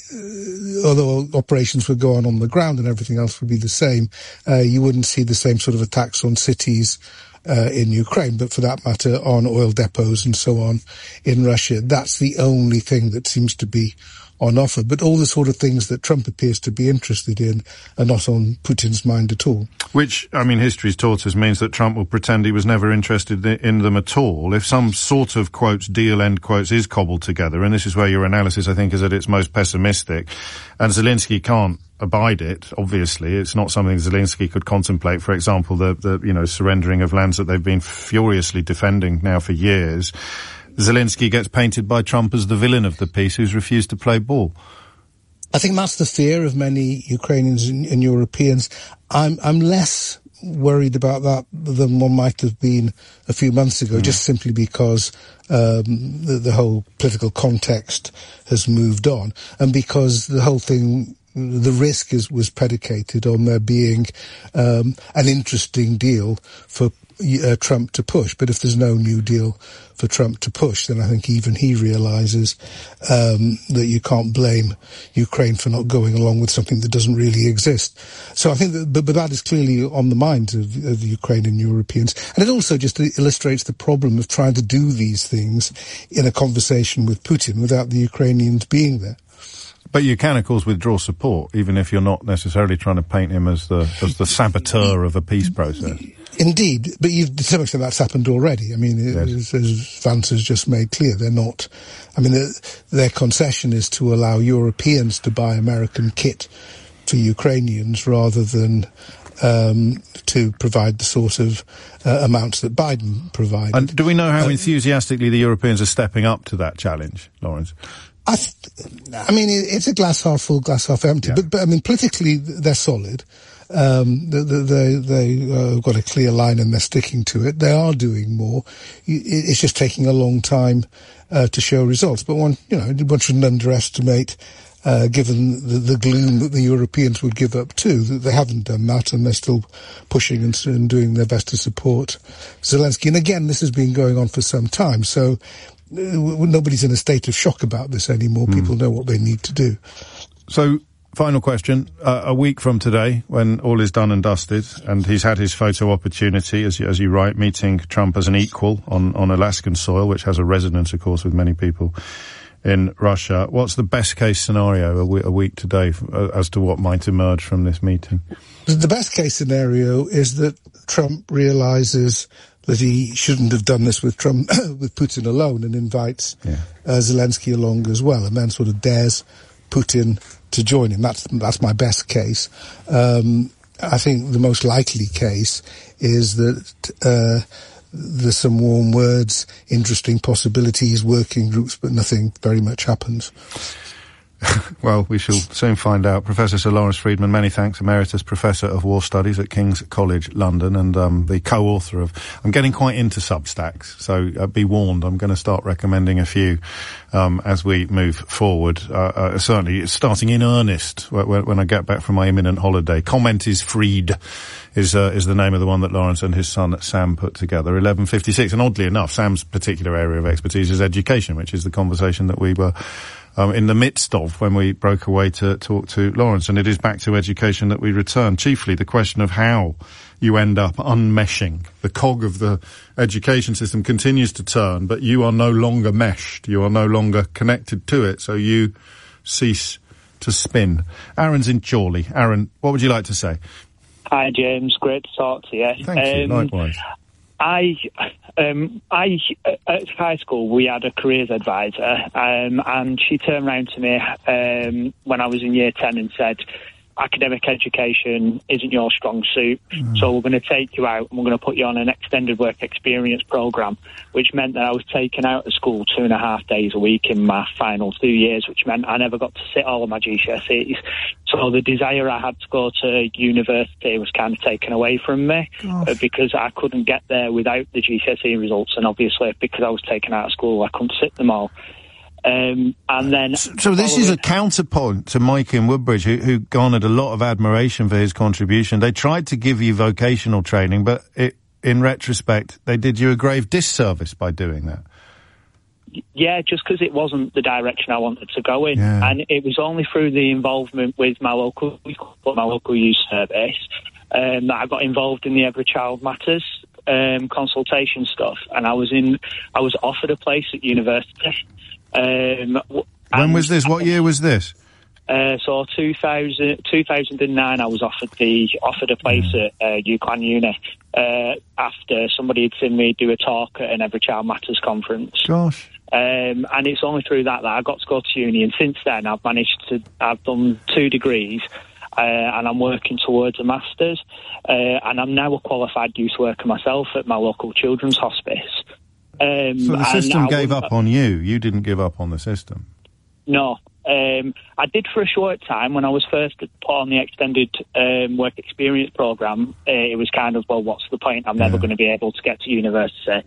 although operations would go on on the ground and everything else would be the same, uh, you wouldn't see the same sort of attacks on cities Uh, in Ukraine, but for that matter on oil depots and so on in Russia. That's the only thing that seems to be on offer. But all the sort of things that Trump appears to be interested in are not on Putin's mind at all. Which, I mean, history's taught us means that Trump will pretend he was never interested in them at all. If some sort of, quotes, deal, end quotes, is cobbled together, and this is where your analysis, I think, is at its most pessimistic, and Zelensky can't abide it. Obviously, it's not something Zelensky could contemplate. For example, the, the you know surrendering of lands that they've been furiously defending now for years. Zelensky gets painted by Trump as the villain of the piece who's refused to play ball. I think that's the fear of many Ukrainians and, and Europeans. I'm, I'm less worried about that than one might have been a few months ago, mm. just simply because um, the, the whole political context has moved on, and because the whole thing, the risk is, was predicated on there being um, an interesting deal for uh, Trump to push. But if there's no new deal for Trump to push, then I think even he realises um, that you can't blame Ukraine for not going along with something that doesn't really exist. So I think that, but, but that is clearly on the minds of, of the Ukrainian Europeans. And it also just illustrates the problem of trying to do these things in a conversation with Putin without the Ukrainians being there. But you can, of course, withdraw support, even if you're not necessarily trying to paint him as the as the saboteur of a peace process. Indeed, but you've, to some extent that's happened already. I mean, yes. as, as Vance has just made clear, they're not. I mean, their concession is to allow Europeans to buy American kit for Ukrainians rather than um, to provide the sort of uh, amounts that Biden provided. And do we know how uh, enthusiastically the Europeans are stepping up to that challenge, Lawrence? I, th- I mean, it's a glass half full, glass half empty. Yeah. But, but I mean, politically, they're solid. Um, they, they, they uh, got a clear line and they're sticking to it. They are doing more. It's just taking a long time uh, to show results. But one, you know, one shouldn't underestimate, uh, given the, the gloom that the Europeans would give up too, that they haven't done that and they're still pushing and, and doing their best to support Zelensky. And again, this has been going on for some time. So nobody's in a state of shock about this anymore. Mm. People know what they need to do. So, final question. Uh, a week from today, when all is done and dusted, and he's had his photo opportunity, as you, as you write, meeting Trump as an equal on, on Alaskan soil, which has a resonance, of course, with many people in Russia. What's the best case scenario a, w- a week today uh, as to what might emerge from this meeting? The best case scenario is that Trump realises that he shouldn't have done this with Trump, with Putin alone, and invites yeah. uh, Zelensky along as well, and then sort of dares Putin to join him. That's that's my best case. Um, I think the most likely case is that uh, there's some warm words, interesting possibilities, working groups, but nothing very much happens. Well, we shall soon find out. Professor Sir Lawrence Freedman, many thanks, Emeritus Professor of War Studies at King's College London, and um, the co-author of... I'm getting quite into Substacks, so uh, be warned, I'm going to start recommending a few um, as we move forward. Uh, uh, certainly, it's starting in earnest when, when I get back from my imminent holiday. Comment is Freed is uh, is the name of the one that Lawrence and his son Sam put together, eleven fifty-six. And oddly enough, Sam's particular area of expertise is education, which is the conversation that we were... Um, in the midst of when we broke away to talk to Lawrence, and it is back to education that we return. Chiefly the question of how you end up unmeshing. The cog of the education system continues to turn, but you are no longer meshed. You are no longer connected to it, so you cease to spin. Aaron's in Chorley. Aaron, what would you like to say? Hi, James. Great to talk to you. Thank um, you. Likewise. I, um, I, at high school, we had a careers advisor, um, and she turned around to me, um, when I was in year ten and said, academic education isn't your strong suit, mm. so we're going to take you out and we're going to put you on an extended work experience program, which meant that I was taken out of school two and a half days a week in my final two years, which meant I never got to sit all of my G C S Es. So the desire I had to go to university was kind of taken away from me uh, because I couldn't get there without the G C S E results, and obviously because I was taken out of school I couldn't sit them all. Um, and then, so, so this is a counterpoint to Mike in Woodbridge, who, who garnered a lot of admiration for his contribution. They tried to give you vocational training, but it, in retrospect, they did you a grave disservice by doing that. Yeah, just because it wasn't the direction I wanted to go in. Yeah. And it was only through the involvement with my local, my local youth service, um, that I got involved in the Every Child Matters um, consultation stuff. And I was in, I was offered a place at university. Um, when was this? What year was this? Uh, so two thousand, two thousand nine, I was offered the offered a place yeah. at uh, UCLan Uni uh, after somebody had seen me do a talk at an Every Child Matters conference. Gosh. Um, and it's only through that that I got to go to uni, and since then I've managed to, I've done two degrees, uh, and I'm working towards a master's, uh, and I'm now a qualified youth worker myself at my local children's hospice. Um, so the system gave w- up on you. You didn't give up on the system. No. Um, I did for a short time when I was first put on the extended um, work experience programme. Uh, it was kind of, well, what's the point? I'm never Yeah. going to be able to get to university.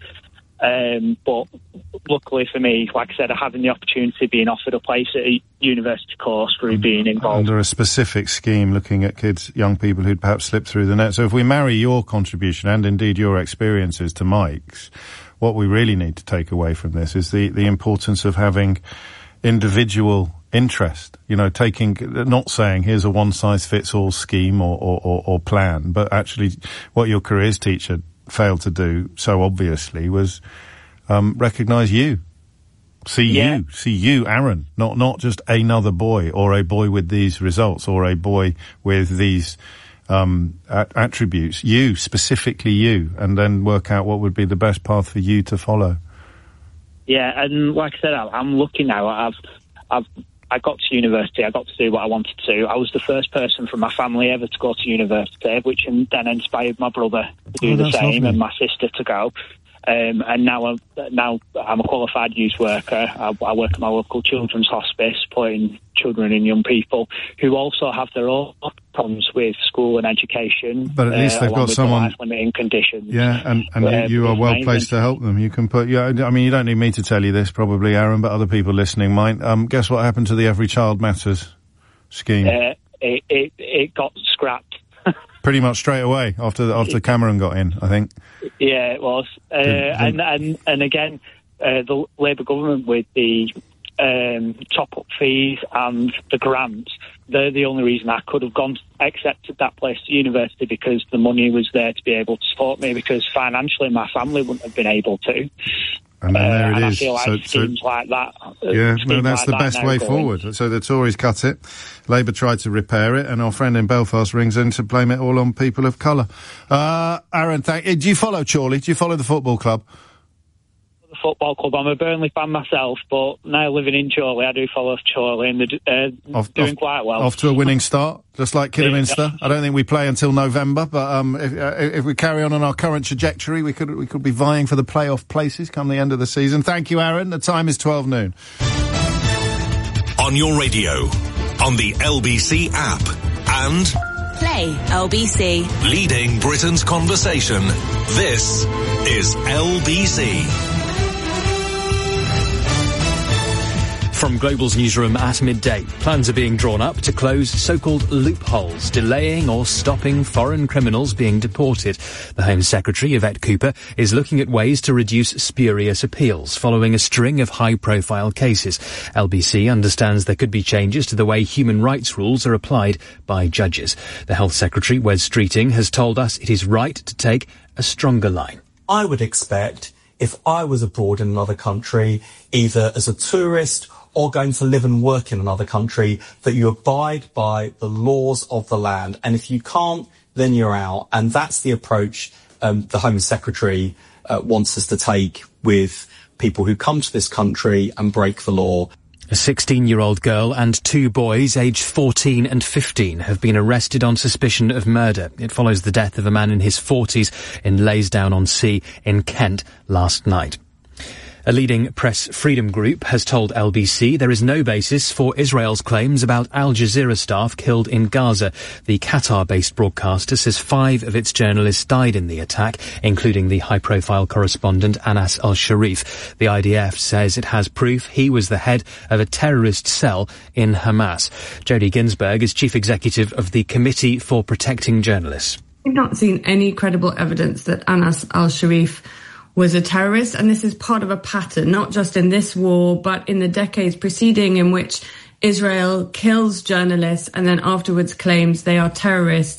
Um, but luckily for me, like I said, having the opportunity, being offered a place at a university course through being involved. Under a specific scheme looking at kids, young people who'd perhaps slipped through the net. So if we marry your contribution and indeed your experiences to Mike's, what we really need to take away from this is the, the importance of having individual interest, you know, taking, not saying here's a one-size-fits-all scheme or, or, or, or plan, but actually what your careers teacher failed to do so obviously was um, recognise you. See Yeah. you. See you, Aaron, not not just another boy or a boy with these results or a boy with these um, a- attributes. You, specifically you, and then work out what would be the best path for you to follow. Yeah, and like I said, I- I'm lucky now. I've, I've, I got to university. I got to do what I wanted to. I was the first person from my family ever to go to university, which then inspired my brother to do Oh, the that's same lovely. and my sister to go. Um, and now I'm, now I'm a qualified youth worker. I, I work at my local children's hospice, supporting children and young people who also have their own problems with school and education. But at least uh, they've along got with someone- the life-limiting conditions. Yeah, and, and Uh, you, you are it's well amazing. placed to help them. You can put, yeah, I mean, you don't need me to tell you this, probably, Aaron, but other people listening might. Um, guess what happened to the Every Child Matters scheme? Uh, it, it, it got scrapped. Pretty much straight away after after Cameron got in, I think. Yeah, it was. Uh, and, and and again, uh, the Labour government with the um, top-up fees and the grants, they're the only reason I could have gone, accepted that place to university, because the money was there to be able to support me, because financially my family wouldn't have been able to. And then there uh, it and is. I feel like So- so- schemes like that. uh, Yeah, schemes no, that's like the that best now way going. forward. So the Tories cut it, Labour tried to repair it, and our friend in Belfast rings in to blame it all on people of colour. Uh, Aaron, thank, uh, do you follow Chorley? Do you follow the football club? The football club. I'm a Burnley fan myself, but now living in Chorley, I do follow Chorley, and they're uh, Off- doing off- quite well. Off to a winning start, just like Kidderminster. I don't think we play until November, but um, if, uh, if we carry on on our current trajectory, we could we could be vying for the playoff places come the end of the season. Thank you, Aaron. The time is twelve noon. On your radio, on the L B C app, and Play L B C. leading Britain's conversation. This is L B C. From Global's newsroom at midday, plans are being drawn up to close so-called loopholes, delaying or stopping foreign criminals being deported. The Home Secretary, Yvette Cooper, is looking at ways to reduce spurious appeals following a string of high-profile cases. L B C understands there could be changes to the way human rights rules are applied by judges. The Health Secretary, Wes Streeting, has told us it is right to take a stronger line. I would expect if I was abroad in another country, either as a tourist or going to live and work in another country, that you abide by the laws of the land. And if you can't, then you're out. And that's the approach um, the Home Secretary uh, wants us to take with people who come to this country and break the law. A sixteen-year-old girl and two boys, aged fourteen and fifteen, have been arrested on suspicion of murder. It follows the death of a man in his forties in Laysdown-on-Sea in Kent last night. A leading press freedom group has told L B C there is no basis for Israel's claims about Al Jazeera staff killed in Gaza. The Qatar-based broadcaster says five of its journalists died in the attack, including the high-profile correspondent Anas al-Sharif. The I D F says it has proof he was the head of a terrorist cell in Hamas. Jodie Ginsberg is chief executive of the Committee for Protecting Journalists. We've not seen any credible evidence that Anas al-Sharif was a terrorist, and this is part of a pattern, not just in this war, but in the decades preceding, in which Israel kills journalists and then afterwards claims they are terrorists.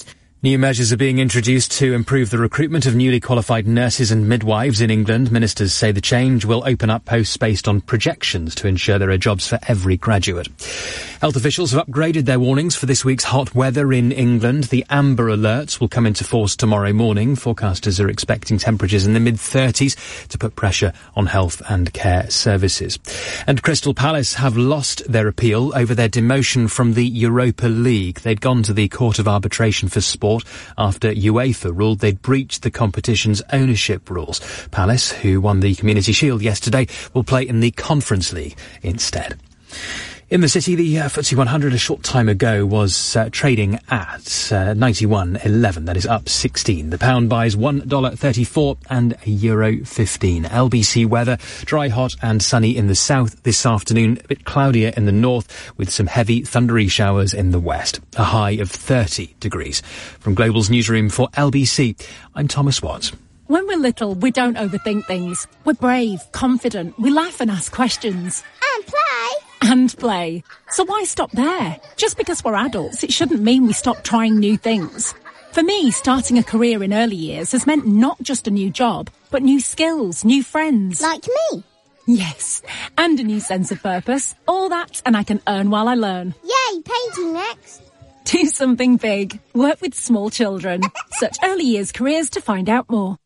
New measures are being introduced to improve the recruitment of newly qualified nurses and midwives in England. Ministers say the change will open up posts based on projections to ensure there are jobs for every graduate. Health officials have upgraded their warnings for this week's hot weather in England. The amber alerts will come into force tomorrow morning. Forecasters are expecting temperatures in the mid thirties to put pressure on health and care services. And Crystal Palace have lost their appeal over their demotion from the Europa League. They'd gone to the Court of Arbitration for Sport after UEFA ruled they'd breached the competition's ownership rules. Palace, who won the Community Shield yesterday, will play in the Conference League instead. In the city, the uh, F T S E one hundred a short time ago was uh, trading at uh, ninety-one eleven. That is up sixteen. The pound buys one dollar thirty-four and a euro fifteen. L B C weather, dry, hot and sunny in the south this afternoon, a bit cloudier in the north with some heavy thundery showers in the west. A high of thirty degrees. From Global's newsroom for L B C, I'm Thomas Watts. When we're little, we don't overthink things. We're brave, confident, we laugh and ask questions. And play. And play. So why stop there? Just because we're adults, it shouldn't mean we stop trying new things. For me, starting a career in early years has meant not just a new job, but new skills, new friends. Like me. Yes, and a new sense of purpose. All that, and I can earn while I learn. Yay, painting next. Do something big. Work with small children. Search early years careers to find out more.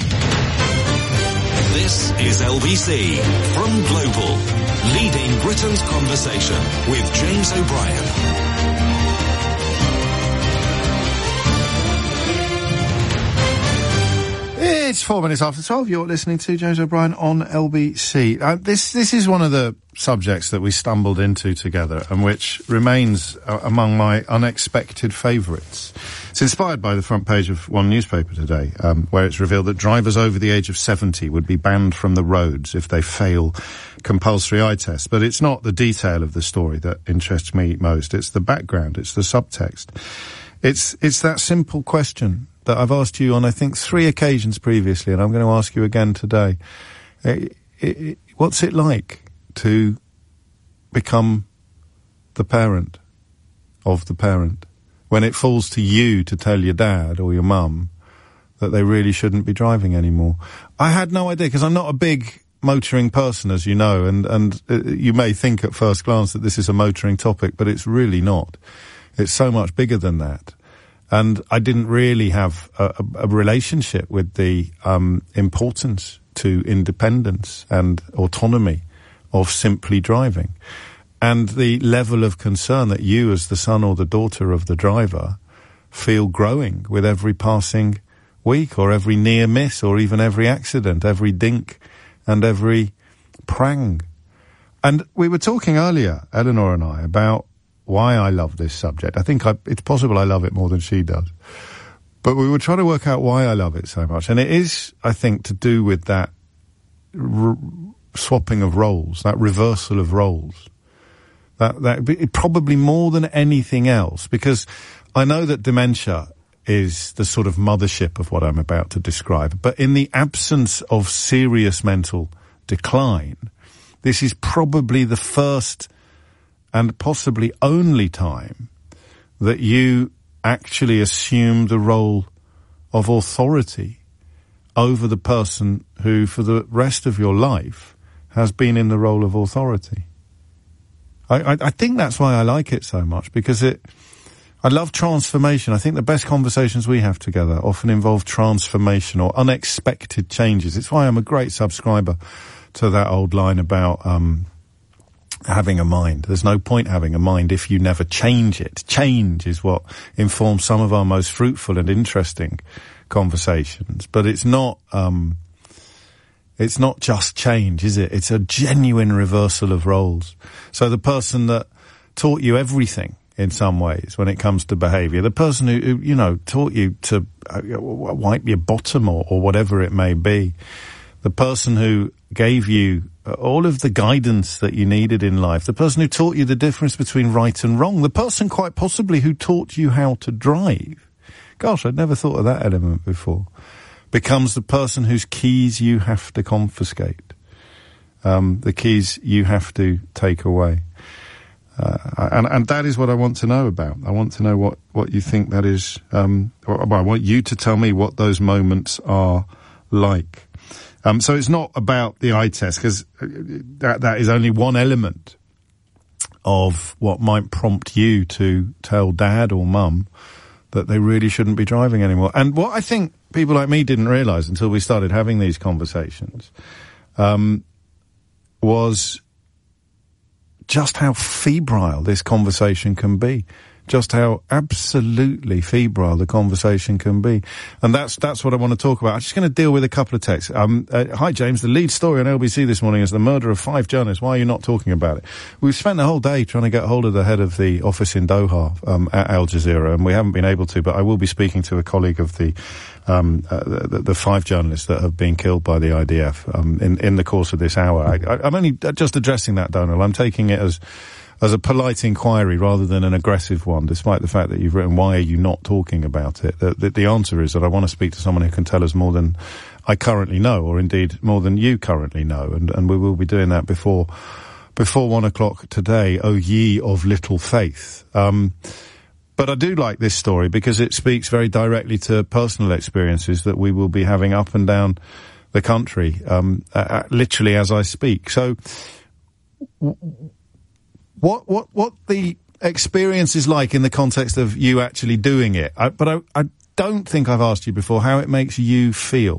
This is L B C from Global, leading Britain's conversation with James O'Brien. It's four minutes after twelve. You're listening to James O'Brien on L B C. Uh, this this is one of the subjects that we stumbled into together and which remains uh, among my unexpected favourites. It's inspired by the front page of one newspaper today, um, where it's revealed that drivers over the age of seventy would be banned from the roads if they fail compulsory eye tests. But it's not the detail of the story that interests me most. It's the background. It's the subtext. It's it's that simple question that I've asked you on, I think, three occasions previously, and I'm going to ask you again today. It, it, it, what's it like to become the parent of the parent when it falls to you to tell your dad or your mum that they really shouldn't be driving anymore? I had no idea, because I'm not a big motoring person, as you know, and, and uh, you may think at first glance that this is a motoring topic, but it's really not. It's so much bigger than that. And I didn't really have a, a, a relationship with the um, importance to independence and autonomy of simply driving. And the level of concern that you, as the son or the daughter of the driver, feel growing with every passing week or every near miss or even every accident, every dink and every prang. And we were talking earlier, Eleanor and I, about why I love this subject. I think I, it's possible I love it more than she does. But we were trying to work out why I love it so much. And it is, I think, to do with that r- swapping of roles, that reversal of roles. That, that it, probably more than anything else, because I know that dementia is the sort of mothership of what I'm about to describe. But in the absence of serious mental decline, this is probably the first and possibly only time that you actually assume the role of authority over the person who, for the rest of your life, has been in the role of authority. I, I, I think that's why I like it so much, because it, I love transformation. I think the best conversations we have together often involve transformation or unexpected changes. It's why I'm a great subscriber to that old line about, um, having a mind. There's no point having a mind if you never change it. Change is what informs some of our most fruitful and interesting conversations. But it's not, um, it's not just change, is it? It's a genuine reversal of roles. So the person that taught you everything in some ways when it comes to behaviour, the person who, who you know, taught you to uh, wipe your bottom or, or whatever it may be, the person who gave you all of the guidance that you needed in life, the person who taught you the difference between right and wrong, the person quite possibly who taught you how to drive, gosh, I'd never thought of that element before, becomes the person whose keys you have to confiscate, um, the keys you have to take away. Uh, and, and that is what I want to know about. I want to know what, what you think that is. Um, well, I want you to tell me what those moments are like. Um, so it's not about the eye test, because that, that is only one element of what might prompt you to tell dad or mum that they really shouldn't be driving anymore. And what I think people like me didn't realise until we started having these conversations um, was just how febrile this conversation can be. Just how absolutely febrile the conversation can be. And that's that's what I want to talk about. I'm just going to deal with a couple of texts. Um, uh, hi, James. The lead story on L B C this morning is the murder of five journalists. Why are you not talking about it? We've spent the whole day trying to get hold of the head of the office in Doha um, at Al Jazeera, and we haven't been able to, but I will be speaking to a colleague of the um, uh, the, the five journalists that have been killed by the I D F um, in, in the course of this hour. I, I, I'm only just addressing that, Donald. I'm taking it as... as a polite inquiry rather than an aggressive one, despite the fact that you've written, why are you not talking about it? The, the, the answer is that I want to speak to someone who can tell us more than I currently know, or indeed more than you currently know, and, and we will be doing that before before one o'clock today, O ye of little faith. Um, but I do like this story because it speaks very directly to personal experiences that we will be having up and down the country, um, uh, literally as I speak. So... W- What, what, what the experience is like in the context of you actually doing it. I, but I, I don't think I've asked you before how it makes you feel.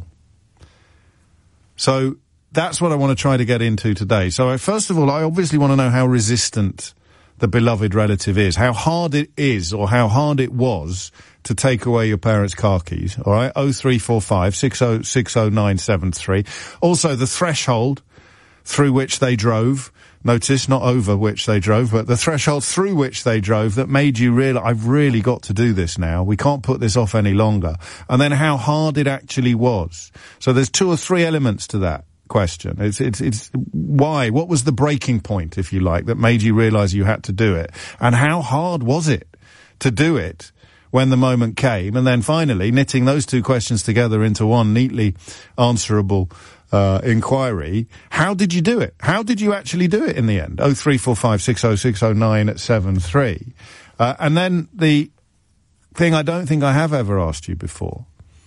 So that's what I want to try to get into today. So I, first of all, I obviously want to know how resistant the beloved relative is, how hard it is or how hard it was to take away your parents' car keys. All right. oh three four five, six oh six oh nine seven three. Also the threshold through which they drove. Notice, not over which they drove, but the threshold through which they drove that made you realise, I've really got to do this now. We can't put this off any longer. And then how hard it actually was. So there's two or three elements to that question. It's, it's, it's why? What was the breaking point, if you like, that made you realise you had to do it? And how hard was it to do it when the moment came? And then finally, knitting those two questions together into one neatly answerable Uh, inquiry, how did you do it? How did you actually do it in the end? oh three four five, six oh six oh nine seven three. Uh, and then the thing I don't think I have ever asked you before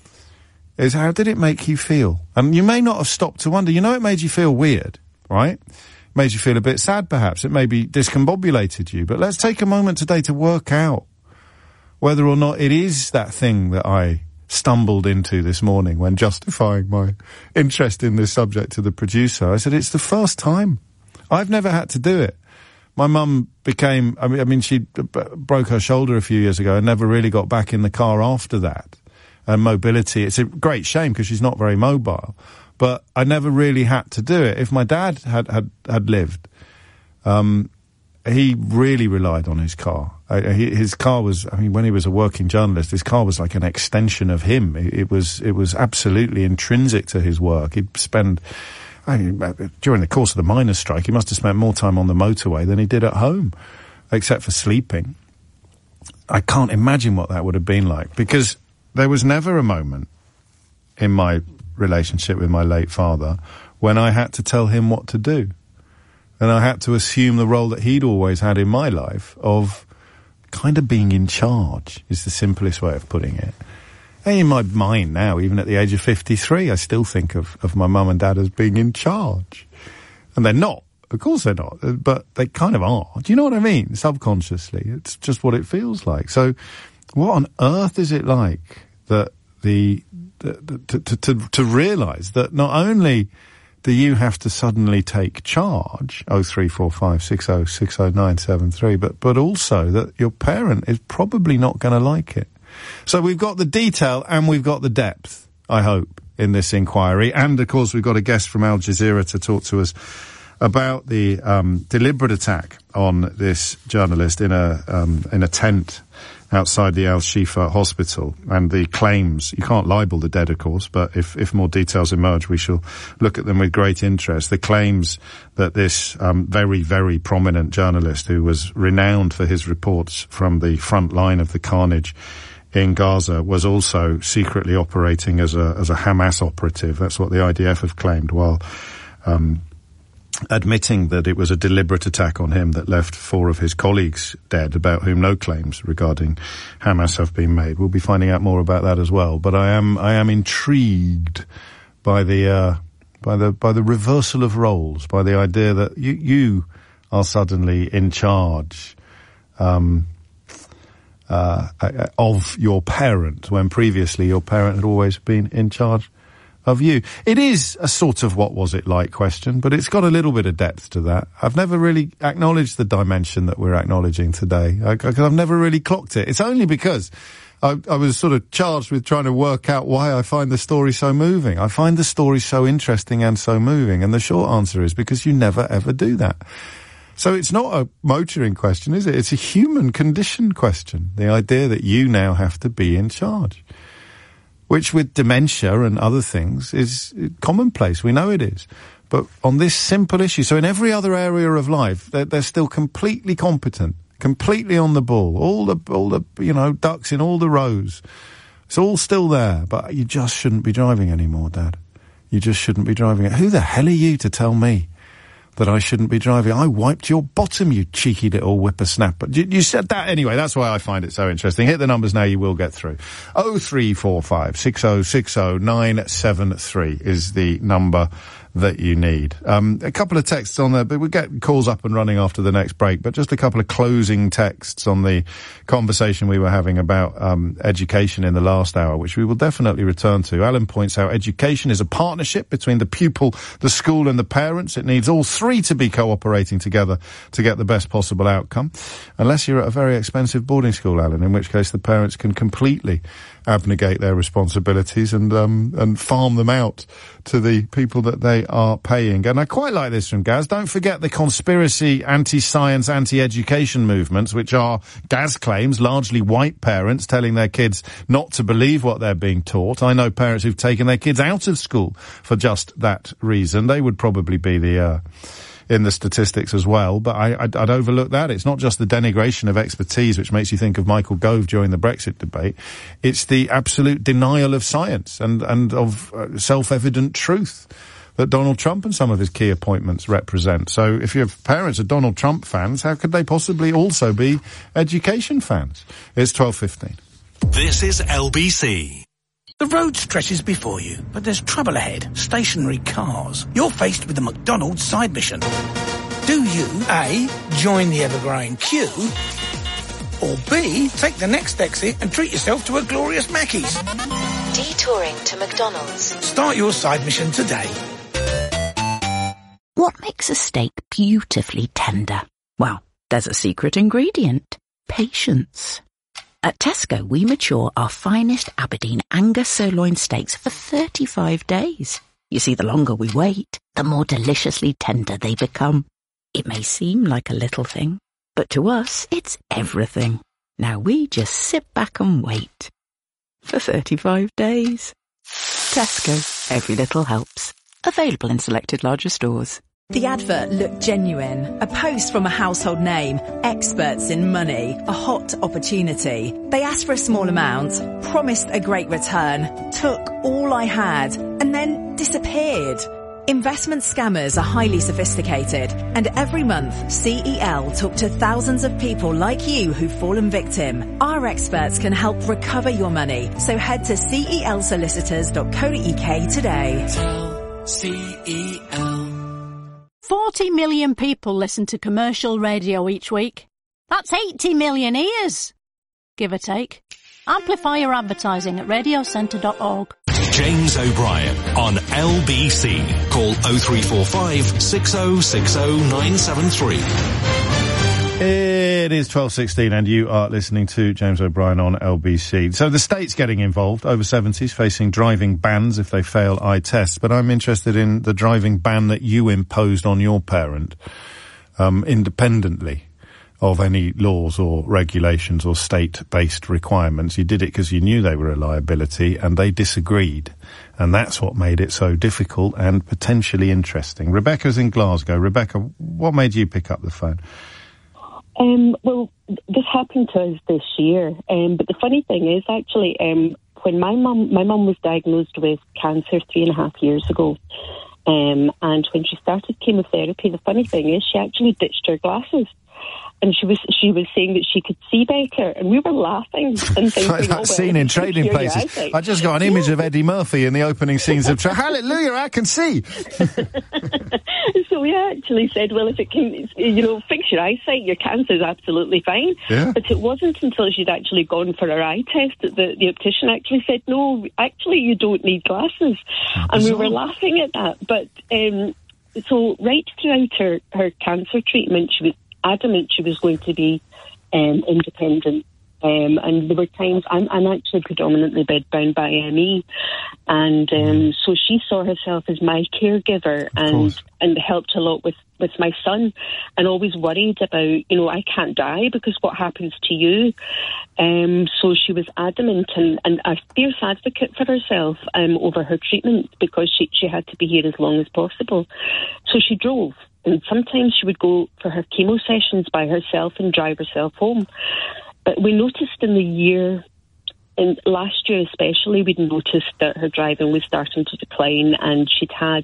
is how did it make you feel? And you may not have stopped to wonder. You know, it made you feel weird, right? It made you feel a bit sad, perhaps. It maybe discombobulated you. But let's take a moment today to work out whether or not it is that thing that I stumbled into this morning when justifying my interest in this subject to the producer. I said, it's the first time. I've never had to do it. My mum became, I mean, I mean, she b- broke her shoulder a few years ago and never really got back in the car after that. And mobility, it's a great shame because she's not very mobile. But I never really had to do it. If my dad had, had, had lived, um, he really relied on his car. Uh, he, his car was, I mean, when he was a working journalist, his car was like an extension of him. It, it was, it was absolutely intrinsic to his work. He'd spend, I mean, during the course of the miners' strike, he must have spent more time on the motorway than he did at home, except for sleeping. I can't imagine what that would have been like, because there was never a moment in my relationship with my late father when I had to tell him what to do. And I had to assume the role that he'd always had in my life of kind of being in charge, is the simplest way of putting it. And in my mind now, even at the age of fifty-three, I still think of, of my mum and dad as being in charge. And they're not. Of course they're not. But they kind of are. Do you know what I mean? Subconsciously. It's just what it feels like. So what on earth is it like that the, the, the to, to, to, to realise that not only do you have to suddenly take charge, oh three four five, six oh six oh nine seven three, but, but also that your parent is probably not going to like it. So we've got the detail and we've got the depth, I hope, in this inquiry. And, of course, we've got a guest from Al Jazeera to talk to us about the um, deliberate attack on this journalist in a um, in a tent outside the Al-Shifa hospital, and the claims, you can't libel the dead, of course, but if, if more details emerge, we shall look at them with great interest. The claims that this um, very, very prominent journalist, who was renowned for his reports from the front line of the carnage in Gaza, was also secretly operating as a as a Hamas operative. That's what the I D F have claimed, while um admitting that it was a deliberate attack on him that left four of his colleagues dead, about whom no claims regarding Hamas have been made. We'll be finding out more about that as well. But I am I am intrigued by the uh, by the by the reversal of roles, by the idea that you you are suddenly in charge um, uh, of your parent, when previously your parent had always been in charge of you. It is a sort of what was it like question, but it's got a little bit of depth to that. I've never really acknowledged the dimension that we're acknowledging today, because I've never really clocked it. It's only because I, I was sort of charged with trying to work out why I find the story so moving. I find the story so interesting and so moving, and the short answer is because you never ever do that. So it's not a motoring question, is it? It's a human condition question. The idea that you now have to be in charge, which with dementia and other things is commonplace. We know it is. But on this simple issue, so in every other area of life, they're, they're still completely competent, completely on the ball, all the, all the, you know, ducks in all the rows. It's all still there, but you just shouldn't be driving anymore, Dad. You just shouldn't be driving it. Who the hell are you to tell me that I shouldn't be driving? I wiped your bottom, you cheeky little whippersnapper. You, you said that anyway. That's why I find it so interesting. Hit the numbers now, you will get through. oh three four five, six oh six oh, nine seven three is the number that you need. Um, a couple of texts on there, but we'll get calls up and running after the next break, but just a couple of closing texts on the conversation we were having about um, education in the last hour, which we will definitely return to. Alan points out education is a partnership between the pupil, the school and the parents. It needs all three to be cooperating together to get the best possible outcome. Unless you're at a very expensive boarding school, Alan, in which case the parents can completely abnegate their responsibilities and um, and farm them out to the people that they are paying. And I quite like this from Gaz. Don't forget the conspiracy, anti-science, anti-education movements, which are, Gaz claims, largely white parents telling their kids not to believe what they're being taught. I know parents who've taken their kids out of school for just that reason. They would probably be the uh in the statistics as well, but I, I'd, I'd overlook that. It's not just the denigration of expertise, which makes you think of Michael Gove during the Brexit debate. It's the absolute denial of science and, and of uh, self-evident truth that Donald Trump and some of his key appointments represent. So if your parents are Donald Trump fans, how could they possibly also be education fans? It's twelve fifteen. This is L B C. The road stretches before you, but there's trouble ahead. Stationary cars. You're faced with the McDonald's side mission. Do you, A, join the ever-growing queue, or B, take the next exit and treat yourself to a glorious Mackey's? Detouring to McDonald's. Start your side mission today. What makes a steak beautifully tender? Well, there's a secret ingredient. Patience. At Tesco, we mature our finest Aberdeen Angus sirloin steaks for thirty-five days. You see, the longer we wait, the more deliciously tender they become. It may seem like a little thing, but to us, it's everything. Now we just sit back and wait. For thirty-five days. Tesco, every little helps. Available in selected larger stores. The advert looked genuine. A post from a household name, experts in money, a hot opportunity. They asked for a small amount, promised a great return, took all I had, and then disappeared. Investment scammers are highly sophisticated, and every month C E L talk to thousands of people like you who've fallen victim. Our experts can help recover your money, so head to C E L solicitors dot co dot U K today. Tell C E L. forty million people listen to commercial radio each week. That's eighty million ears, give or take. Amplify your advertising at radio centre dot org. James O'Brien on L B C. Call oh three four five, six oh six oh, nine seven three. It is twelve sixteen and you are listening to James O'Brien on L B C. So the state's getting involved, over seventies facing driving bans if they fail eye tests, but I'm interested in the driving ban that you imposed on your parent, um, independently of any laws or regulations or state-based requirements. You did it because you knew they were a liability and they disagreed. And that's what made it so difficult and potentially interesting. Rebecca's in Glasgow. Rebecca, what made you pick up the phone? Um, well, this happened to us this year. Um, but the funny thing is, actually, um, when my mum, my mum was diagnosed with cancer three and a half years ago, Um, and when she started chemotherapy, the funny thing is she actually ditched her glasses. And she was she was saying that she could see better, and we were laughing and thinking, Like that oh, well, scene in Trading your Places. eyesight. I just got an image of Eddie Murphy in the opening scenes of Tra- Hallelujah, I can see. So we actually said, well, if it can, you know, fix your eyesight, your cancer's absolutely fine. Yeah. But it wasn't until she'd actually gone for her eye test that the, the optician actually said, no, actually, you don't need glasses. And we were laughing at that. But um, so right throughout her, her cancer treatment, she was adamant she was going to be um, independent. Um, and there were times, I'm, I'm actually predominantly bedbound by M E, and um, so she saw herself as my caregiver and, and helped a lot with, with my son, and always worried about, you know, I can't die because what happens to you? Um, so she was adamant and, and a fierce advocate for herself um, over her treatment because she, she had to be here as long as possible. So she drove. And sometimes she would go for her chemo sessions by herself and drive herself home. But we noticed in the year, in last year especially, we'd noticed that her driving was starting to decline, and she'd had,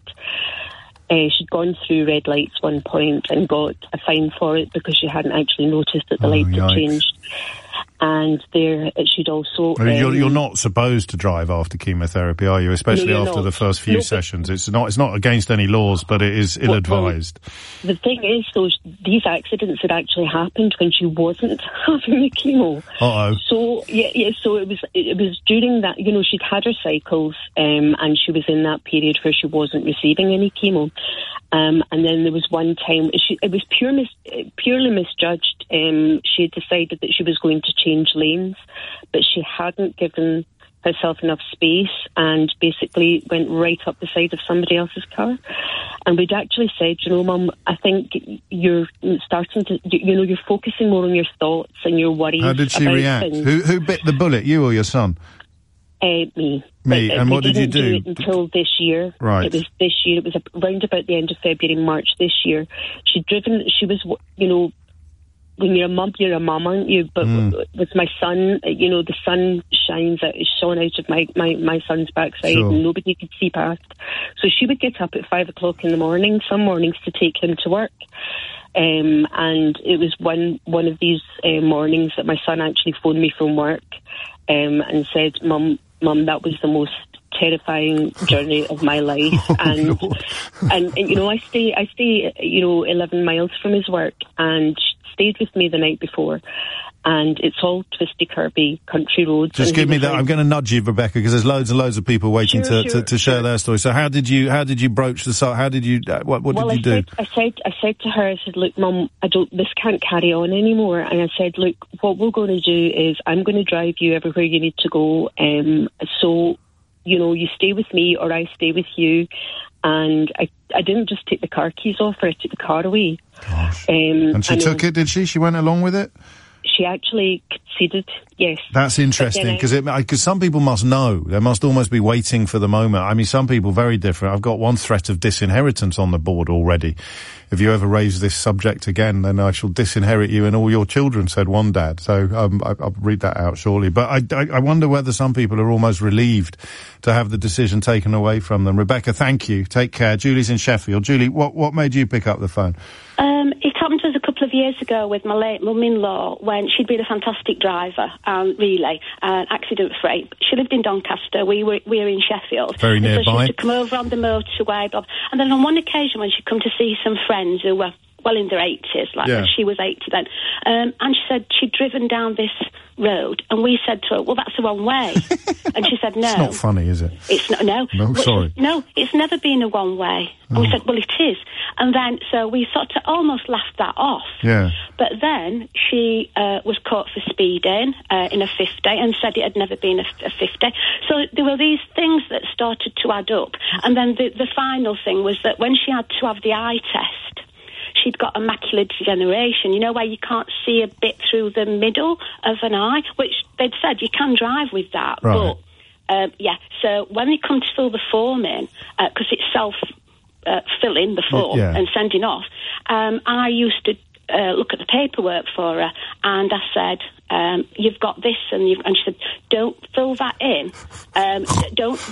uh, she'd gone through red lights one point and got a fine for it because she hadn't actually noticed that the Oh, lights yikes. had changed. And there, she'd also... I mean, you're, um, you're not supposed to drive after chemotherapy, are you? Especially No, you're after not. the first few No, but- sessions. It's not. It's not against any laws, but it is Well, ill-advised. The thing is, those these accidents had actually happened when she wasn't having the chemo. Uh oh. So yeah, yeah. So it was it was during that, you know, she'd had her cycles, um, and she was in that period where she wasn't receiving any chemo. Um, and then there was one time she, it was pure mis, purely misjudged. Um, she had decided that she was going to change lanes, but she hadn't given herself enough space and basically went right up the side of somebody else's car. And we'd actually said, you know, Mum, I think you're starting to, you know, you're focusing more on your thoughts and your worries. How did she about react? things. Who who bit the bullet? You or your son? Uh, me. Me. But, uh, And we what did you didn't do? it until this year. Right. It was this year. It was around about the end of February, March this year. She'd driven, she was, you know, when you're a mum, you're a mum, aren't you? But Mm. w- with my son, uh, you know, the sun shines out, is shone out of my, my, my son's backside, Sure. and nobody could see past. So she would get up at five o'clock in the morning, some mornings, to take him to work. Um, and it was one one of these uh, mornings that my son actually phoned me from work um, and said, Mum, Mum, that was the most terrifying journey of my life. Oh, and, and and you know, I stay I stay you know eleven miles from his work, and she stayed with me the night before. And it's all twisty-curvy country roads. Just and give he me was that. like- I'm going to nudge you, Rebecca, because there's loads and loads of people waiting Sure, to, sure, to, to share their story. So how did you how did you broach the site? How did you uh, what what well, did you I do? said, I said, I said to her, I said, look, Mum, I don't, this can't carry on anymore. And I said, look, what we're going to do is I'm going to drive you everywhere you need to go. Um, so, you know, you stay with me or I stay with you. And I, I didn't just take the car keys off her, I took the car away. Gosh. Um, And she and took it, did she? She went along with it? She actually conceded, yes. That's interesting, But then I- because because some people must know. They must almost be waiting for the moment. I mean, some people very different. I've got one threat of disinheritance on the board already. If you ever raise this subject again, then I shall disinherit you and all your children, said one dad. So um, I, I'll read that out shortly. But I, I, I wonder whether some people are almost relieved to have the decision taken away from them. Rebecca, thank you. Take care. Julie's in Sheffield. Julie, what, what made you pick up the phone? Um, it happened to us a couple of years ago with my late mum-in-law when she'd been a fantastic driver, um, really, uh, accident-free. She lived in Doncaster. We were we were in Sheffield. Very And so she nearby. used to come over on the motorway. Blah, and then on one occasion when she'd come to see some friends who were well in their eighties, like Yeah. she was eighty then, um, and she said she'd driven down this road, and we said to her, well, that's the wrong way. And she said, no. It's not funny, is it? It's not, no. No, Well, sorry. No, it's never been a one way. And we Oh. said, well, it is. And then, so we sort of almost laughed that off. Yeah. But then she uh, was caught for speeding uh, in a fifty and said it had never been a, a fifty. So there were these things that started to add up. And then the, the final thing was that when she had to have the eye test, she'd got a macular degeneration, you know, where you can't see a bit through the middle of an eye, which they'd said you can drive with that. Right. But, um, yeah, so when they come to fill the form in, because it's self uh, filling the form Yeah. and sending off, um, I used to uh, look at the paperwork for her, and I said, um, you've got this, and, you've, and she said, don't fill that in, um, don't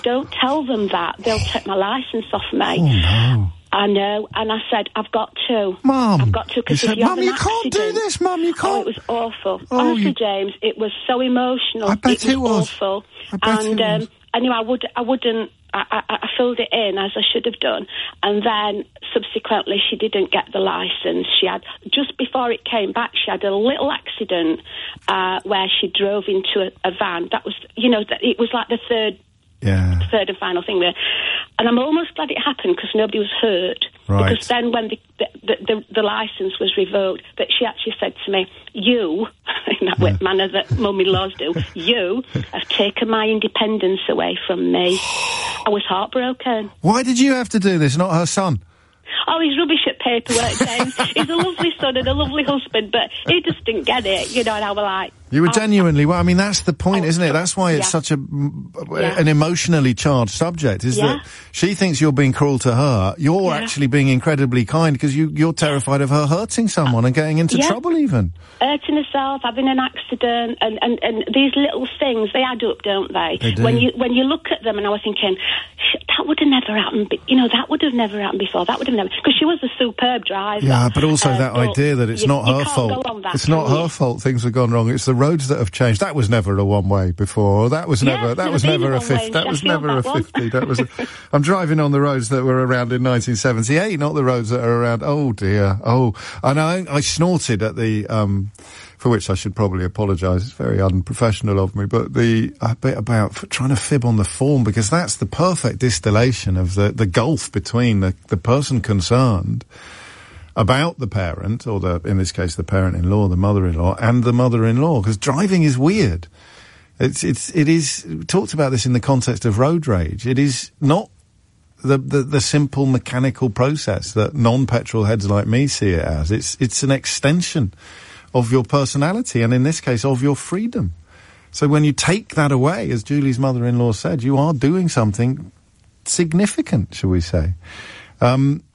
don't tell them that, they'll take my licence off me. Oh, no. I know, and I said, I've got to. Mum! I've got to, because You if said, you have Mum, an you can't do accident- this, Mum, you can't. Oh, it was awful. Oh, Honestly, you- James, it was so emotional. I bet it was, it was. awful. I bet and, it um, was. anyway, I, would, I wouldn't... I, I, I filled it in as I should have done, and then subsequently she didn't get the licence. She had, just before it came back, she had a little accident uh, where she drove into a, a van. That was, you know, that it was like the third, yeah. third and final thing there. And I'm almost glad it happened because nobody was hurt. Right. Because then when the the, the, the, the licence was revoked, that she actually said to me, you, in that yeah. manner that mum-in-laws do, you have taken my independence away from me. I was heartbroken. Why did you have to do this, not her son? Oh, he's rubbish at paperwork, James. He's a lovely son and a lovely husband, but he just didn't get it, you know, and I was like... You were oh, genuinely... Well, I mean, that's the point, oh, isn't it? That's why it's yeah. such a Yeah. an emotionally charged subject, is Yeah. that she thinks you're being cruel to her. You're Yeah. actually being incredibly kind because you, you're terrified of her hurting someone and getting into Yeah. trouble even. Hurting herself, having an accident, and, and, and these little things, they add up, don't they? They do. When you when you look at them, and I was thinking, that would have never happened, be- you know, that would have never happened before, that would have never... Because she was a superb driver. Yeah, but also uh, that but idea that it's you, not you her can't fault. go on that, It's not can her you? fault things have gone wrong. It's the roads that have changed. That was never a one-way before. Or that was Yeah, never, it's that never was been never a a one-way fifty. in That was Sheffield, never a that one. fifty. That was a, I'm driving on the roads that were around in nineteen seventy-eight, not the roads that are around. Oh dear. Oh, and I, I snorted at the, um, for which I should probably apologise. It's very unprofessional of me, but the a bit about f- trying to fib on the form, because that's the perfect distillation of the, the gulf between the, the person concerned about the parent, or the, in this case, the parent-in-law, the mother-in-law, and the mother-in-law, because driving is weird. It's, it's, it is, we talked about this in the context of road rage. It is not the, the, the simple mechanical process that non-petrol heads like me see it as. It's, it's an extension of your personality, and in this case, of your freedom. So when you take that away, as Julie's mother-in-law said, you are doing something significant, shall we say. Um,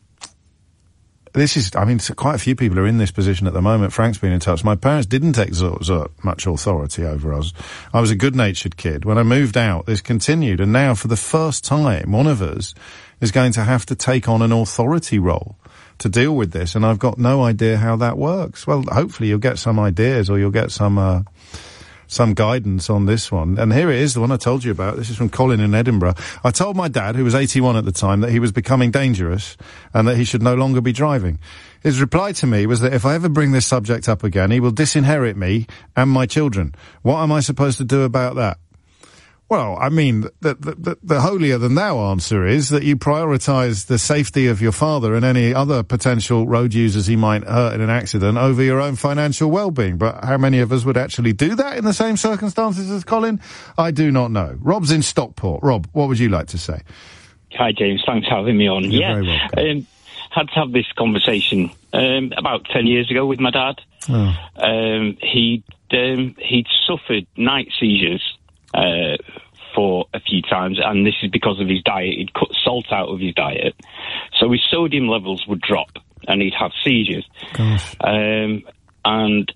this is, I mean, quite a few people are in this position at the moment. Frank's been in touch. My parents didn't exert, exert much authority over us. I was a good-natured kid. When I moved out, this continued, and now, for the first time, one of us is going to have to take on an authority role to deal with this, and I've got no idea how that works. Well, hopefully you'll get some ideas, or you'll get some uh, some guidance on this one. And here it is, the one I told you about. This is from Colin in Edinburgh. I told my dad, who was eighty-one at the time, that he was becoming dangerous and that he should no longer be driving. His reply to me was that if I ever bring this subject up again, he will disinherit me and my children. What am I supposed to do about that? Well, I mean, the, the, the, the holier-than-thou answer is that you prioritise the safety of your father and any other potential road users he might hurt in an accident over your own financial well-being. But how many of us would actually do that in the same circumstances as Colin? I do not know. Rob's in Stockport. Rob, what would you like to say? Hi, James. Thanks for having me on. You're yeah, very welcome. Um, had to have this conversation um, about ten years ago with my dad. Oh. Um, he'd, um, he'd suffered night seizures uh, for a few times, and this is because of his diet. He'd cut salt out of his diet, so his sodium levels would drop, and he'd have seizures. Gosh. Um, and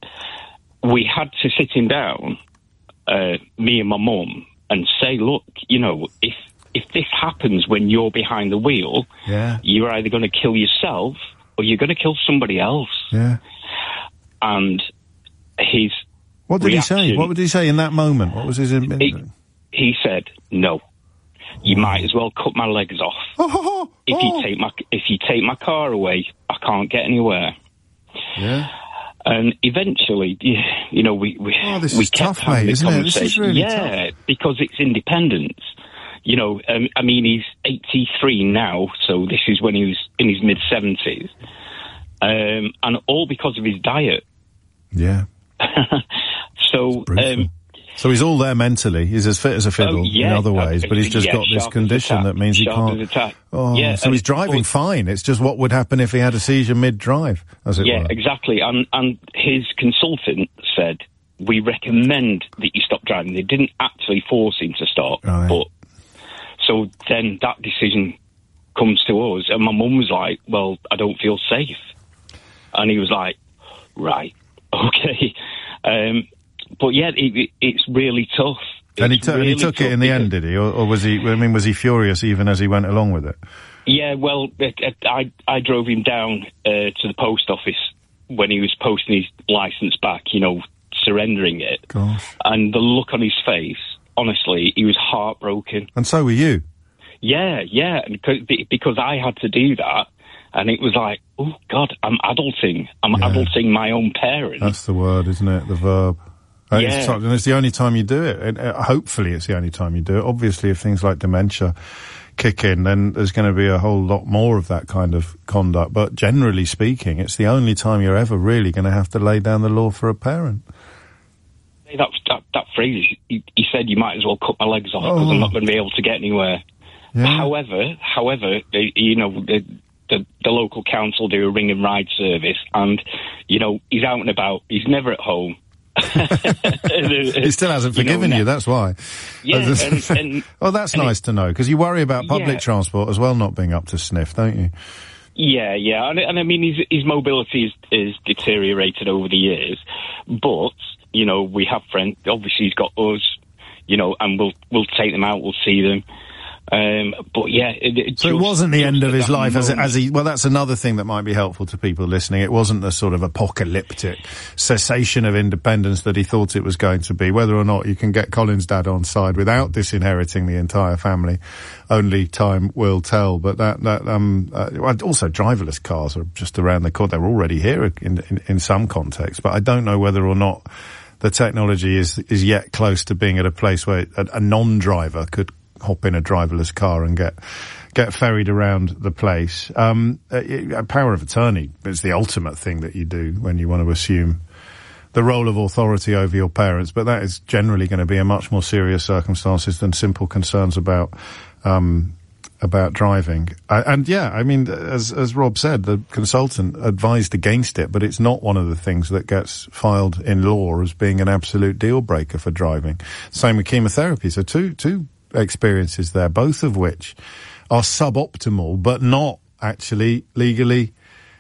we had to sit him down, uh, me and my mum, and say, look, you know, if if this happens when you're behind the wheel, Yeah. you're either going to kill yourself or you're going to kill somebody else. Yeah. And his What did he say? reaction- What did he say in that moment? What was his... He, he said, no, you might as well cut my legs off. Oh, if you take my if you take my car away, I can't get anywhere. Yeah. And eventually, you, you know, we we, Oh, this we is kept tough, having mate, the isn't it? This is conversation. really yeah, tough. because it's independence. You know, um, I mean, he's eighty-three now, so this is when he was in his mid seventies, um, and all because of his diet. Yeah. So, um, So he's all there mentally. He's as fit as a fiddle Oh, yeah, in other ways, but he's just yeah, got this sharp as a condition tack, that means he sharp can't. as a tack. Oh, Yeah, so and- he's driving fine. It's just what would happen if he had a seizure mid-drive, as it yeah, were. exactly. And and his consultant said, we recommend that you stop driving. They didn't actually force him to stop, Right. but so then that decision comes to us, and my mum was like, well, I don't feel safe. And he was like, right, okay. Um, but yeah, it, it, it's really tough. And he, t- really and he took it in the end, did he? Or, or was he, I mean, was he furious even as he went along with it? Yeah, well, I, I drove him down uh, to the post office when he was posting his licence back, you know, surrendering it. Gosh. And the look on his face, honestly, he was heartbroken. And so were you? Yeah, yeah, because, because I had to do that. And it was like, oh, God, I'm adulting. I'm yeah. adulting my own parent. That's the word, isn't it? The verb. Uh, yeah. It's, and it's the only time you do it. And, uh, hopefully it's the only time you do it. Obviously, if things like dementia kick in, then there's going to be a whole lot more of that kind of conduct. But generally speaking, it's the only time you're ever really going to have to lay down the law for a parent. That, that, that phrase, he, he said, you might as well cut my legs off because oh. I'm not going to be able to get anywhere. Yeah. However, however, they, you know, the, the, the local council do a ring and ride service, and, you know, he's out and about. He's never at home. He still hasn't forgiven you, know, you that's why. Yeah, and, and, well, that's and nice it, to know, because you worry about public yeah. transport as well not being up to sniff, don't you? Yeah, yeah, and, and I mean, his, his mobility is, is deteriorated over the years, but, you know, we have friends, obviously he's got us, you know, and we'll we'll take them out, we'll see them. Um, but yeah, it, it so just, it wasn't the end of his life as, as he. Well, that's another thing that might be helpful to people listening. It wasn't the sort of apocalyptic cessation of independence that he thought it was going to be. Whether or not you can get Colin's dad on side without disinheriting the entire family, only time will tell. But that that um uh, also driverless cars are just around the corner. They're already here in, in in some contexts, but I don't know whether or not the technology is is yet close to being at a place where a, a non-driver could hop in a driverless car and get get ferried around the place. Um, a, a power of attorney is the ultimate thing that you do when you want to assume the role of authority over your parents, but that is generally going to be in much more serious circumstances than simple concerns about um, about driving. Uh, and yeah, I mean, as as Rob said, the consultant advised against it, but it's not one of the things that gets filed in law as being an absolute deal breaker for driving. Same with chemotherapy. So two two experiences there, both of which are suboptimal, but not actually legally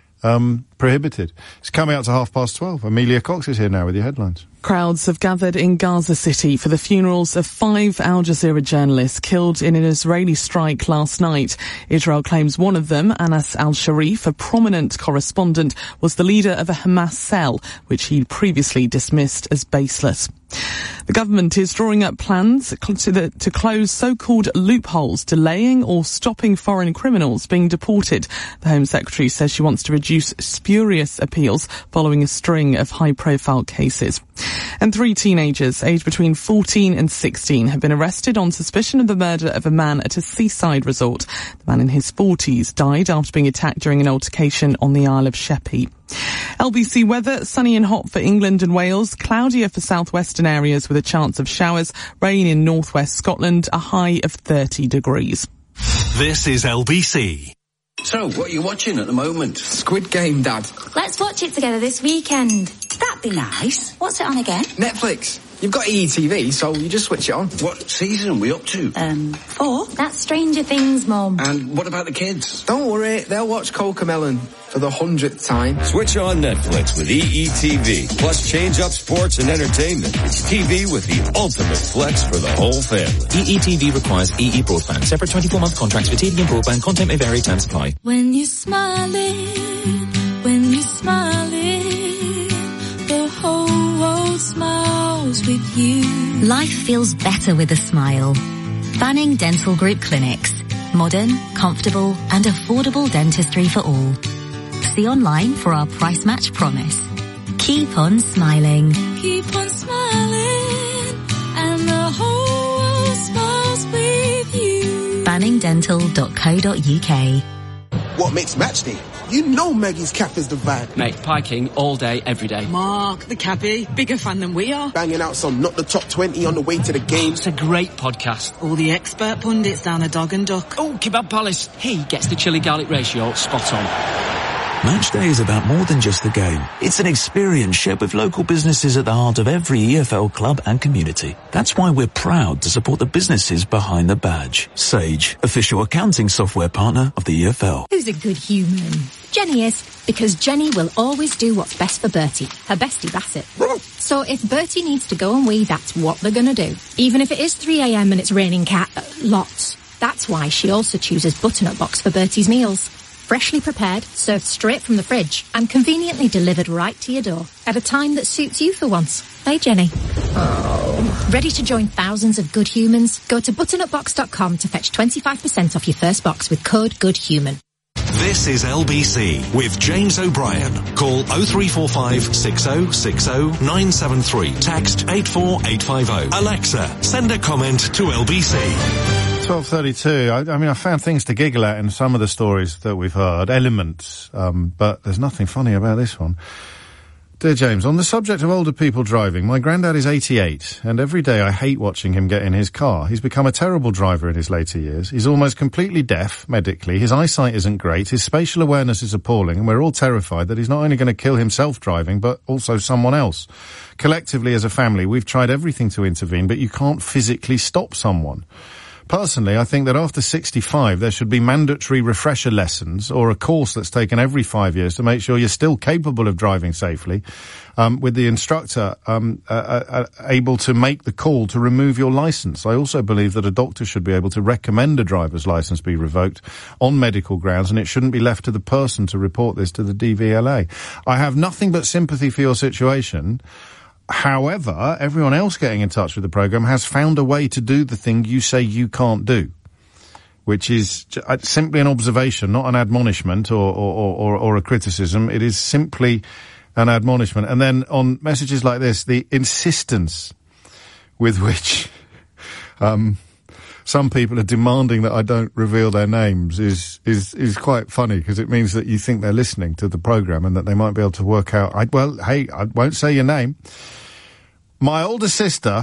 um, prohibited. It's coming out to half past twelve. Amelia Cox is here now with your headlines. Crowds have gathered in Gaza City for the funerals of five Al Jazeera journalists killed in an Israeli strike last night. Israel claims one of them, Anas al-Sharif, a prominent correspondent, was the leader of a Hamas cell, which he previously dismissed as baseless. The government is drawing up plans to, the, to close so-called loopholes, delaying or stopping foreign criminals being deported. The Home Secretary says she wants to reduce spurious appeals following a string of high-profile cases. And three teenagers, aged between fourteen and sixteen, have been arrested on suspicion of the murder of a man at a seaside resort. The man in his forties died after being attacked during an altercation on the Isle of Sheppey. L B C weather, sunny and hot for England and Wales, cloudier for southwestern areas with a chance of showers, rain in northwest Scotland, a high of thirty degrees. This is L B C. So, what are you watching at the moment? Squid Game, Dad. Let's watch it together this weekend. That'd be nice. What's it on again? Netflix. You've got E E T V, so you just switch it on. What season are we up to? Um, four. That's Stranger Things, Mum. And what about the kids? Don't worry, they'll watch Cocomelon for the hundredth time. Switch on Netflix with E E T V. Plus change up sports and entertainment. It's T V with the ultimate flex for the whole family. E E T V requires E E broadband. Separate twenty-four month contracts for T V and broadband. Content may vary. Terms apply. When you're smiling, when you're smiling, the whole world smiles with you. Life feels better with a smile. Banning Dental Group Clinics. Modern, comfortable and affordable dentistry for all. See online for our price match promise. Keep on smiling. Keep on smiling and the whole world smiles with you. banning dental dot co dot uk. What makes match day? You know Maggie's Cap is the vibe. Mate, piking all day, every day. Mark, the cabbie, bigger fan than we are. Banging out some Not the Top twenty on the way to the game. It's a great podcast. All the expert pundits down a Dog and Duck. Oh, Kebab Palace. He gets the chili garlic ratio spot on. Match day is about more than just the game. It's an experience shared with local businesses at the heart of every E F L club and community. That's why we're proud to support the businesses behind the badge. Sage, official accounting software partner of the E F L. Who's a good human? Jenny is, because Jenny will always do what's best for Bertie, her bestie Bassett. So if Bertie needs to go and wee, that's what they're going to do. Even if it is three a m and it's raining cat uh, lots. That's why she also chooses Butternut Box for Bertie's meals. Freshly prepared, served straight from the fridge, and conveniently delivered right to your door at a time that suits you for once. Hey, Jenny. Oh. Ready to join thousands of good humans? Go to butternut box dot com to fetch twenty-five percent off your first box with code GOODHUMAN. This is L B C with James O'Brien. Call oh three four five, six oh six oh, nine seven three. Text eight four eight five oh. Alexa, send a comment to L B C. twelve thirty-two. I, I mean, I found things to giggle at in some of the stories that we've heard, elements, um, but there's nothing funny about this one. Dear James, on the subject of older people driving, my granddad is eighty-eight, and every day I hate watching him get in his car. He's become a terrible driver in his later years. He's almost completely deaf, medically. His eyesight isn't great. His spatial awareness is appalling, and we're all terrified that he's not only going to kill himself driving, but also someone else. Collectively, as a family, we've tried everything to intervene, but you can't physically stop someone. Personally, I think that after sixty-five, there should be mandatory refresher lessons or a course that's taken every five years to make sure you're still capable of driving safely, um, with the instructor um, uh, uh, able to make the call to remove your license. I also believe that a doctor should be able to recommend a driver's license be revoked on medical grounds, and it shouldn't be left to the person to report this to the D V L A. I have nothing but sympathy for your situation. However, everyone else getting in touch with the programme has found a way to do the thing you say you can't do, which is simply an observation, not an admonishment or, or, or, or a criticism. It is simply an admonishment. And then on messages like this, the insistence with which um, some people are demanding that I don't reveal their names is is is quite funny, because it means that you think they're listening to the programme and that they might be able to work out, I, well, hey, I won't say your name. My older sister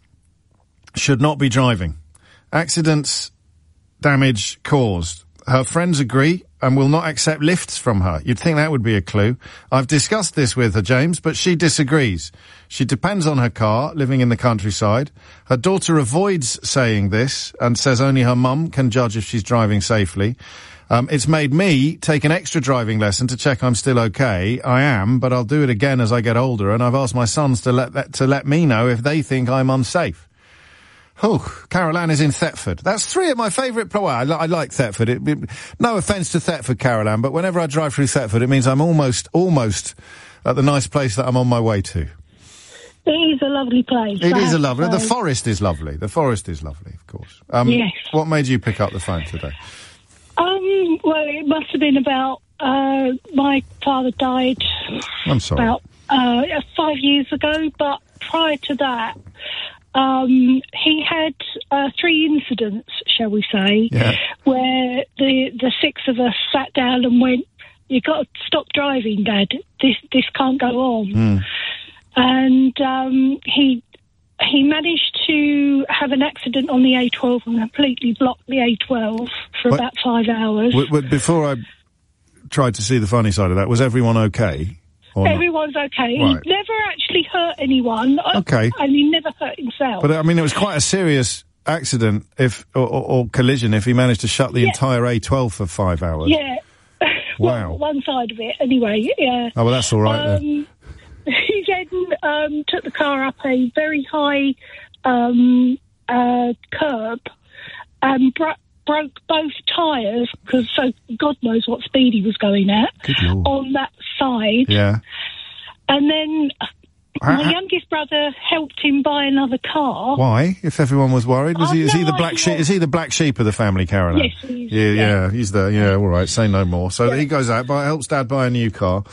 should not be driving. Accidents, damage caused. Her friends agree and will not accept lifts from her. You'd think that would be a clue. I've discussed this with her, James, but she disagrees. She depends on her car, living in the countryside. Her daughter avoids saying this and says only her mum can judge if she's driving safely. Um, it's made me take an extra driving lesson to check I'm still okay. I am, but I'll do it again as I get older, and I've asked my sons to let that, to let me know if they think I'm unsafe. Oh, Carol Ann is in Thetford. That's three of my favourite... Well, I, I like Thetford. It, it, no offence to Thetford, Carol Ann, but whenever I drive through Thetford, it means I'm almost, almost at the nice place that I'm on my way to. It is a lovely place. It is a lovely... The forest is lovely. The forest is lovely, of course. Um, yes. What made you pick up the phone today? Um, well, it must have been about, uh, my father died I'm sorry. about, uh, five years ago, but prior to that, um, he had, uh, three incidents, shall we say, yeah. where the, the six of us sat down and went, "You got to stop driving, Dad. This, this can't go on." Mm. And, um, he, He managed to have an accident on the A twelve and completely blocked the A twelve for what? about five hours. W- w- before I tried to see the funny side of that, was everyone okay? Or Everyone's okay. Right. He never actually hurt anyone. Okay. And he never hurt himself. But, I mean, it was quite a serious accident if or, or, or collision if he managed to shut the yeah. entire A twelve for five hours. Yeah. Wow. Well, one side of it, anyway, yeah. Oh, well, that's all right, um, then. He then um, took the car up a very high um, uh, curb and bro- broke both tyres, because so God knows what speed he was going at, on that side. Yeah. And then How- my youngest brother helped him buy another car. Why? If everyone was worried, was I've he? Is he no the black idea. sheep? Is he the black sheep of the family, Caroline? Yes, he is, Yeah, yeah, yeah. he's there. Yeah, all right. Say no more. So Yeah. he goes out, buy, helps Dad buy a new car.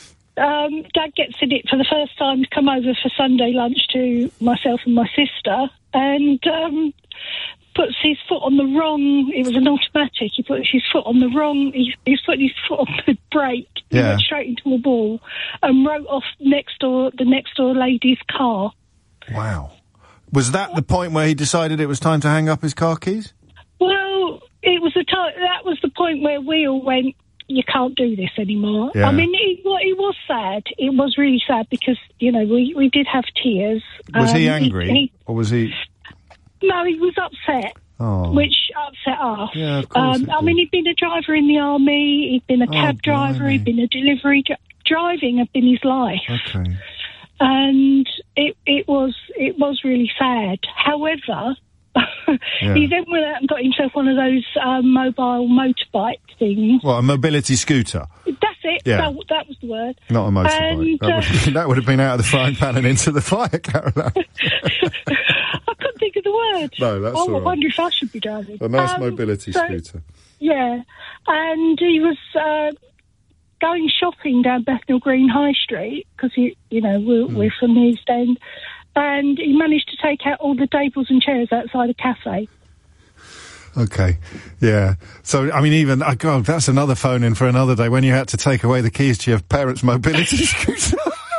Um, Dad gets in it for the first time to come over for Sunday lunch to myself and my sister, and um, puts his foot on the wrong... It was an automatic. He put his foot on the wrong... He, he's put his foot on the brake. He Yeah. went straight into a wall and wrote off next door the next door lady's car. Wow. Was that the point where he decided it was time to hang up his car keys? Well, it was the time... That was the point where we all went, you can't do this anymore. Yeah. I mean, it, well, it was sad. It was really sad because, you know, we, we did have tears. Was Um, he angry? he- or was he... No, he was upset, Oh. which upset us. Yeah, of course Um, it I did. mean, he'd been a driver in the army, he'd been a Oh, cab driver, blimey. he'd been a delivery... Dri- driving had been his life. Okay. And it it was it was really sad. However, Yeah. he then went out and got himself one of those um, mobile motorbike things. What, a mobility scooter? That's it. Yeah. That, that was the word. Not a motorbike. And, that, uh, would, that would have been out of the frying pan and into the fire, Caroline. I couldn't think of the word. No, that's oh, all I right. wonder if I should be driving. A nice Um, mobility so- scooter. Yeah, and he was uh, going shopping down Bethnal Green High Street because you you know we're, Hmm. we're from the East End, and he managed to take out all the tables and chairs outside a cafe. Okay, yeah. So, I mean, even, oh God, that's another phone in for another day when you had to take away the keys to your parents' mobility scooter.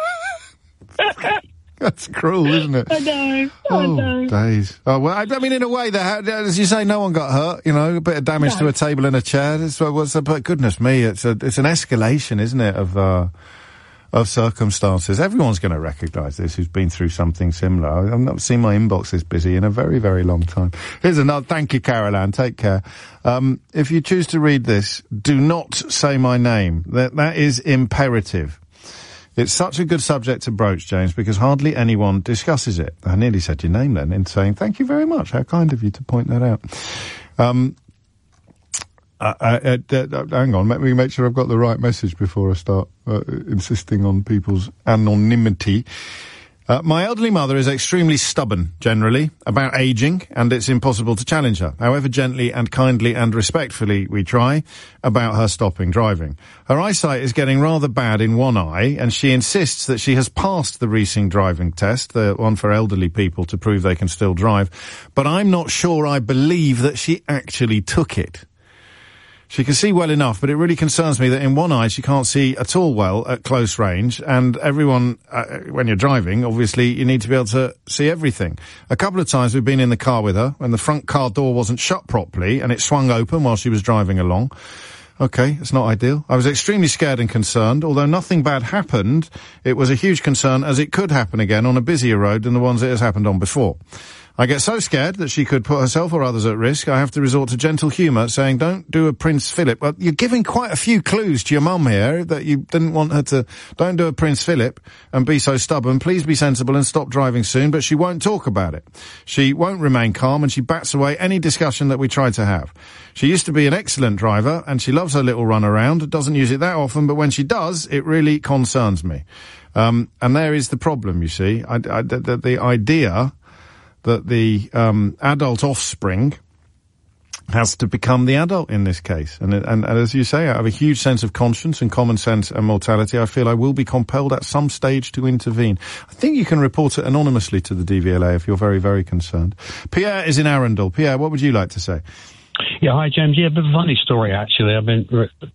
That's cruel, isn't it? I know, I Oh, know. days. Oh, well, I, I mean, in a way, that, as you say, no one got hurt, you know, a bit of damage No. to a table and a chair. That's, what- what's the, but goodness me, it's a, it's an escalation, isn't it, of, uh, of circumstances. Everyone's going to recognise this who's been through something similar. I've not seen my inbox this busy in a very, very long time. Here's another. Thank you, Caroline. Take care. Um, if you choose to read this, do not say my name. That that is imperative. It's such a good subject to broach, James, because hardly anyone discusses it. I nearly said your name then in saying thank you very much. How kind of you to point that out. Um, Uh, uh, uh, uh, hang on, let me make sure I've got the right message before I start uh, insisting on people's anonymity. Uh, my elderly mother is extremely stubborn, generally, about ageing, and it's impossible to challenge her. However gently and kindly and respectfully we try about her stopping driving. Her eyesight is getting rather bad in one eye, and she insists that she has passed the racing driving test, the one for elderly people to prove they can still drive, but I'm not sure I believe that she actually took it. She can see well enough, but it really concerns me that in one eye she can't see at all well at close range, and everyone, uh, when you're driving, obviously you need to be able to see everything. A couple of times we've been in the car with her, when the front car door wasn't shut properly, and it swung open while she was driving along. Okay, it's not ideal. I was extremely scared and concerned. Although nothing bad happened, it was a huge concern, as it could happen again on a busier road than the ones it has happened on before. I get so scared that she could put herself or others at risk, I have to resort to gentle humour, saying, don't do a Prince Philip. Well, you're giving quite a few clues to your mum here, that you didn't want her to, don't do a Prince Philip and be so stubborn. Please be sensible and stop driving soon, but she won't talk about it. She won't remain calm, and she bats away any discussion that we try to have. She used to be an excellent driver, and she loves her little run around, doesn't use it that often, but when she does, it really concerns me. Um, and there is the problem, you see. I, I, the, the idea that the um, adult offspring has to become the adult in this case. And, and, and as you say, I have a huge sense of conscience and common sense and mortality. I feel I will be compelled at some stage to intervene. I think you can report it anonymously to the D V L A if you're very, very concerned. Pierre is in Arundel. Pierre, what would you like to say? Yeah, hi, James. Yeah, a bit of a funny story, actually. I mean,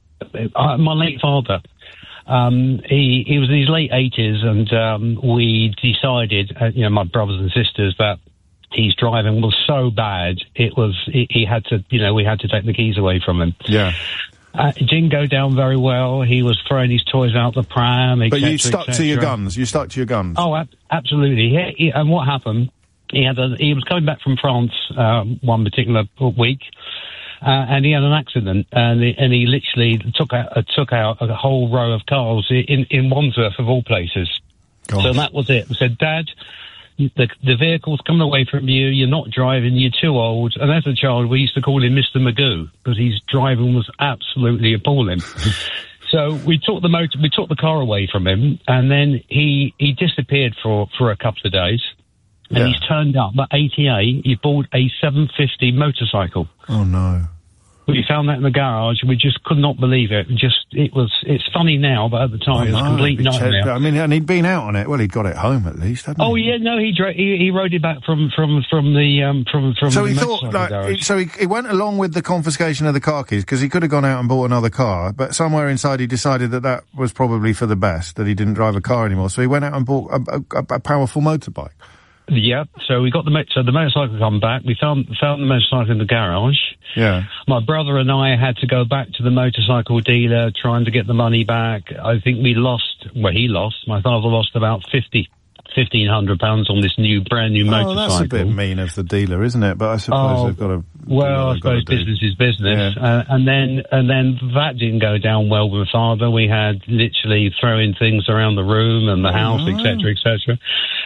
uh, my late father, Um, he, he was in his late eighties, and um, we decided, uh, you know, my brothers and sisters, that his driving was so bad, it was, he, he had to, you know, we had to take the keys away from him. Yeah. Uh, it didn't go down very well. He was throwing his toys out the pram, et But cetera, you stuck et to your cetera. guns. You stuck to your guns. Oh, ab- absolutely. He, he, and what happened, he had a, he was coming back from France uh, one particular week, uh, and he had an accident, and he, and he literally took out, uh, took out a whole row of cars in, in Wandsworth, of all places. Gosh. So that was it. I said, Dad, the, the vehicle's coming away from you, you're not driving, you're too old. And as a child, we used to call him Mister Magoo, because his driving was absolutely appalling. So we took the motor, we took the car away from him, and then he, he disappeared for, for a couple of days. And Yeah. he's turned up at eighty-eight. He bought a seven fifty motorcycle. Oh, no. We found that in the garage. We just could not believe it. Just, it was, it's funny now, but at the time it was Oh, a complete it'd be nightmare. terrible. I mean, and he'd been out on it. Well, he'd got it home at least, hadn't Oh he? yeah, no, he dro- he, he rode it back from from from the um from from. So the he thought, motorcycle like, garage. he- so he, he went along with the confiscation of the car keys, because he could have gone out and bought another car, but somewhere inside he decided that that was probably for the best, that he didn't drive a car anymore. So he went out and bought a, a, a powerful motorbike. Yeah, so we got the mo- so the motorcycle come back. We found found the motorcycle in the garage. Yeah. My brother and I had to go back to the motorcycle dealer trying to get the money back. I think we lost. Well, he lost. My father lost about fifty. Fifteen hundred pounds on this new, brand new Oh, motorcycle. that's a bit mean of the dealer, isn't it? But I suppose Oh, they've got to. Well, I suppose business is business, uh, and then and then that didn't go down well with my father. We had literally throwing things around the room and the house, et cetera, et cetera.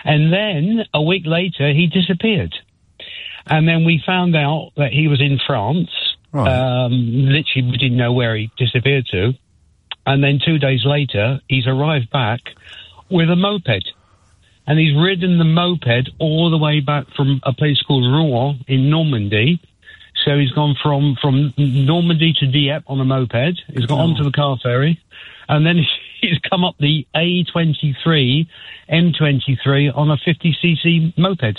And then, a week later, he disappeared. And then we found out that he was in France. Right. Um, literally, we didn't know where he disappeared to. And then two days later, he's arrived back with a moped. And he's ridden the moped all the way back from a place called Rouen in Normandy. So he's gone from, from Normandy to Dieppe on a moped. He's got oh. onto the car ferry. And then he's come up the A twenty-three, M twenty-three on a fifty c c moped.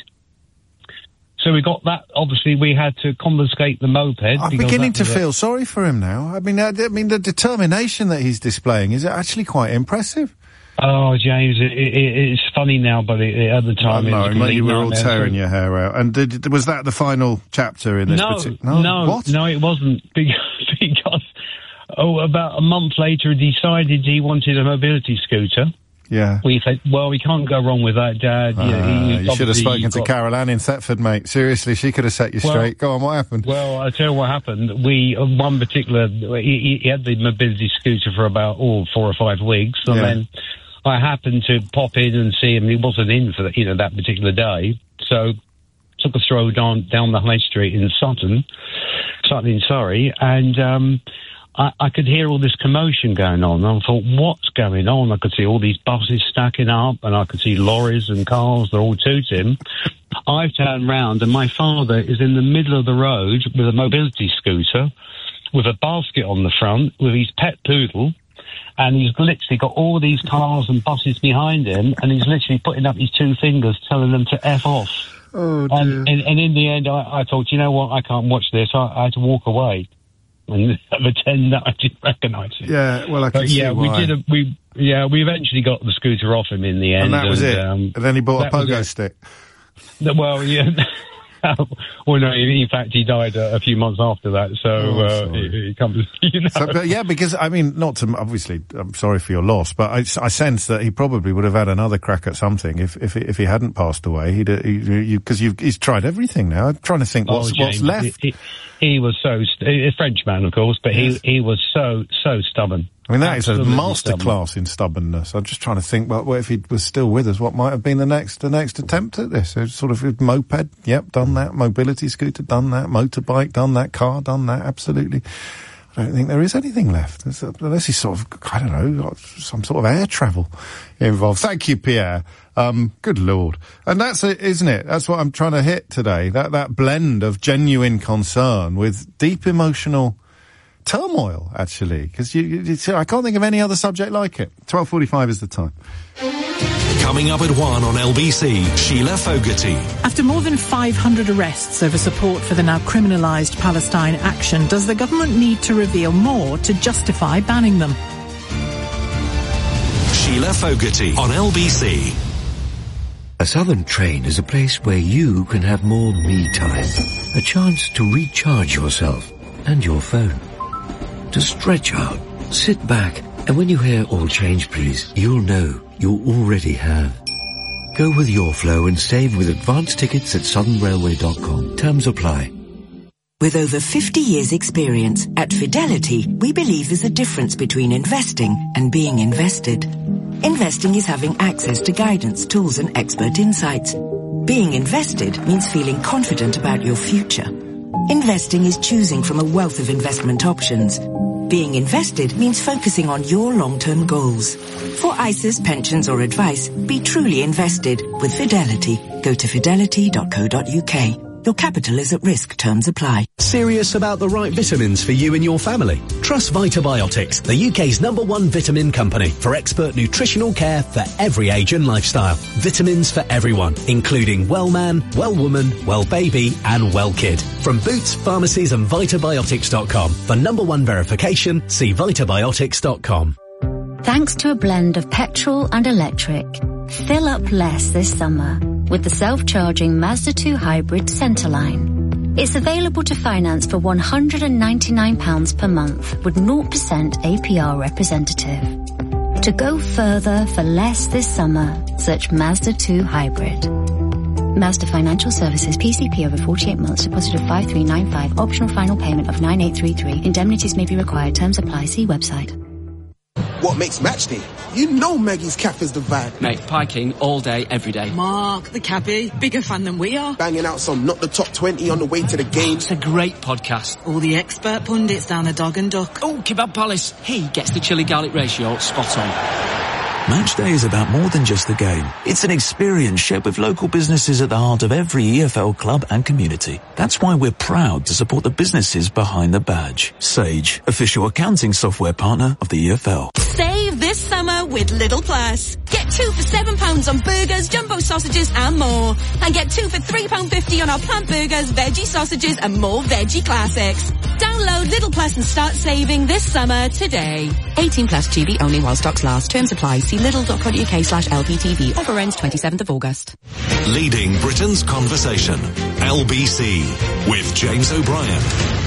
So we got that. Obviously, we had to confiscate the moped. I'm beginning to feel sorry for him now. I mean, I, I mean, the determination that he's displaying is actually quite impressive. Oh, James, it, it, it's funny now, but it, it, at the time... Oh, it no, was you were all tearing so. your hair out. And did, was that the final chapter in this no, particular... No, what? no, it wasn't. Because, because, oh, about a month later, he decided he wanted a mobility scooter. Yeah. We said, well, we can't go wrong with that, Dad. Uh, yeah, you should have spoken to got... Carol Ann in Thetford, mate. Seriously, she could have set you well, straight. Go on, what happened? Well, I'll tell you what happened. We, uh, one particular... He, he had the mobility scooter for about, oh, four or five weeks, and yeah. then... I happened to pop in and see him. He wasn't in for the, you know, that particular day. So took a stroll down, down the high street in Sutton, Sutton in Surrey, and um, I, I could hear all this commotion going on. And I thought, what's going on? I could see all these buses stacking up, and I could see lorries and cars. They're all tooting. I've turned round, and my father is in the middle of the road with a mobility scooter, with a basket on the front, with his pet poodle. And he's literally got all these cars and buses behind him, and he's literally putting up his two fingers, telling them to F off. Oh, dear. And, and, and in the end, I, I thought, you know what, I can't watch this. I, I had to walk away and pretend that I didn't recognise it. Yeah, well, I can but, see yeah, why. we did. A, we yeah, we eventually got the scooter off him in the end. And that was and, it. Um, and then he bought a pogo stick. Well, yeah. Well, no, in fact, he died a, a few months after that, so oh, uh, he, he comes, you know. So, but yeah, because, I mean, not to, obviously, I'm sorry for your loss, but I, I sense that he probably would have had another crack at something if if, if he hadn't passed away. He'd, because he, he's tried everything now. I'm trying to think what's, oh, what's James, left. He, he was so, st- a Frenchman, of course, but yes. he, he was so, so stubborn. I mean, that Absolutely is a masterclass stubborn. in stubbornness. I'm just trying to think, well, what if he was still with us, what might have been the next the next attempt at this? So sort of moped, yep, done that. Mobility scooter, done that. Motorbike, done that. Car, done that. Absolutely. I don't think there is anything left. There's a, unless he's sort of, I don't know, got some sort of air travel involved. Thank you, Pierre. Um, good Lord. And that's it, isn't it? That's what I'm trying to hit today. That, that blend of genuine concern with deep emotional turmoil, actually, because you, you, I can't think of any other subject like it. twelve forty-five is the time. Coming up at one on L B C, Sheila Fogarty. After more than five hundred arrests over support for the now criminalised Palestine action, does the government need to reveal more to justify banning them? Sheila Fogarty on L B C. A Southern train is a place where you can have more me time. A chance to recharge yourself and your phone. To stretch out, sit back, and when you hear "all change please," you'll know you already have. Go with your flow and save with advance tickets at southern railway dot com. Terms apply. With over fifty years experience, at Fidelity, we believe there's a difference between investing and being invested. Investing is having access to guidance, tools and expert insights. Being invested means feeling confident about your future. Investing is choosing from a wealth of investment options. Being invested means focusing on your long-term goals. For I S As, pensions or advice, be truly invested with Fidelity. Go to fidelity dot co dot uk. Your capital is at risk. Terms apply. Serious about the right vitamins for you and your family? Trust Vitabiotics, the U K's number one vitamin company for expert nutritional care for every age and lifestyle. Vitamins for everyone, including well man, well woman, well baby and well kid. From Boots, pharmacies and vitabiotics dot com. For number one verification, see vitabiotics dot com. Thanks to a blend of petrol and electric, fill up less this summer with the self-charging Mazda two Hybrid Centreline. It's available to finance for one hundred ninety-nine pounds per month with zero percent A P R representative. To go further for less this summer, search Mazda two Hybrid. Mazda Financial Services, P C P over forty-eight months, deposit of five three nine five, optional final payment of nine eight three three. Indemnities may be required, terms apply, see website. What makes Matchday? You know Maggie's Cafe is the vibe. Mate, piking all day, every day. Mark, the cabbie, bigger fan than we are. Banging out some Not the Top twenty on the way to the game. It's a great podcast. All the expert pundits down the Dog and Duck. Oh, Kebab Palace. He gets the chili garlic ratio spot on. Match day is about more than just the game. It's an experience shared with local businesses at the heart of every E F L club and community. That's why we're proud to support the businesses behind the badge. Sage, official accounting software partner of the E F L. Save this summer with Lidl Plus. Get two for seven pounds on burgers, jumbo sausages and more. And get two for three pounds fifty on our plant burgers, veggie sausages and more veggie classics. Download Lidl Plus and start saving this summer today. eighteen plus G B only while stocks last. Terms apply. See lidl.co.uk slash LPTV. Offer ends twenty-seventh of August. Leading Britain's conversation. L B C with James O'Brien.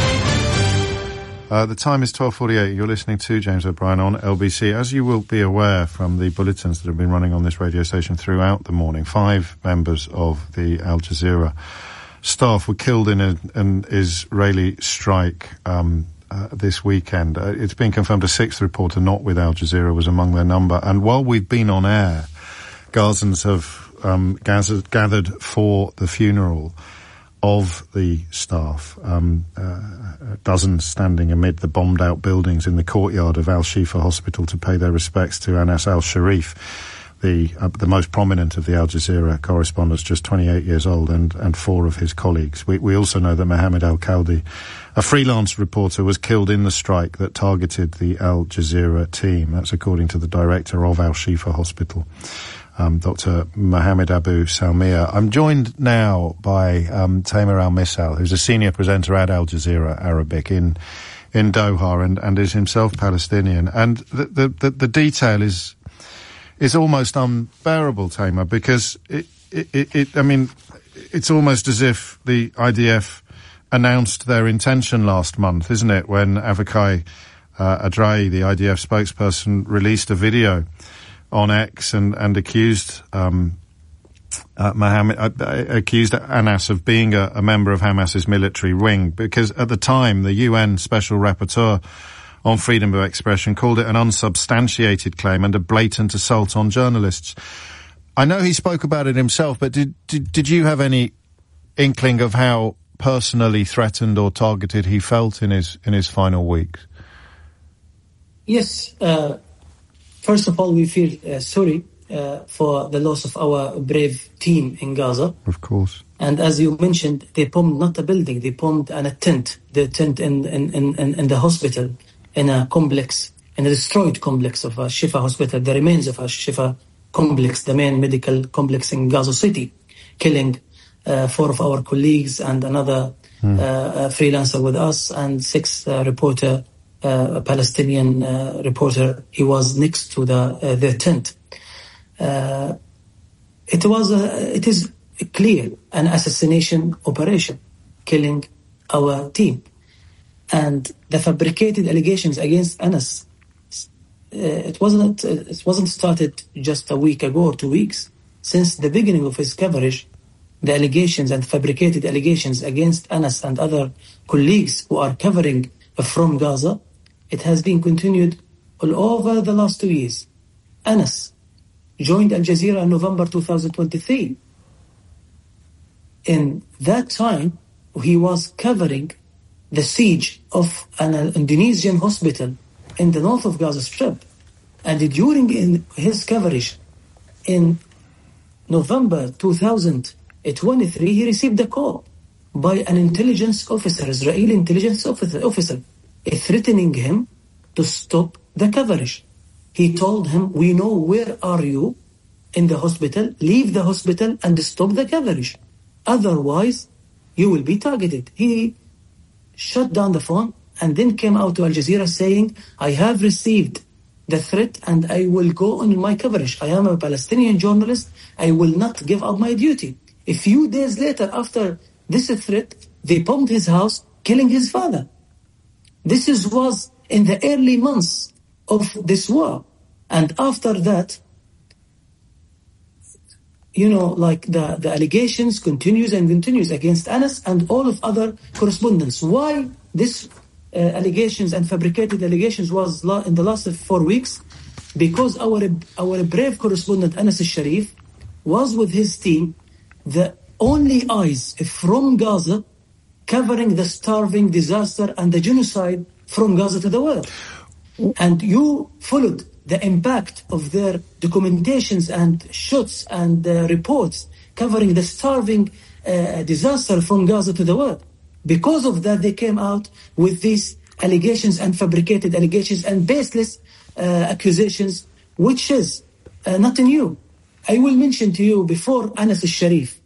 Uh, the time is twelve forty-eight. You're listening to James O'Brien on L B C. As you will be aware from the bulletins that have been running on this radio station throughout the morning, five members of the Al Jazeera staff were killed in a, an Israeli strike um, uh, this weekend. Uh, it's been confirmed a sixth reporter not with Al Jazeera was among their number. And while we've been on air, Gazans have um, gathered, gathered for the funeral of the staff, um, uh, dozens standing amid the bombed-out buildings in the courtyard of Al-Shifa Hospital to pay their respects to Anas al-Sharif, the uh, the most prominent of the Al Jazeera correspondents, just twenty-eight years old, and, and four of his colleagues. We, we also know that Mohammed Al-Kaldi, a freelance reporter, was killed in the strike that targeted the Al Jazeera team. That's according to the director of Al-Shifa Hospital, Um, Doctor Mohammed Abu Salmiya. I'm joined now by um, Tamer Al-Misal, who's a senior presenter at Al Jazeera Arabic in in Doha, and, and is himself Palestinian. And the the, the, the detail is is almost unbearable, Tamer, because it, it, it, it I mean, it's almost as if the I D F announced their intention last month, isn't it, when Avikai uh, Adrai, the I D F spokesperson, released a video on X and, and accused um, uh, Mohammed, uh, accused Anas of being a, a member of Hamas's military wing, because at the time the U N Special Rapporteur on freedom of expression called it an unsubstantiated claim and a blatant assault on journalists. I know he spoke about it himself, but did did, did you have any inkling of how personally threatened or targeted he felt in his in his final weeks? Yes. Uh First of all, we feel uh, sorry uh, for the loss of our brave team in Gaza. Of course. And as you mentioned, they bombed not a building, they bombed an, a tent, the tent in, in, in, in the hospital, in a complex, in a destroyed complex of a Shifa hospital, the remains of a Shifa complex, the main medical complex in Gaza City, killing uh, four of our colleagues and another hmm. uh, freelancer with us and six uh, reporter Uh, a Palestinian uh, reporter. He was next to the uh, their tent. Uh, it was a, it is clear an assassination operation, killing our team, and the fabricated allegations against Anas. Uh, it wasn't it wasn't started just a week ago or two weeks. Since the beginning of his coverage, the allegations and fabricated allegations against Anas and other colleagues who are covering from Gaza, it has been continued all over the last two years. Anas joined Al Jazeera in November twenty twenty-three. In that time, he was covering the siege of an Indonesian hospital in the north of Gaza Strip. And during in his coverage in November twenty twenty-three, he received a call by an intelligence officer, Israeli intelligence officer, officer threatening him to stop the coverage. He told him, we know where are you in the hospital, leave the hospital and stop the coverage. Otherwise, you will be targeted. He shut down the phone and then came out to Al Jazeera saying, I have received the threat and I will go on my coverage. I am a Palestinian journalist. I will not give up my duty. A few days later, after this threat, they bombed his house, killing his father. This is, was in the early months of this war. And after that, you know, like the, the allegations continues and continues against Anas and all of other correspondents. Why this uh, allegations and fabricated allegations was la- in the last four weeks? because our our brave correspondent Anas al-Sharif was with his team, the only eyes from Gaza covering the starving, disaster and the genocide from Gaza to the world. And you followed the impact of their documentations and shots and uh, reports covering the starving uh, disaster from Gaza to the world. Because of that, they came out with these allegations and fabricated allegations and baseless uh, accusations, which is uh, not new. I will mention to you before Anas al-Sharif,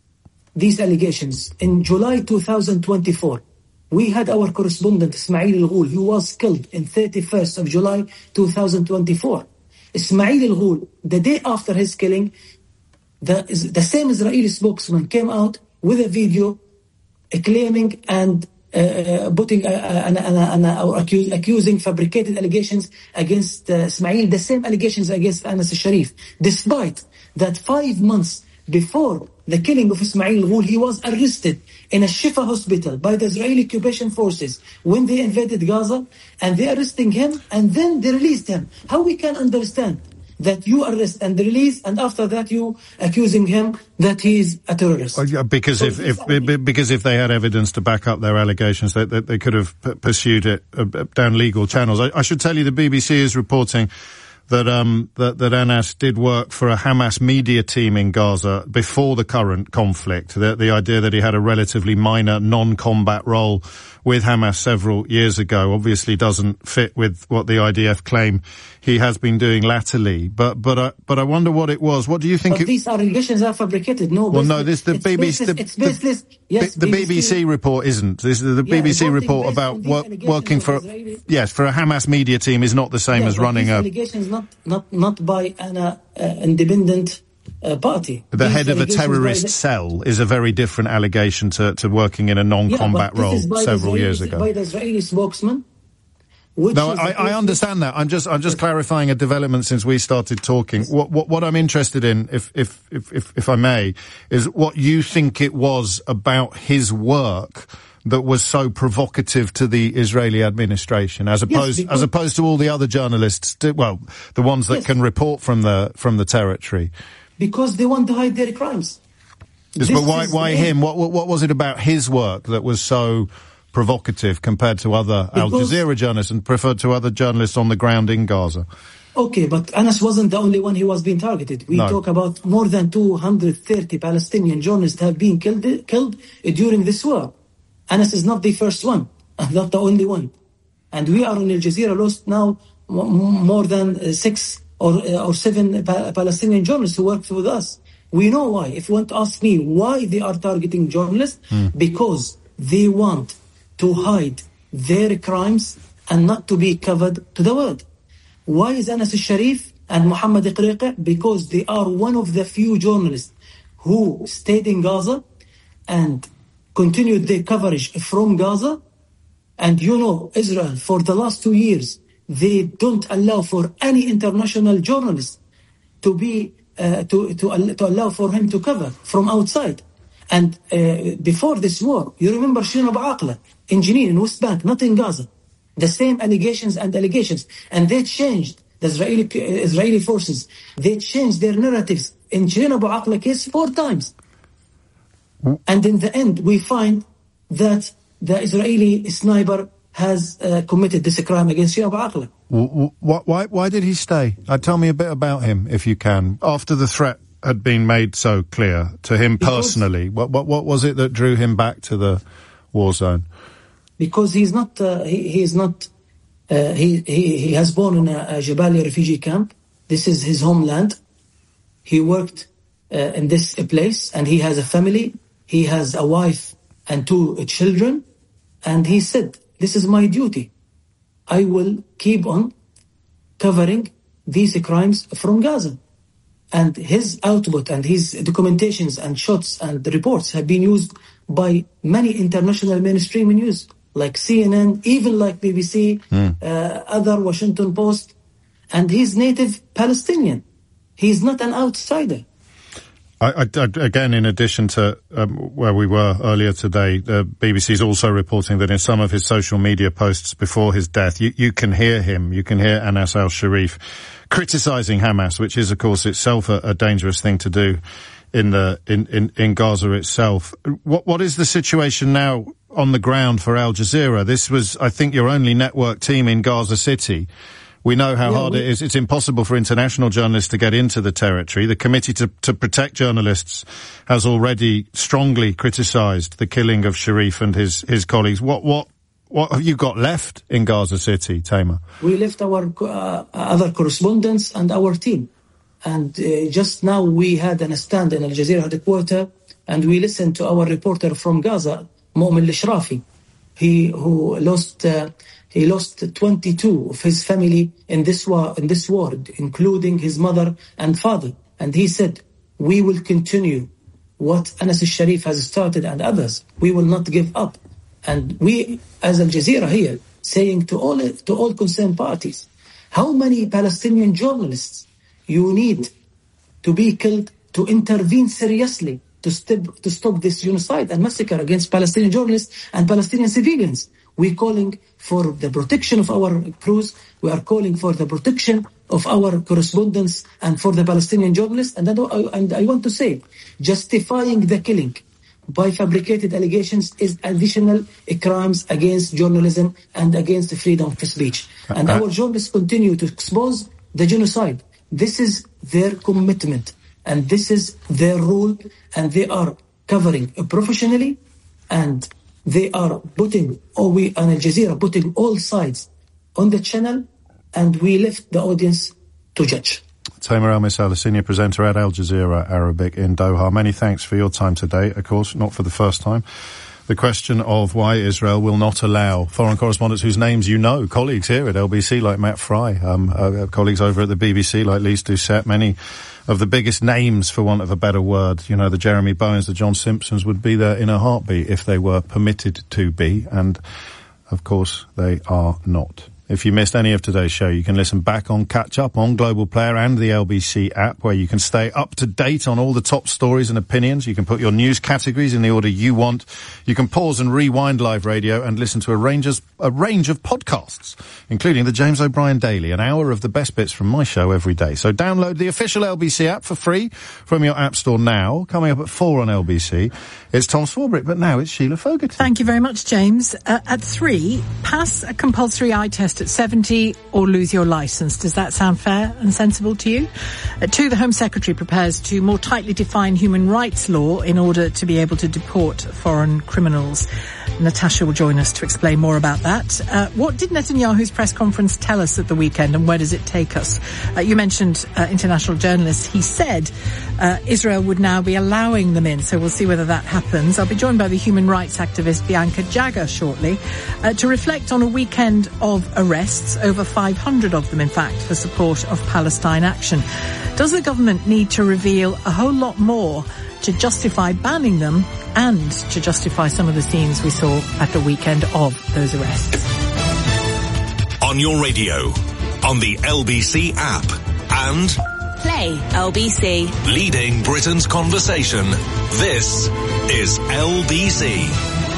these allegations. In July two thousand twenty-four, we had our correspondent Ismail al-Ghul, who was killed in thirty-first of July two thousand twenty-four. Ismail al-Ghul, the day after his killing, the, the same Israeli spokesman came out with a video claiming and uh, putting uh, an, an, an, an, or accuse, accusing fabricated allegations against uh, Ismail, the same allegations against Anas al-Sharif, despite that five months before the killing of Ismail al-Ghul, he was arrested in a Shifa hospital by the Israeli occupation forces when they invaded Gaza, and they arresting him and then they released him. How we can understand that you arrest and release, and after that you accusing him that he is a terrorist? Well, yeah, because so if, if because if they had evidence to back up their allegations, they, they, they could have p- pursued it uh, down legal channels. I, I should tell you the B B C is reporting that um that, that Anas did work for a Hamas media team in Gaza before the current conflict. The, the idea that he had a relatively minor non-combat role with Hamas several years ago obviously doesn't fit with what the I D F claim he has been doing latterly. But but I but I wonder what it was. What do you think? But it, these allegations are fabricated. No, well, no. This the B B C. Baseless, the, it's baseless. The, yes, the B B C. B B C report isn't. This the Yeah, B B C report based about on these work, allegations working of for Israeli- yes for a Hamas media team is not the same Yeah, as but running these a. allegations not not not by an uh, uh, independent uh, party. The These head of a allegations by terrorist the- cell is a very different allegation to, to working in a non-combat yeah, but role this is by several the years Israeli- ago. by the Israeli spokesman. Which No, is I, I understand that. I'm just I'm just clarifying a development since we started talking. What what, what I'm interested in, if, if if if if I may, is what you think it was about his work that was so provocative to the Israeli administration, as opposed because- as opposed to all the other journalists, to, well, the ones that Yes. can report from the from the territory. Because they want to hide their crimes. Yes, This but why is why the- him? What, what what was it about his work that was so provocative compared to other Al Because- Jazeera journalists and preferred to other journalists on the ground in Gaza? Okay, but Anas wasn't the only one who was being targeted. We No. talk about more than two hundred thirty Palestinian journalists have been killed killed during this war. Anas is not the first one, and not the only one. And we are in Al Jazeera lost now m- m- more than uh, six or uh, or seven pa- Palestinian journalists who worked with us. We know why. If you want to ask me why they are targeting journalists, because they want to hide their crimes and not to be covered to the world. Why is Anas al-Sharif and Muhammad Iqriqi? Because they are one of the few journalists who stayed in Gaza and continued their coverage from Gaza. And you know, Israel, for the last two years, they don't allow for any international journalist to be, uh, to, to, al- to allow for him to cover from outside. And uh, before this war, you remember Shirin Abu Akleh in Jenin, in West Bank, not in Gaza. The same allegations and allegations. And they changed, the Israeli, uh, Israeli forces, they changed their narratives in Shirin Abu Akleh case four times. And in the end, we find that the Israeli sniper has uh, committed this crime against Shirin Abu Akleh. W- w- why why did he stay? Uh, tell me a bit about him, if you can. After the threat had been made so clear to him Because- personally, what what what was it that drew him back to the war zone? Because he's not, uh, he, he is not, uh, he, he, he has born in a, a Jabalia refugee camp. This is his homeland. He worked uh, in this place, and he has a family. He has a wife and two children. And he said, this is my duty. I will keep on covering these crimes from Gaza. And his output and his documentations and shots and reports have been used by many international mainstream news, like C N N, even like B B C, Mm. uh, other Washington Post. And he's native Palestinian. He's not an outsider. I, I, again, in addition to um, where we were earlier today, the B B C is also reporting that in some of his social media posts before his death, you, you can hear him, you can hear Anas al-Sharif criticising Hamas, which is, of course, itself a, a dangerous thing to do in the in, in, in Gaza itself. What what is the situation now on the ground for Al Jazeera? This was, I think, your only network team in Gaza City. We know how yeah, hard we, it is. It's impossible for international journalists to get into the territory. The Committee to, to Protect Journalists has already strongly criticised the killing of Sharif and his, his colleagues. What, what, what have you got left in Gaza City, Tamer? We left our uh, other correspondents and our team. And uh, just now we had a stand in Al Jazeera headquarters, and we listened to our reporter from Gaza, Mu'min Al-Shrafi. He who lost uh, he lost twenty-two of his family in this war in this war, including his mother and father. And he said, "We will continue what Anas al-Sharif has started and others. We will not give up." And we, as Al Jazeera here, saying to all to all concerned parties, how many Palestinian journalists you need to be killed to intervene seriously to stop, to stop this genocide and massacre against Palestinian journalists and Palestinian civilians? We're calling for the protection of our crews. We are calling for the protection of our correspondents and for the Palestinian journalists. And I, and I want to say, justifying the killing by fabricated allegations is additional crimes against journalism and against the freedom of speech. And our journalists continue to expose the genocide. This is their commitment, and this is their rule, and they are covering professionally, and they are putting, or we on Al Jazeera, putting all sides on the channel, and we left the audience to judge. Tamer El-Misal, senior presenter at Al Jazeera Arabic in Doha. Many thanks for your time today, of course, not for the first time. The question of why Israel will not allow foreign correspondents whose names you know, colleagues here at L B C like Matt Fry, um, uh, colleagues over at the B B C like Lise Doucette, many of the biggest names, for want of a better word, you know, the Jeremy Bowens, the John Simpsons, would be there in a heartbeat if they were permitted to be, and of course they are not. If you missed any of today's show, you can listen back on Catch Up on Global Player and the L B C app, where you can stay up to date on all the top stories and opinions. You can put your news categories in the order you want. You can pause and rewind live radio and listen to a range of, a range of podcasts, including the James O'Brien Daily, an hour of the best bits from my show every day. So download the official L B C app for free from your app store now. Coming up at four on L B C, it's Tom Swarbrick, but now it's Sheila Fogarty. Thank you very much, James. Uh, at three, pass a compulsory eye test at seventy or lose your licence. Does that sound fair and sensible to you? At two, the Home Secretary prepares to more tightly define human rights law in order to be able to deport foreign criminals. Natasha will join us to explain more about that. Uh, what did Netanyahu's press conference tell us at the weekend, and where does it take us? Uh, you mentioned uh, international journalists. He said uh, Israel would now be allowing them in, so we'll see whether that happens. I'll be joined by the human rights activist Bianca Jagger shortly uh, to reflect on a weekend of arrests, over five hundred of them, in fact, for support of Palestine action. Does the government need to reveal a whole lot more to justify banning them and to justify some of the scenes we saw at the weekend of those arrests? On your radio, on the L B C app, and Play L B C. Leading Britain's conversation. This is L B C.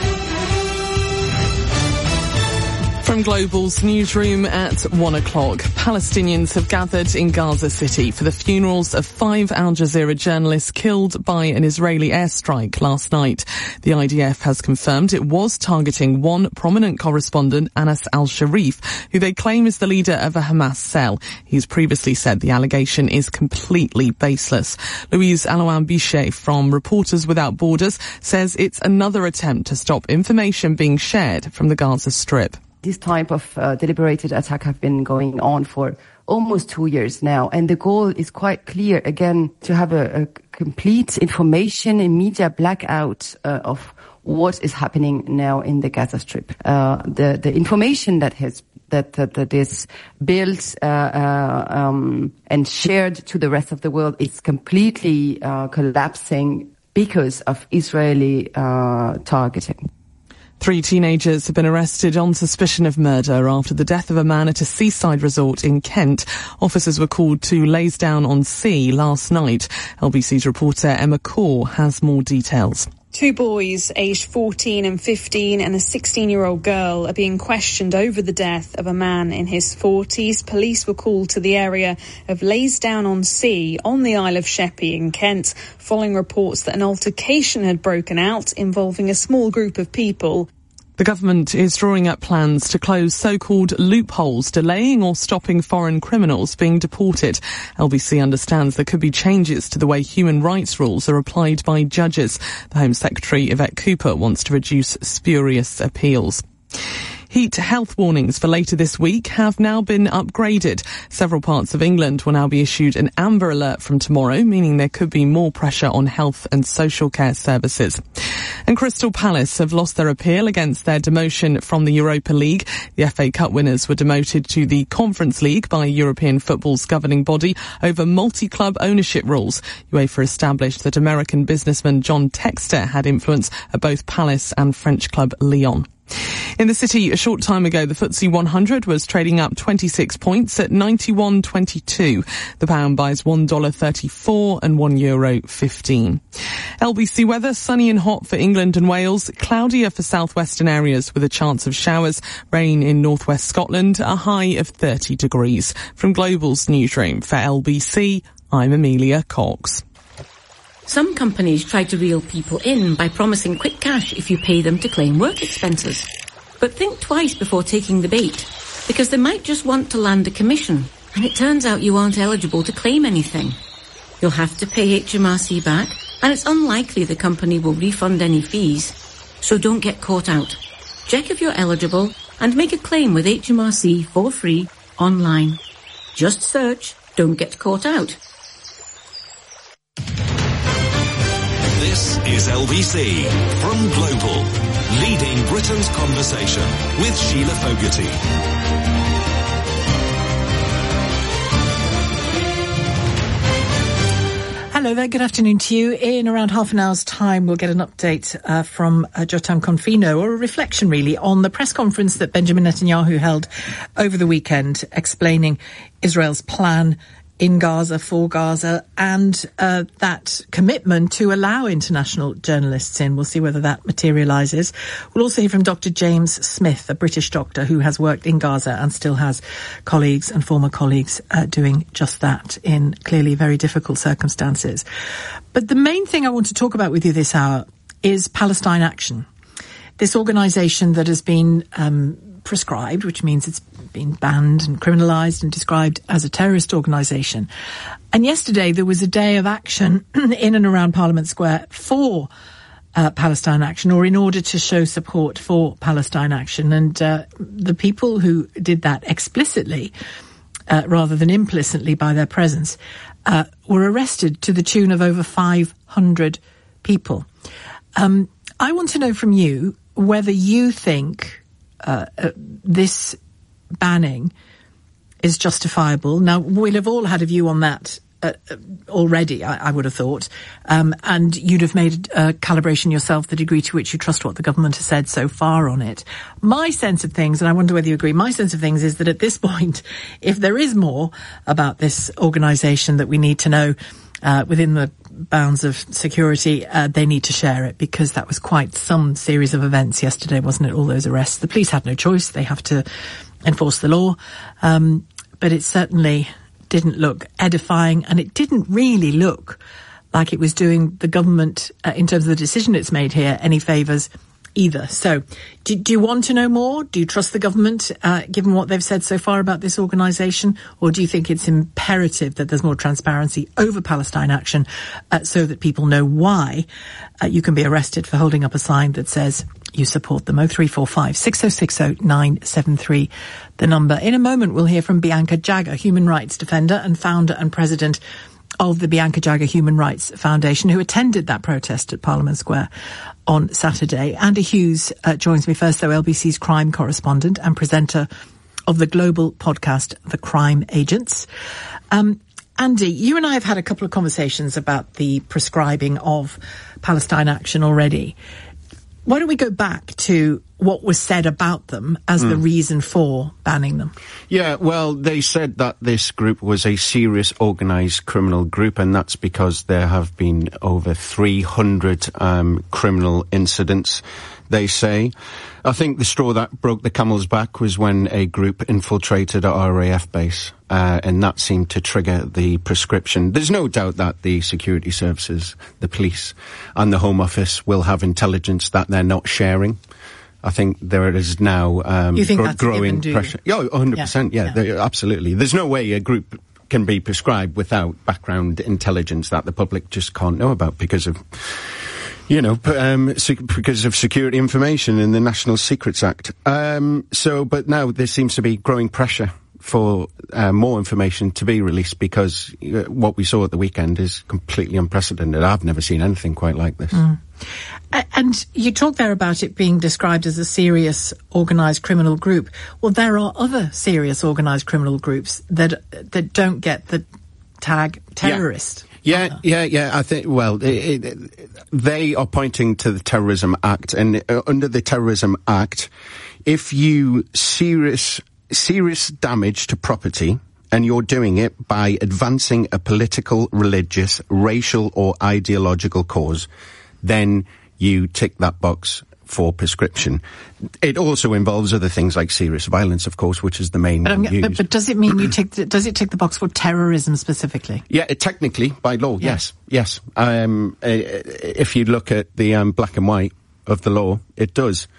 From Global's newsroom at one o'clock, Palestinians have gathered in Gaza City for the funerals of five Al Jazeera journalists killed by an Israeli airstrike last night. The I D F has confirmed it was targeting one prominent correspondent, Anas al-Sharif, who they claim is the leader of a Hamas cell. He's previously said the allegation is completely baseless. Louise Alouan-Bichet from Reporters Without Borders says it's another attempt to stop information being shared from the Gaza Strip. This type of uh, deliberated attack have been going on for almost two years now. And the goal is quite clear, again, to have a, a complete information and media blackout uh, of what is happening now in the Gaza Strip. Uh, the, the information that has that, that, that is built uh, uh, um, and shared to the rest of the world is completely uh, collapsing because of Israeli uh, targeting. Three teenagers have been arrested on suspicion of murder after the death of a man at a seaside resort in Kent. Officers were called to Laysdown-on-Sea last night. L B C's reporter Emma Core has more details. Two boys, aged fourteen and fifteen, and a sixteen-year-old girl are being questioned over the death of a man in his forties. Police were called to the area of Laysdown-on-Sea on the Isle of Sheppey in Kent, following reports that an altercation had broken out involving a small group of people. The government is drawing up plans to close so-called loopholes, delaying or stopping foreign criminals being deported. L B C understands there could be changes to the way human rights rules are applied by judges. The Home Secretary, Yvette Cooper, wants to reduce spurious appeals. Heat health warnings for later this week have now been upgraded. Several parts of England will now be issued an amber alert from tomorrow, meaning there could be more pressure on health and social care services. And Crystal Palace have lost their appeal against their demotion from the Europa League. The F A Cup winners were demoted to the Conference League by European football's governing body over multi-club ownership rules. UEFA established that American businessman John Textor had influence at both Palace and French club Lyon. In the city, a short time ago, the F T S E one hundred was trading up twenty-six points at ninety-one twenty-two. The pound buys one dollar thirty-four and one euro fifteen. L B C weather, sunny and hot for England and Wales, cloudier for southwestern areas with a chance of showers, rain in northwest Scotland, a high of thirty degrees. From Global's newsroom for L B C, I'm Amelia Cox. Some companies try to reel people in by promising quick cash if you pay them to claim work expenses. But think twice before taking the bait, because they might just want to land a commission, and it turns out you aren't eligible to claim anything. You'll have to pay H M R C back, and it's unlikely the company will refund any fees. So don't get caught out. Check if you're eligible and make a claim with H M R C for free online. Just search "Don't Get Caught Out." This is L B C from Global, leading Britain's conversation with Sheila Fogarty. Hello there, good afternoon to you. In around half an hour's time, we'll get an update uh, from uh, Jotam Confino, or a reflection really, on the press conference that Benjamin Netanyahu held over the weekend, explaining Israel's plan in Gaza, for Gaza, and uh, that commitment to allow international journalists in. We'll see whether that materialises. We'll also hear from Doctor James Smith, a British doctor who has worked in Gaza and still has colleagues and former colleagues uh, doing just that in clearly very difficult circumstances. But the main thing I want to talk about with you this hour is Palestine Action, this organisation that has been um, prescribed, which means it's been banned and criminalised and described as a terrorist organisation. And yesterday there was a day of action in and around Parliament Square for uh, Palestine Action, or in order to show support for Palestine Action. And uh, the people who did that explicitly, uh, rather than implicitly by their presence, uh, were arrested to the tune of over five hundred people. Um, I want to know from you whether you think uh, uh, this banning is justifiable. Now, we'll have all had a view on that uh, already, I, I would have thought, um, and you'd have made a calibration yourself, the degree to which you trust what the government has said so far on it. My sense of things, and I wonder whether you agree, my sense of things is that at this point, if there is more about this organisation that we need to know uh, within the bounds of security, uh, they need to share it, because that was quite some series of events yesterday, wasn't it? All those arrests. The police had no choice. They have to enforce the law. Um, but it certainly didn't look edifying, and it didn't really look like it was doing the government, uh, in terms of the decision it's made here, any favours either. So, do, do you want to know more? Do you trust the government, uh, given what they've said so far about this organisation? Or do you think it's imperative that there's more transparency over Palestine Action, uh, so that people know why uh, you can be arrested for holding up a sign that says you support them? oh three four five, six oh six oh, nine seven three, the number. In a moment, we'll hear from Bianca Jagger, human rights defender and founder and president of the Bianca Jagger Human Rights Foundation, who attended that protest at Parliament Square on Saturday. Andy Hughes uh, joins me first, though, L B C's crime correspondent and presenter of the global podcast, The Crime Agents. Um, Andy, you and I have had a couple of conversations about the prescribing of Palestine Action already. why don't we go back to what was said about them as mm. the reason for banning them? Yeah, well, they said that this group was a serious organised criminal group, and that's because there have been over three hundred um, criminal incidents, they say. I think the straw that broke the camel's back was when a group infiltrated a R A F base, uh, and that seemed to trigger the prescription. There's no doubt that the security services, the police and the Home Office will have intelligence that they're not sharing. I think there is now um, you think gr- that's growing given, pressure. Yeah, one hundred percent, yeah, yeah. yeah. Absolutely. There's no way a group can be prescribed without background intelligence that the public just can't know about because of... You know, um, sec- because of security information in the National Secrets Act. Um, so, but now there seems to be growing pressure for uh, more information to be released because uh, what we saw at the weekend is completely unprecedented. I've never seen anything quite like this. Mm. And you talk there about it being described as a serious organised criminal group. Well, there are other serious organised criminal groups that that don't get the tag terrorist. Yeah. Yeah, yeah, yeah. I think, well, it, it, they are pointing to the Terrorism Act, and uh, under the Terrorism Act, if you serious, serious damage to property, and you're doing it by advancing a political, religious, racial, or ideological cause, then you tick that box for prescription. It also involves other things like serious violence, of course, which is the main but, one but, used. but does it mean you tick? The, does it tick the box for terrorism specifically? Yeah, it, technically, by law, yeah. yes, yes. Um, uh, if you look at the um, black and white of the law, it does.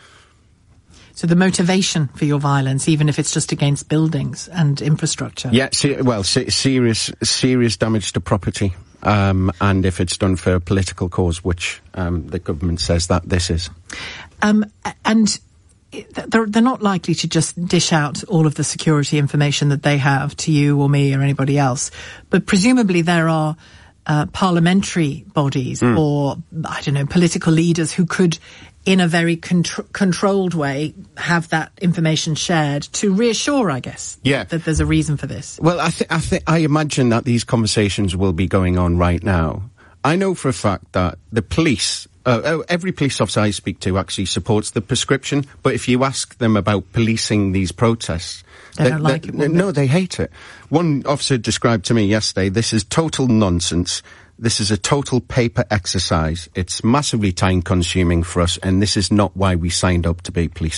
So the motivation for your violence, even if it's just against buildings and infrastructure. Yeah, se- well, se- serious, serious damage to property. Um, and if it's done for a political cause, which um, the government says that this is. Um, and they're, they're not likely to just dish out all of the security information that they have to you or me or anybody else. But presumably there are uh, parliamentary bodies mm. or, I don't know, political leaders who could, in a very contr- controlled way, have that information shared to reassure, I guess, yeah. that there's a reason for this. Well, I, th- I, th- I imagine that these conversations will be going on right now. I know for a fact that the police, uh, every police officer I speak to actually supports the prescription, but if you ask them about policing these protests, they, they don't like it. No, they hate it. One officer described to me yesterday, this is total nonsense. This is a total paper exercise. It's massively time-consuming for us, and this is not why we signed up to be police.